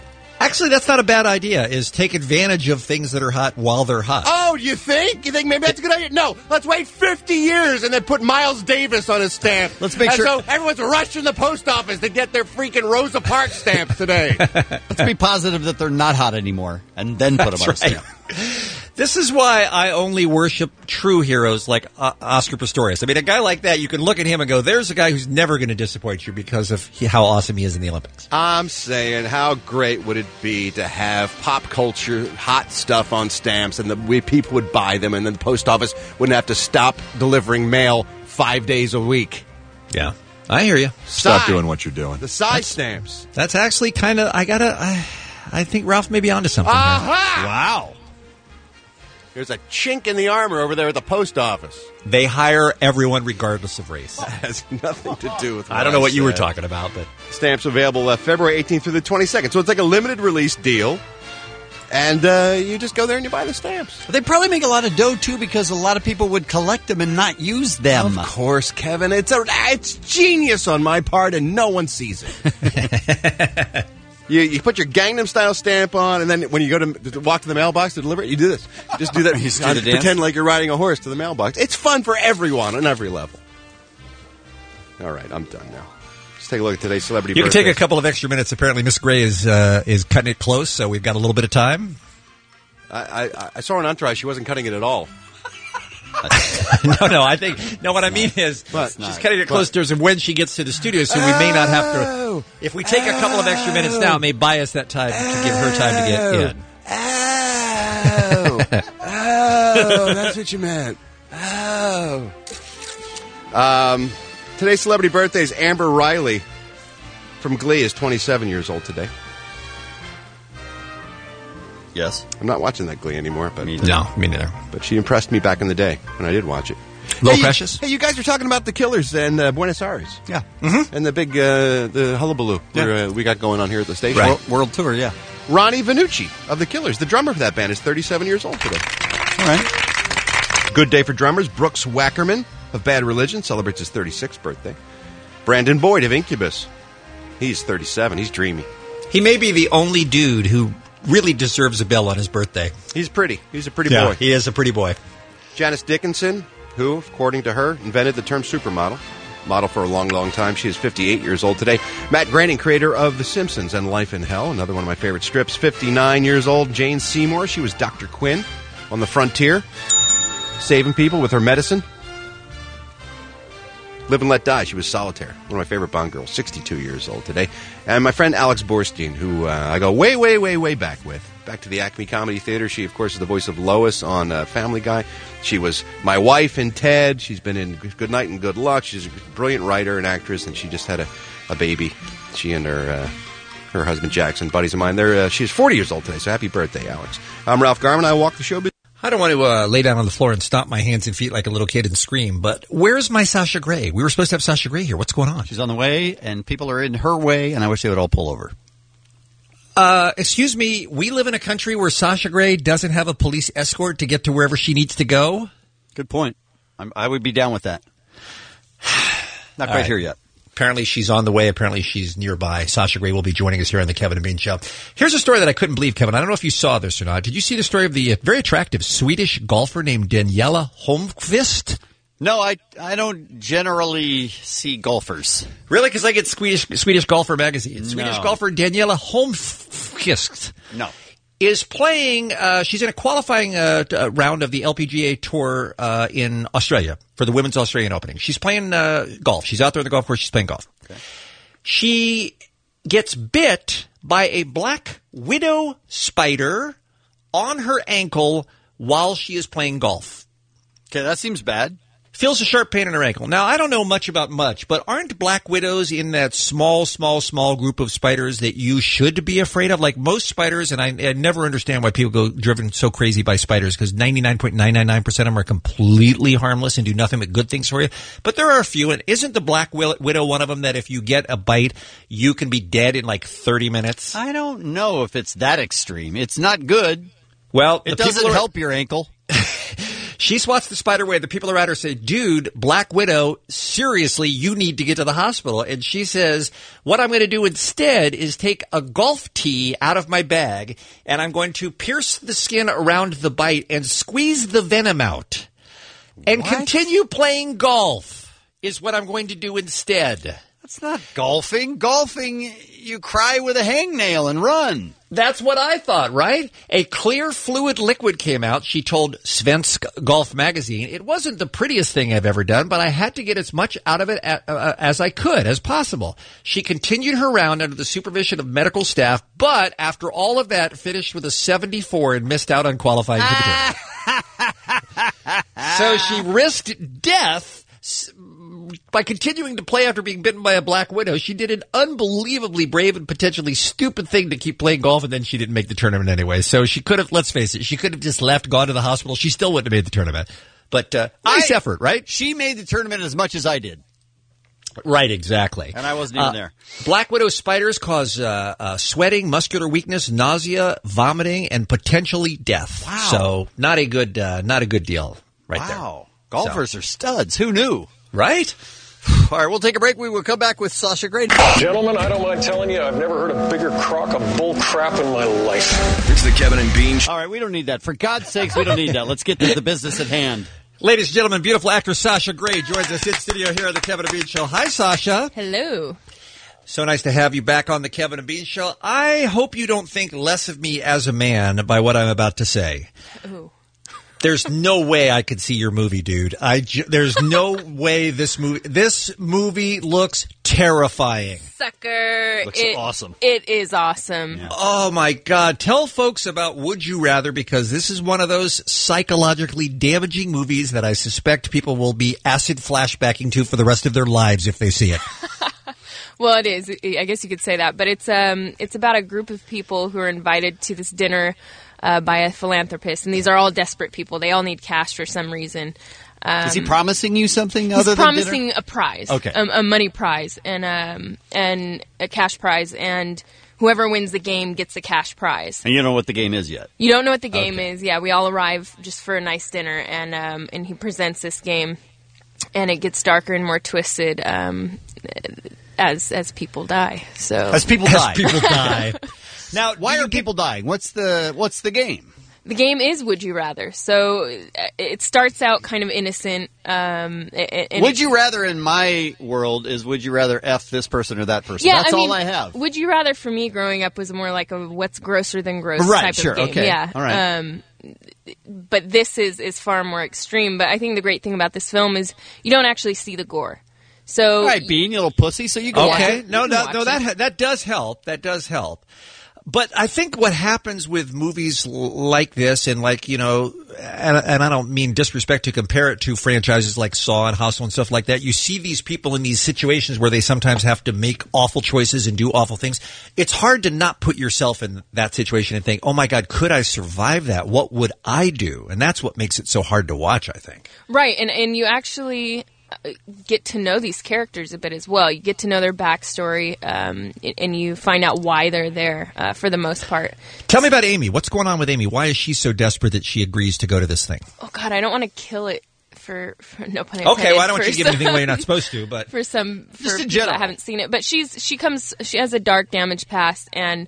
Actually, that's not a bad idea, is take advantage of things that are hot while they're hot. Oh, you think? You think maybe that's a good idea? No, let's wait fifty years and then put Miles Davis on a stamp. Let's make and sure- so everyone's rushing the post office to get their freaking Rosa Parks stamps today. Let's be positive that they're not hot anymore, and then put them on a That's right. stamp. This is why I only worship true heroes like uh, Oscar Pistorius. I mean, a guy like that, you can look at him and go, there's a guy who's never going to disappoint you because of he, how awesome he is in the Olympics. I'm saying, how great would it be to have pop culture hot stuff on stamps, and the we, people would buy them, and then the post office wouldn't have to stop delivering mail five days a week. Yeah, I hear you. Stop Sign. doing what you're doing. The size stamps. That's actually kind of, I gotta, I, I think Ralph may be onto something. Aha! Wow. There's a chink in the armor over there at the post office. They hire everyone regardless of race. That has nothing to do with what I don't know what you were said. talking about, but Stamps available uh, February eighteenth through the twenty-second. So it's like a limited release deal. And uh, you just go there and you buy the stamps. They probably make a lot of dough, too, because a lot of people would collect them and not use them. Of course, Kevin. It's a, it's genius on my part, and no one sees it. you, you put your Gangnam Style stamp on, and then when you go to, to walk to the mailbox to deliver it, you do this. You just do that. You just do the dance? Pretend like you're riding a horse to the mailbox. It's fun for everyone on every level. All right, I'm done now. Let's take a look at today's celebrity you can take a birthdays. couple of extra minutes. Apparently, Miss Gray is uh, is cutting it close, so we've got a little bit of time. I, I, I saw her on Entourage. She wasn't cutting it at all. no, no, I think, no, what I mean is, What? she's cutting it close to when she gets to the studio, so we may not have to, if we take a couple of extra minutes now, it may buy us that time to give her time to get in. Oh, oh, that's what you meant. Oh. Um, today's celebrity birthday is Amber Riley from Glee is twenty-seven years old today. Yes. I'm not watching that Glee anymore, but No, me neither. but she impressed me back in the day when I did watch it. Little hey, you- Precious? Hey, you guys were talking about the Killers and uh, Buenos Aires. Yeah. Mm-hmm. And the big uh, the hullabaloo Yeah. we're, uh, we got going on here at the station. Right. World, world tour, yeah. Ronnie Vannucci of the Killers, the drummer for that band, is thirty-seven years old today. All right. Good day for drummers. Brooks Wackerman of Bad Religion celebrates his thirty-sixth birthday. Brandon Boyd of Incubus, he's thirty-seven. He's dreamy. He may be the only dude who really deserves a bell on his birthday. He's pretty. He's a pretty Yeah, boy. he is a pretty boy. Janice Dickinson, who, according to her, invented the term supermodel. Model for a long, long time. She is fifty-eight years old today. Matt Groening, creator of The Simpsons and Life in Hell, another one of my favorite strips, fifty-nine years old. Jane Seymour, she was Doctor Quinn on the frontier, saving people with her medicine. Live and Let Die, she was Solitaire, one of my favorite Bond girls, sixty-two years old today. And my friend Alex Borstein, who uh, I go way, way, way, way back with. Back to the Acme Comedy Theater. She, of course, is the voice of Lois on uh, Family Guy. She was my wife in Ted. She's been in Good Night and Good Luck. She's a brilliant writer and actress, and she just had a, a baby. She and her uh, her husband Jackson, buddies of mine. They're uh, she's forty years old today, so happy birthday, Alex. I'm Ralph Garman. I walk the show. I don't want to uh, lay down on the floor and stomp my hands and feet like a little kid and scream, but where's my Sasha Grey? We were supposed to have Sasha Grey here. What's going on? She's on the way, and people are in her way, and I wish they would all pull over. Uh, excuse me, we live in a country where Sasha Grey doesn't have a police escort to get to wherever she needs to go? Good point. I'm, I would be down with that. Not All quite right. here yet. Apparently she's on the way. Apparently she's nearby. Sasha Grey will be joining us here on the Kevin and Bean Show. Here's a story that I couldn't believe, Kevin. I don't know if you saw this or not. Did you see the story of the uh, very attractive Swedish golfer named Daniela Holmqvist? No, I I don't generally see golfers. Really? Because I get Swedish Swedish Golfer magazine. Swedish No. golfer Daniela Holmqvist No. is playing. Uh, she's in a qualifying uh, t- uh, round of the L P G A Tour uh, in Australia for the Women's Australian Opening. She's playing uh, golf. She's out there on the golf course. She's playing golf. Okay. She gets bit by a black widow spider on her ankle while she is playing golf. Okay, that seems bad. Feels a sharp pain in her ankle. Now, I don't know much about much, but aren't black widows in that small, small, small group of spiders that you should be afraid of? Like most spiders, and I, I never understand why people go driven so crazy by spiders, because ninety-nine point nine nine nine percent of them are completely harmless and do nothing but good things for you. But there are a few, and isn't the black wi- widow one of them that if you get a bite, you can be dead in like thirty minutes? I don't know if it's that extreme. It's not good. Well, It the people doesn't are- help your ankle. She swats the spider away. The people around her say, dude, Black Widow, seriously, you need to get to the hospital. And she says, what I'm going to do instead is take a golf tee out of my bag, and I'm going to pierce the skin around the bite and squeeze the venom out. And What? continue playing golf is what I'm going to do instead. That's not golfing. Golfing, you cry with a hangnail and run. That's what I thought, right? A clear fluid liquid came out, she told Svensk Golf Magazine. It wasn't the prettiest thing I've ever done, but I had to get as much out of it a- uh, as I could, as possible. She continued her round under the supervision of medical staff, but after all of that, finished with a seventy-four and missed out on qualifying for the tournament. So she risked death by continuing to play after being bitten by a black widow. She did an unbelievably brave and potentially stupid thing to keep playing golf, and then she didn't make the tournament anyway. So she could have, let's face it, she could have just left, gone to the hospital. She still wouldn't have made the tournament. But uh, nice I- effort, right? She made the tournament as much as I did. Right, exactly. And I wasn't even Uh, there. Black widow spiders cause uh, uh, sweating, muscular weakness, nausea, vomiting, and potentially death. Wow. So not a good, uh, not a good deal, right there. Wow. Golfers are studs. Who knew? Right? All right, we'll take a break. We will come back with Sasha Grey. Gentlemen, I don't mind telling you, I've never heard a bigger crock of bull crap in my life. It's the Kevin and Bean Show. All right, we don't need that. For God's sakes, we don't need that. Let's get to the business at hand. Ladies and gentlemen, beautiful actress Sasha Grey joins us in studio here on the Kevin and Bean Show. Hi, Sasha. Hello. So nice to have you back on the Kevin and Bean Show. I hope you don't think less of me as a man by what I'm about to say. Ooh. There's no way I could see your movie, dude. I ju- there's no way this movie this movie looks terrifying. Sucker. Looks It- awesome. It is awesome. Oh my God. Tell folks about Would You Rather, because this is one of those psychologically damaging movies that I suspect people will be acid flashbacking to for the rest of their lives if they see it. Well, it is. I guess you could say that. But it's um, it's about a group of people who are invited to this dinner uh, by a philanthropist. And these are all desperate people. They all need cash for some reason. Um, Is he promising you something he's other than promising dinner? a prize. Okay. Um, a money prize and um, and a cash prize. And whoever wins the game gets a cash prize. And you don't know what the game is yet. You don't know what the game is. Yeah, we all arrive just for a nice dinner. And, um, and he presents this game. And it gets darker and more twisted um, as as people die. So As people die. As people die. Now, why are people dying? What's the what's the game? The game is Would You Rather. So uh, it starts out kind of innocent. Um, and and Would you rather in my world is would you rather F this person or that person? Yeah, That's I mean, all I have. Would You Rather for me growing up was more like a what's grosser than gross Right, type sure, of game. okay, Yeah. all right. Um, but this is, is far more extreme. But I think the great thing about this film is you don't actually see the gore. So All right, Bean, you little pussy, so you go watch Okay. it. No, You can no, watch no, it. that that does help. That does help. But I think what happens with movies l- like this, and like, you know, and, and I don't mean disrespect to compare it to franchises like Saw and Hostel and stuff like that. You see these people in these situations where they sometimes have to make awful choices and do awful things. It's hard to not put yourself in that situation and think, oh my God, could I survive that? What would I do? And that's what makes it so hard to watch, I think. Right, and and you actually uh, get to know these characters a bit as well. You get to know their backstory, um, and you find out why they're there uh, for the most part. Tell me about Amy. What's going on with Amy? Why is she so desperate that she agrees to go to this thing? Oh God, I don't want to kill it for, for no pun intended. Okay, well, I don't want for you to give some- anything away you're not supposed to, but for some for Just in people general. that haven't seen it. But she's she comes she has a dark, damaged past, and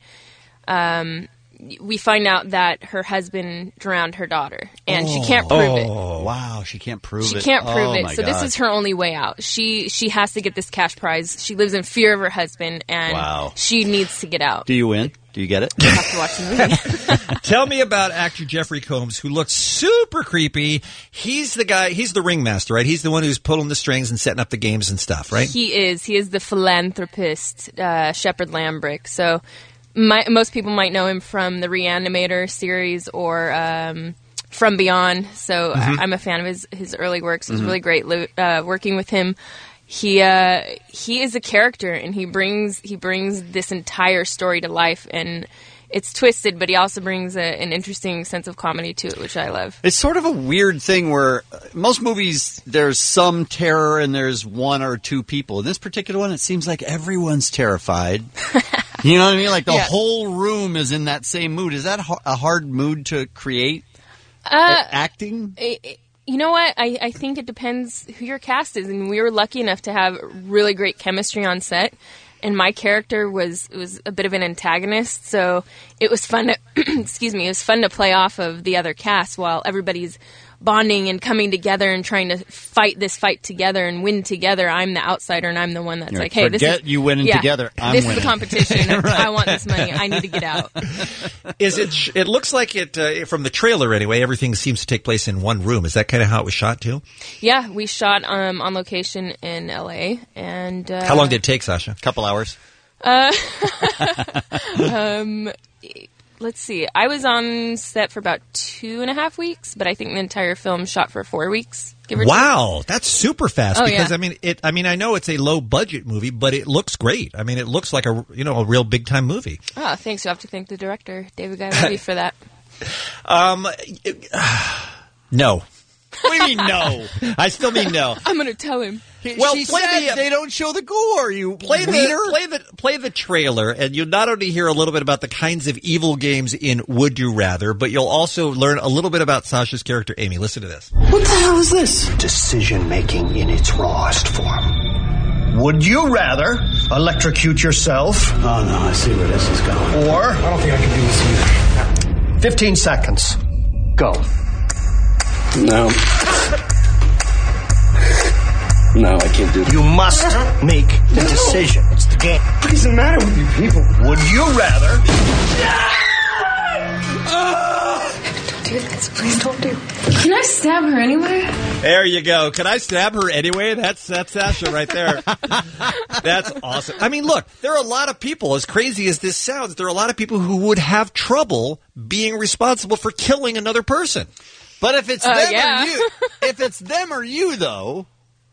um, we find out that her husband drowned her daughter, and she can't prove it. Oh, wow, she can't prove She it. can't prove Oh, it, my so this God. is her only way out. She she has to get this cash prize. She lives in fear of her husband, and Wow. she needs to get out. Do you win? Do you get it? You have to watch the movie. Tell me about actor Jeffrey Combs, who looks super creepy. He's the guy, he's the ringmaster, right? He's the one who's pulling the strings and setting up the games and stuff, right? He is. He is the philanthropist, uh, Shepard Lambrick. So my, most people might know him from the Reanimator series or um, From Beyond. So Mhm. I, I'm a fan of his, his early works. It was Mhm. really great lo- uh, working with him. He uh, he is a character, and he brings he brings this entire story to life, and it's twisted, but he also brings a, an interesting sense of comedy to it, which I love. It's sort of a weird thing where uh, most movies, there's some terror and there's one or two people. In this particular one, it seems like everyone's terrified. You know what I mean? Like the Yeah. whole room is in that same mood. Is that ho- a hard mood to create? Uh, A- acting? It, You know what? I, I think it depends who your cast is. And we were lucky enough to have really great chemistry on set. And my character was was a bit of an antagonist, so it was fun to excuse me, it was fun to play off of the other cast while everybody's bonding and coming together and trying to fight this fight together and win together. I'm the outsider, and I'm the one that's You're like, "Hey, this forget is you winning yeah, together. I'm this winning." is a competition. Right. I want this money. I need to get out." Is it? sh- It looks like it uh, from the trailer anyway. Everything seems to take place in one room. Is that kind of how it was shot too? Yeah, we shot um, on location in L A. And uh, How long did it take, Sasha? A couple hours. Uh, um, let's see. I was on set for about two and a half weeks, but I think the entire film shot for four weeks. Give or Wow, that's super fast. Oh, because yeah. I mean, it. I mean, I know it's a low budget movie, but it looks great. I mean, it looks like a you know a real big time movie. take. Oh, thanks. You have to thank the director, David Guy Levy, for that. Um, it- no. What do you mean no? I still mean no. I'm going to tell him. Well, she play said the, uh, they don't show the gore. You Play the, wiener? play the play the trailer, and you'll not only hear a little bit about the kinds of evil games in Would You Rather, but you'll also learn a little bit about Sasha's character, Amy. Listen to this. What the hell is this? Decision making in its rawest form. Would you rather electrocute yourself? Oh no, I see where this is going. Or I don't think I can do this either. Fifteen seconds. Go. No. No, I can't do that. You must make the decision. It's the game. What is the matter with you people? Would you rather? Don't do this. Please don't do it. Can I stab her anywhere? There you go. Can I stab her anyway? That's that's Sasha right there. That's awesome. I mean, look, there are a lot of people, as crazy as this sounds, there are a lot of people who would have trouble being responsible for killing another person. But if it's Uh, them yeah. or you, if it's them or you, though,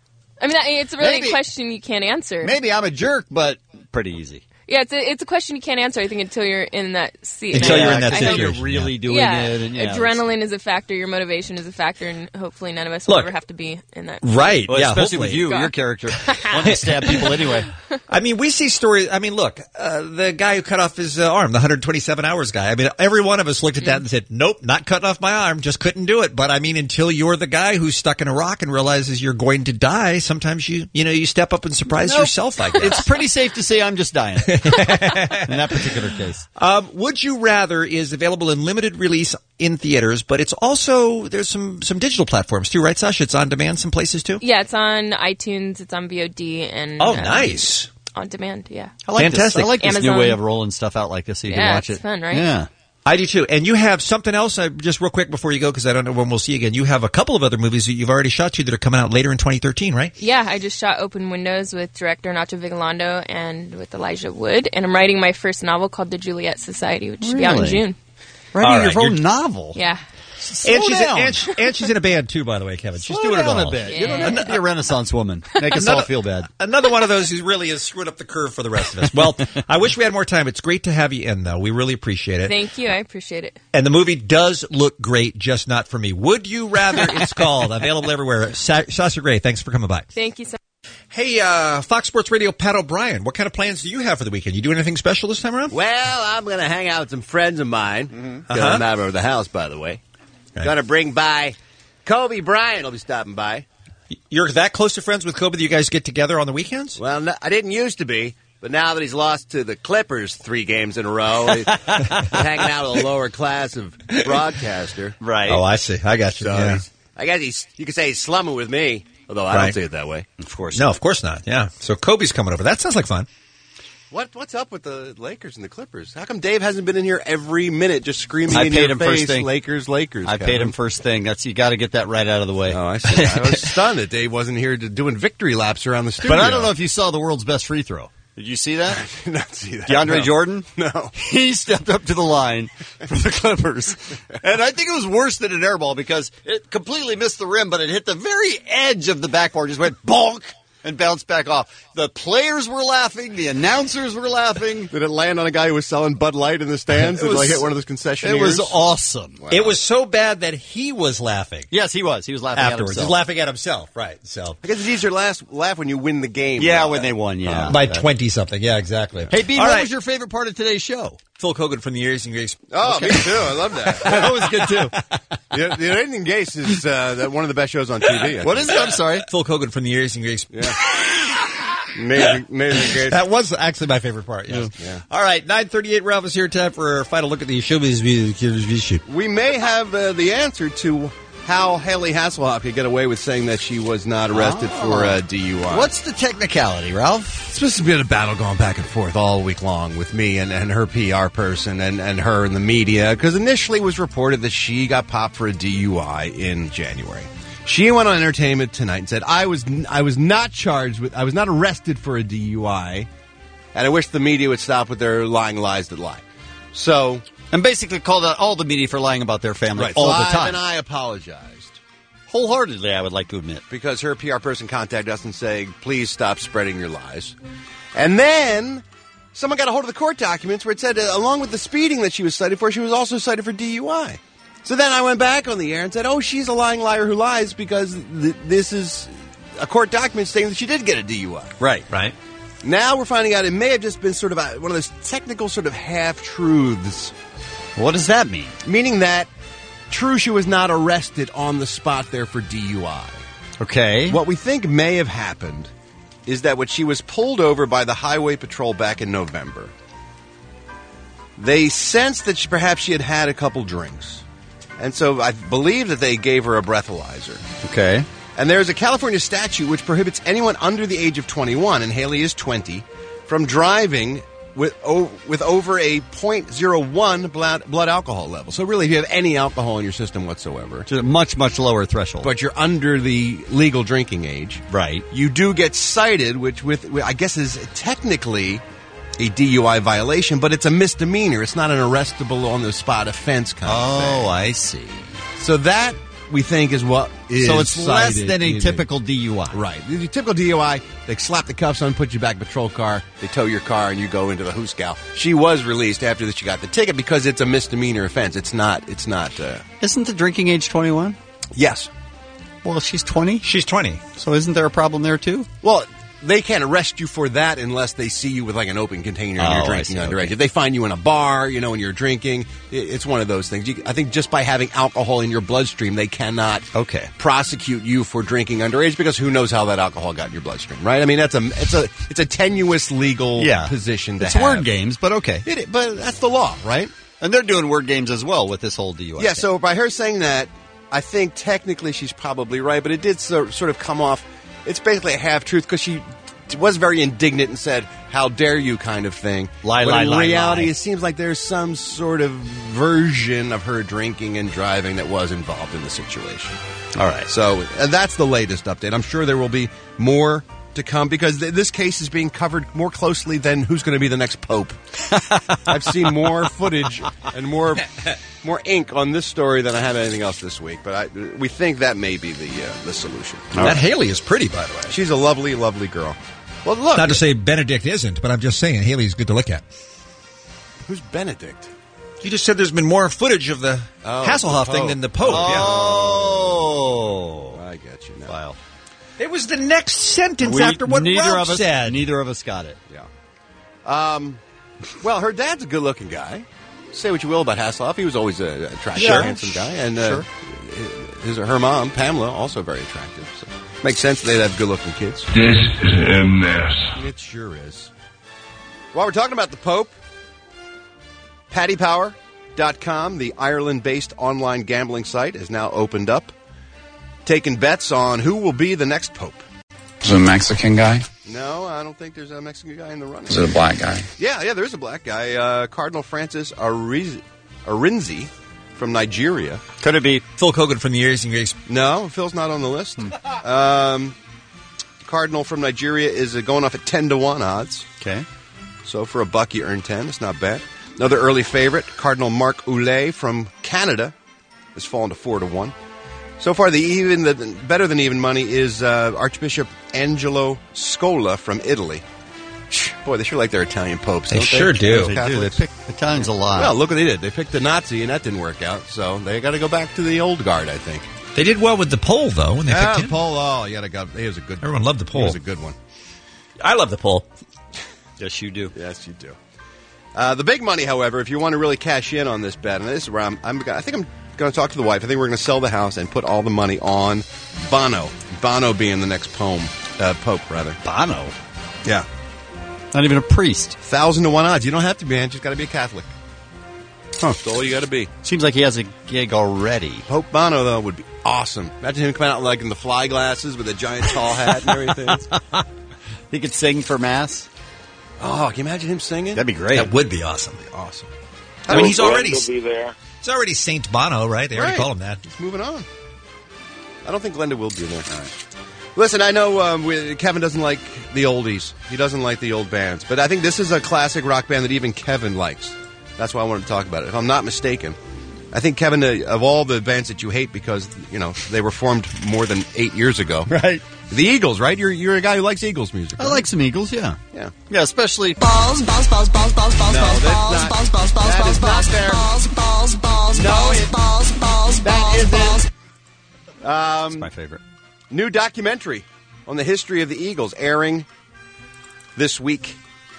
I mean, that, it's really Maybe- a question you can't answer. maybe I'm a jerk, but pretty easy. Yeah, it's a, it's a question you can't answer, I think, until you're in that seat. Until And I- you're in that I Until hope- situation. you're really doing yeah, it. And, yeah, adrenaline is a factor, your motivation is a factor, and hopefully none of us will Look. ever have to be in that. Right. Well, yeah, especially hopefully. with you, God. your character. Want to stab people anyway. I mean, we see stories. I mean, look, uh, the guy who cut off his uh, arm, the one hundred twenty-seven hours guy. I mean, every one of us looked at that and said, nope, not cutting off my arm, just couldn't do it. But I mean, until you're the guy who's stuck in a rock and realizes you're going to die, sometimes you, you know, you step up and surprise Nope. yourself, I guess. It's pretty safe to say I'm just dying in that particular case. Um, Would You Rather is available in limited release in theaters, but it's also, there's some, some digital platforms too, right, Sasha? It's on demand some places too? Yeah, it's on iTunes, it's on V O D, and Oh, um, nice. on demand. Yeah, I like Fantastic. This. I like this Amazon. new way of rolling stuff out like this so you Yeah, can watch it's it. fun, right? Yeah. I do too. And you have something else, uh, just real quick before you go, because I don't know when we'll see you again. You have a couple of other movies that you've already shot to that are coming out later in twenty thirteen, right? Yeah, I just shot Open Windows with director Nacho Vigalondo and with Elijah Wood, and I'm writing my first novel called The Juliet Society, which should be out in Really? June. Writing All right, your own you're- novel. Yeah. Slow and she's down. In, and, she- and she's in a band too, by the way, Kevin. She's Slow doing it down all. a bit. Yeah. You don't have to be a Renaissance woman. Make us all Another- feel bad. Another one of those who really has screwed up the curve for the rest of us. Well, I wish we had more time. It's great to have you in, though. We really appreciate it. Thank you. I appreciate it. And the movie does look great, just not for me. Would You Rather? It's called. Available everywhere. Sa- Sasha Gray, thanks for coming by. Thank you so Hey, uh, Fox Sports Radio, Pat O'Brien, what kind of plans do you have for the weekend? You do anything special this time around? Well, I'm going to hang out with some friends of mine. Uh-huh. Going out of the house, by the way. Okay. Going to bring by Kobe Bryant. Will be stopping by. You're that close to friends with Kobe that you guys get together on the weekends? Well, no, I didn't used to be, but now that he's lost to the Clippers three games in a row, he's hanging out with a lower class of broadcaster. Right. Oh, I see. I got you. So Yeah. he's, I guess he's. You could say he's slumming with me, although I Right. don't see it that way. Of course. No, of course not. Yeah. So Kobe's coming over. That sounds like fun. What What's up with the Lakers and the Clippers? How come Dave hasn't been in here every minute just screaming I in paid your him face, first thing. Lakers, Lakers? I paid him first thing. That's you got to get that right out of the way. Oh, I see. I was stunned that Dave wasn't here to, doing victory laps around the studio. But I don't know if you saw the world's best free throw. Did you see that? I did not see that. DeAndre No. Jordan? No. He stepped up to the line for the Clippers. And I think it was worse than an air ball because it completely missed the rim, but it hit the very edge of the backboard, just went bonk and bounced back off. The players were laughing. The announcers were laughing. Did it land on a guy who was selling Bud Light in the stands? It Did it like was- hit one of those concessionaires? It was awesome. It was so bad that he was laughing. Yes, he was. He was laughing Afterwards. at He's himself. laughing at himself. Right. So I guess it's easier to last, laugh when you win the game. Yeah, though. when they won, yeah. by twenty-something. Yeah, exactly. Hey, Bean, All what right. was your favorite part of today's show? Phil Kogan from the Years and Grace. Oh, me too. I love that. That was good, too. The, the Amazing Grace is uh, that one of the best shows on T V. What is it? I'm sorry. Phil Kogan from The Amazing Grace. Yeah. Amazing, amazing Grace. That was actually my favorite part, yes. Yeah. All right, nine thirty-eight, Ralph is here. Time for our final look at the showbiz music. We may have uh, the answer to how Haley Hasselhoff could get away with saying that she was not arrested Oh. for uh, D U I. What's the technicality, Ralph? It's supposed to be a battle going back and forth all week long with me and, and her P R person and, and her in the media, because initially it was reported that she got popped for a D U I in January. She went on Entertainment Tonight and said, I was I was not charged with, I was not arrested for a D U I, and I wish the media would stop with their lying lies that lie. So... And basically called out all the media for lying about their family Right, all so the I- time. And I apologized. Wholeheartedly, I would like to admit. Because her P R person contacted us and saying, please stop spreading your lies. And then someone got a hold of the court documents where it said, uh, along with the speeding that she was cited for, she was also cited for D U I. So then I went back on the air and said, oh, she's a lying liar who lies because th- this is a court document saying that she did get a D U I. Right. Right. Now we're finding out it may have just been sort of a, one of those technical sort of half-truths. What does that mean? Meaning that true, she was not arrested on the spot there for D U I. Okay. What we think may have happened is that when she was pulled over by the Highway Patrol back in November, they sensed that she, perhaps she had had a couple drinks. And so I believe that they gave her a breathalyzer. Okay. And there's a California statute which prohibits anyone under the age of twenty-one, and Haley is twenty, from driving with o- with over a point zero one blood, blood alcohol level. So really, if you have any alcohol in your system whatsoever, it's a much, much lower threshold. but you're under the legal drinking age, right? You do get cited, which with I guess is technically a D U I violation, but it's a misdemeanor. It's not an arrestable on the spot offense kind of thing. Oh, I see. So that we think is what is So it's less cited than a in typical D U I. Right. The typical D U I, they slap the cuffs on, put you back in a patrol car, they tow your car, and you go into the hoosgow. She was released after that she got the ticket because it's a misdemeanor offense. It's not, it's not, uh... Isn't the drinking age twenty-one? Yes. Well, she's twenty? She's twenty. So isn't there a problem there, too? Well, they can't arrest you for that unless they see you with like an open container and Oh, you're I drinking see, underage. okay. If they find you in a bar, you know, and you're drinking, it- it's one of those things. You, I think just by having alcohol in your bloodstream, they cannot okay. prosecute you for drinking underage because who knows how that alcohol got in your bloodstream, right? I mean, that's a it's a it's a tenuous legal Yeah. position to It's have. word games, but okay. It, but that's the law, right? And they're doing word games as well with this whole D U I. Yeah, thing. so by her saying that, I think technically she's probably right, but it did so, sort of come off. It's basically a half truth because she was very indignant and said, "How dare you?" kind of thing. Lie, but lie, in lie, reality, lie. it seems like there's some sort of version of her drinking and driving that was involved in the situation. All right. So uh, that's the latest update. I'm sure there will be more to come because th- this case is being covered more closely than who's going to be the next pope. I've seen more footage and more more ink on this story than I have anything else this week. But I, we think that may be the uh, the solution. That Haley is pretty, by the way. She's a lovely, lovely girl. Well, look, Not to say Benedict isn't, but I'm just saying Haley's good to look at. who's Benedict? You just said there's been more footage of the Oh, Hasselhoff the thing Pope. than the Pope. Oh, I get you now. Wow. Yeah. It was the next sentence We- after what neither Ralph of us, said. Neither of us got it. Yeah. Um. Well, her dad's a good-looking guy. Say what you will about Hasselhoff, he was always a attractive, Sure. handsome guy, and uh, Sure. his her mom Pamela also very attractive. So makes sense they'd have good-looking kids. This is a mess. It sure is. While we're talking about the Pope, Paddy Power dot com, the Ireland-based online gambling site, is now opened up, taking bets on who will be the next Pope. Is it a Mexican guy? No, I don't think there's a Mexican guy in the running. Is it a black guy? Yeah, yeah, there is a black guy. Uh, Cardinal Francis Ariz- Arinze from Nigeria. Could it be Phil Kogan from the Amazing Grace? No, Phil's not on the list. um, Cardinal from Nigeria is uh, going off at ten to one odds. Okay. So for a buck, you earn ten. It's not bad. Another early favorite, Cardinal Marc Ouellet from Canada, has fallen to four to one. So far, the even the better than even money is uh, Archbishop Angelo Scola from Italy. Boy, they sure like their Italian popes. They don't sure do. Those They do. They Catholics. pick Italians a lot. Well, look what they did. They picked the Nazi, and that didn't work out. So they got to go back to the old guard, I think. They did well with the poll, though, when they Ah, picked him. Paul. Oh, yeah, they got. He was a good. Everyone loved the poll. He was a good one. I love the poll. Yes, you do. Yes, you do. Uh, the big money, however, if you want to really cash in on this bet, and this is where I'm, I'm I think I'm going to talk to the wife. I think we're going to sell the house and put all the money on Bono. Bono being the next poem, uh, Pope, rather. Bono? Yeah. Not even a priest. Thousand to one odds. You don't have to be, man. Just got to be a Catholic. Huh. That's all you got to be. Seems like he has a gig already. Pope Bono, though, would be awesome. Imagine him coming out like in the fly glasses with a giant tall hat and everything. He could sing for Mass. Oh, can you imagine him singing? That'd be great. That would be awesome. That'd be awesome. I mean, he's already Glenda will be there. he's already Saint Bono, right? They already Right. call him that. He's moving on. I don't think Glenda will be there. All right. Listen, I know um, we, Kevin doesn't like the oldies. He doesn't like the old bands. But I think this is a classic rock band that even Kevin likes. That's why I wanted to talk about it. If I'm not mistaken, I think, Kevin, uh, of all the bands that you hate because, you know, they were formed more than eight years ago. Right. The Eagles, right? You're you're a guy who likes Eagles music. I right? like some Eagles, yeah. Yeah. Yeah, especially... Balls, balls, balls, balls, balls, balls, No, balls, that's balls, not- balls, balls, balls, that balls, is not balls, fair. balls, balls, balls, No, balls, it- balls, balls, That balls, isn't- balls. Um, my favorite. New documentary on the history of the Eagles airing this week,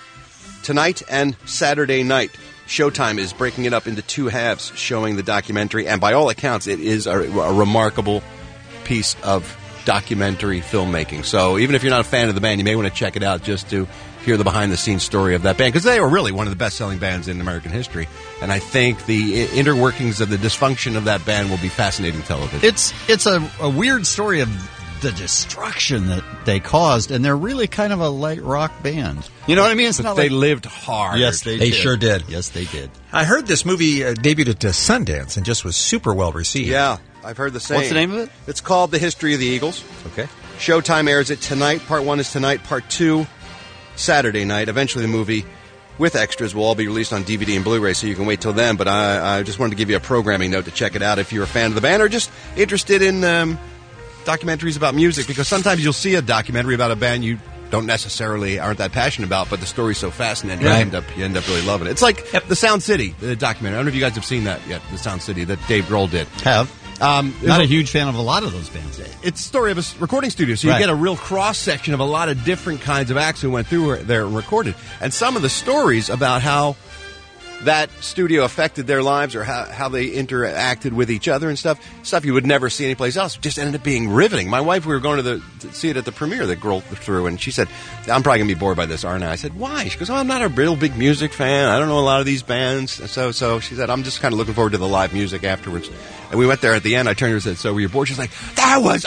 tonight and Saturday night. Showtime is breaking it up into two halves, showing the documentary, and by all accounts, it is a, a remarkable piece of documentary filmmaking. So even if you're not a fan of the band, you may want to check it out just to hear the behind-the-scenes story of that band, because they were really one of the best-selling bands in American history. And I think the inner workings of the dysfunction of that band will be fascinating television. It's it's a, a weird story of the destruction that they caused, and they're really kind of a light rock band. You know what I mean? It's But not they like, lived hard. Yes, they, They did. sure did. Yes, they did. I heard this movie uh, debuted at uh, Sundance and just was super well received. Yeah, I've heard the same. What's the name of it? It's called The History of the Eagles. Okay. Showtime airs it tonight. Part one is tonight. Part two, Saturday night. Eventually the movie with extras will all be released on D V D and Blu-ray, so you can wait till then. But I, I just wanted to give you a programming note to check it out if you're a fan of the band or just interested in um, documentaries about music, because sometimes you'll see a documentary about a band you don't necessarily aren't that passionate about, but the story's so fascinating Right. you end up you end up really loving it. It's like the Sound City, the documentary. I don't know if you guys have seen that yet, the Sound City that Dave Grohl did. Have. Um, Not a huge fan of a lot of those bands. It's the story of a s- recording studio, so you Right. get a real cross-section of a lot of different kinds of acts who went through there and recorded. And some of the stories about how that studio affected their lives or how, how they interacted with each other and stuff, stuff you would never see anyplace else, just ended up being riveting. My wife, we were going to, the, to see it at the premiere that Grohl threw, and she said, I'm probably going to be bored by this, aren't I? I said, why? She goes, oh, I'm not a real big music fan. I don't know a lot of these bands. So, so she said, I'm just kind of looking forward to the live music afterwards. And we went there at the end. I turned to her and said, so were you bored? She's like, that was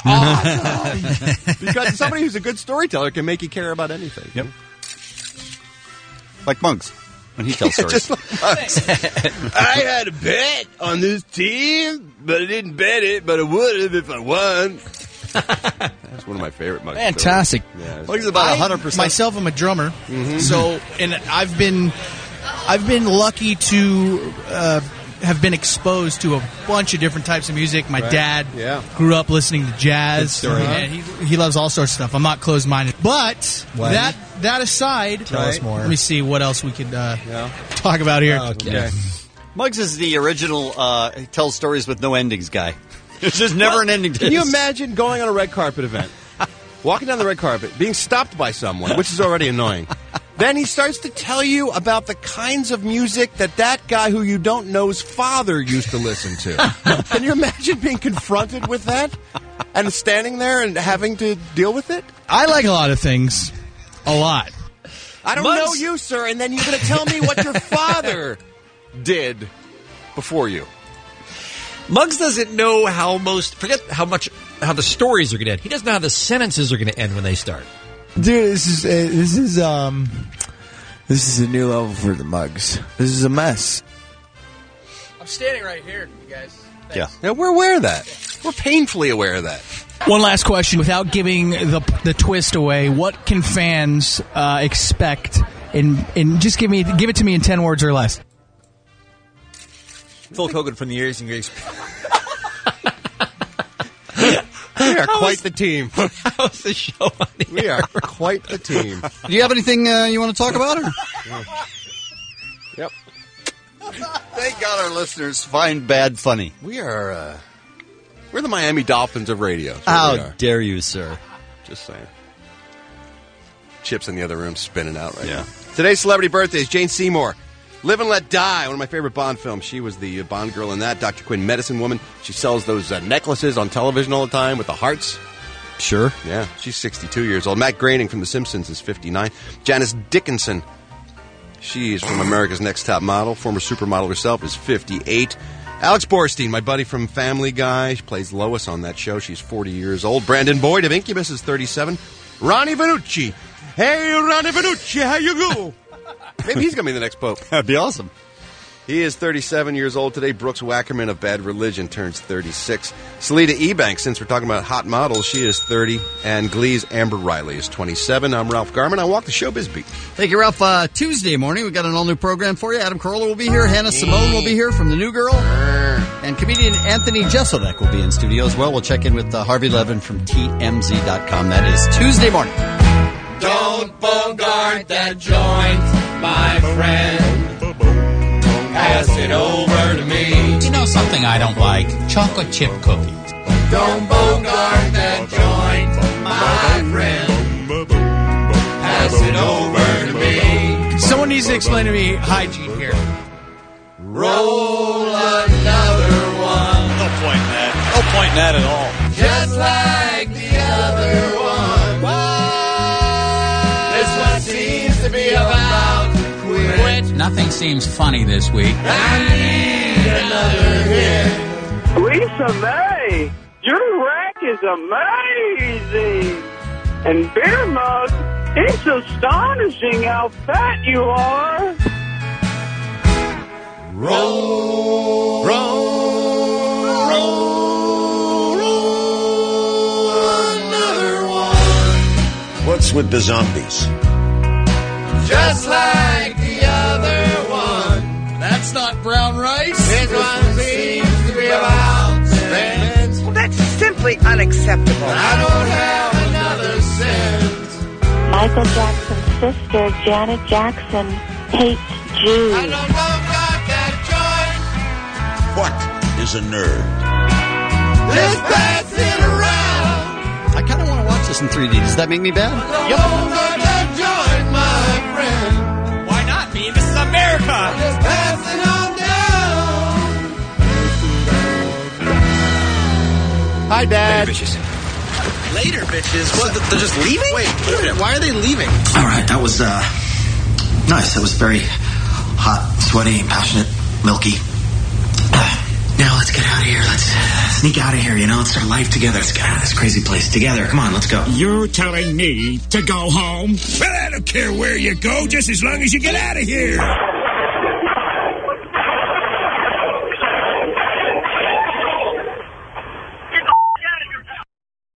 awesome! Because somebody who's a good storyteller can make you care about anything. Yep. Like Muggs, when he tells stories. Just like Muggs. I had a bet on this team, but I didn't bet it, but I would have if I won. That's one of my favorite Muggs Fantastic. stories. Yeah, Muggs is about I, one hundred percent. Myself, I'm a drummer, Mhm. so and I've been I've been lucky to uh, have been exposed to a bunch of different types of music. My Right. dad Yeah. grew up listening to jazz, Good story. and he he loves all sorts of stuff. I'm not closed minded, but What? that that aside, Tell us more. Let me see what else we could uh, Yeah. talk about here. Okay. Muggs is the original uh, tells stories with no endings guy. There's just never an ending to Can you this. imagine going on a red carpet event, walking down the red carpet, being stopped by someone, which is already annoying. Then he starts to tell you about the kinds of music that that guy who you don't know's father used to listen to. Can you imagine being confronted with that and standing there and having to deal with it? I like a lot of things, a lot. I don't Muggs- know you, sir, and then you're going to tell me what your father did before you. Muggs doesn't know how most forget how much how the stories are going to end. He doesn't know how the sentences are going to end when they start. Dude, this is uh, this is um this is a new level for the Mugs. This is a mess. I'm standing right here, you guys. Yeah. yeah, we're aware of that. We're painfully aware of that. One last question, without giving the the twist away. What can fans uh, expect? In in just give me give it to me in ten words or less. Phil Hogan from the Years and Grace. We are quite the team. How's the show on the We are quite the team. Do you have anything uh, you want to talk about? Or? Yep. Thank God our listeners find bad funny. We are, uh, we're the Miami Dolphins of radio. That's what we How are. dare you, sir? Just saying. Chip's in the other room spinning out right Yeah. now. Today's celebrity birthday is Jane Seymour. Live and Let Die, one of my favorite Bond films. She was the Bond girl in that. Doctor Quinn, Medicine Woman. She sells those uh, necklaces on television all the time with the hearts. Sure. Yeah, she's sixty-two years old. Matt Groening from The Simpsons is fifty-nine. Janice Dickinson, she is from America's Next Top Model. Former supermodel herself is fifty-eight. Alex Borstein, my buddy from Family Guy. She plays Lois on that show. She's forty years old. Brandon Boyd of Incubus is thirty-seven. Ronnie Vanucci. Hey, Ronnie Vanucci, how you go? Maybe he's going to be the next Pope. That'd be awesome. He is thirty-seven years old today. Brooks Wackerman of Bad Religion turns thirty-six. Selita Ebanks, since we're talking about hot models, she is thirty. And Glee's Amber Riley is twenty-seven. I'm Ralph Garman. I walk the showbiz beat. Thank you, Ralph. Uh, Tuesday morning, we've got an all-new program for you. Adam Carolla will be here. Hannah Simone will be here from The New Girl. And comedian Anthony Jeselnik will be in studio as well. We'll check in with uh, Harvey Levin from T M Z dot com. That is Tuesday morning. Don't bogart that joint, my friend. Pass it over to me. You know something I don't like? Chocolate chip cookies. Don't bogart that joint, my friend. Pass it over to me. Someone needs to explain to me hygiene here. Roll another one. No point in that. No point in that at all. Just like the other one. This one seems to be about to quit. Quit. Nothing seems funny this week. I need another hit. Lisa May, your rack is amazing. And Beer Mug, it's astonishing how fat you are. Roll, roll, roll, roll another one. What's with the zombies? Just like the other one. That's not brown rice. This one seems to be about cents. Well, that's simply unacceptable. I don't have another cent. Michael Jackson's sister, Janet Jackson, hates Jews. I don't know about that joint. What is a nerd? Let's pass it around. I kind of want to watch this in three D. Does that make me bad? Yep. That joint, my friend. Why not me? This is America. Just pass it on down. Hi, Dad. Later, bitches. Later, bitches. What? They're just leaving? Wait, wait a minute. Why are they leaving? All right, that was uh, nice. That was very hot, sweaty, passionate, milky. Uh, now let's get out of here. Let's sneak out of here. You know, let's start life together. Let's get out of this crazy place together. Come on, let's go. You're telling me to go home? Well, I don't care where you go, just as long as you get out of here.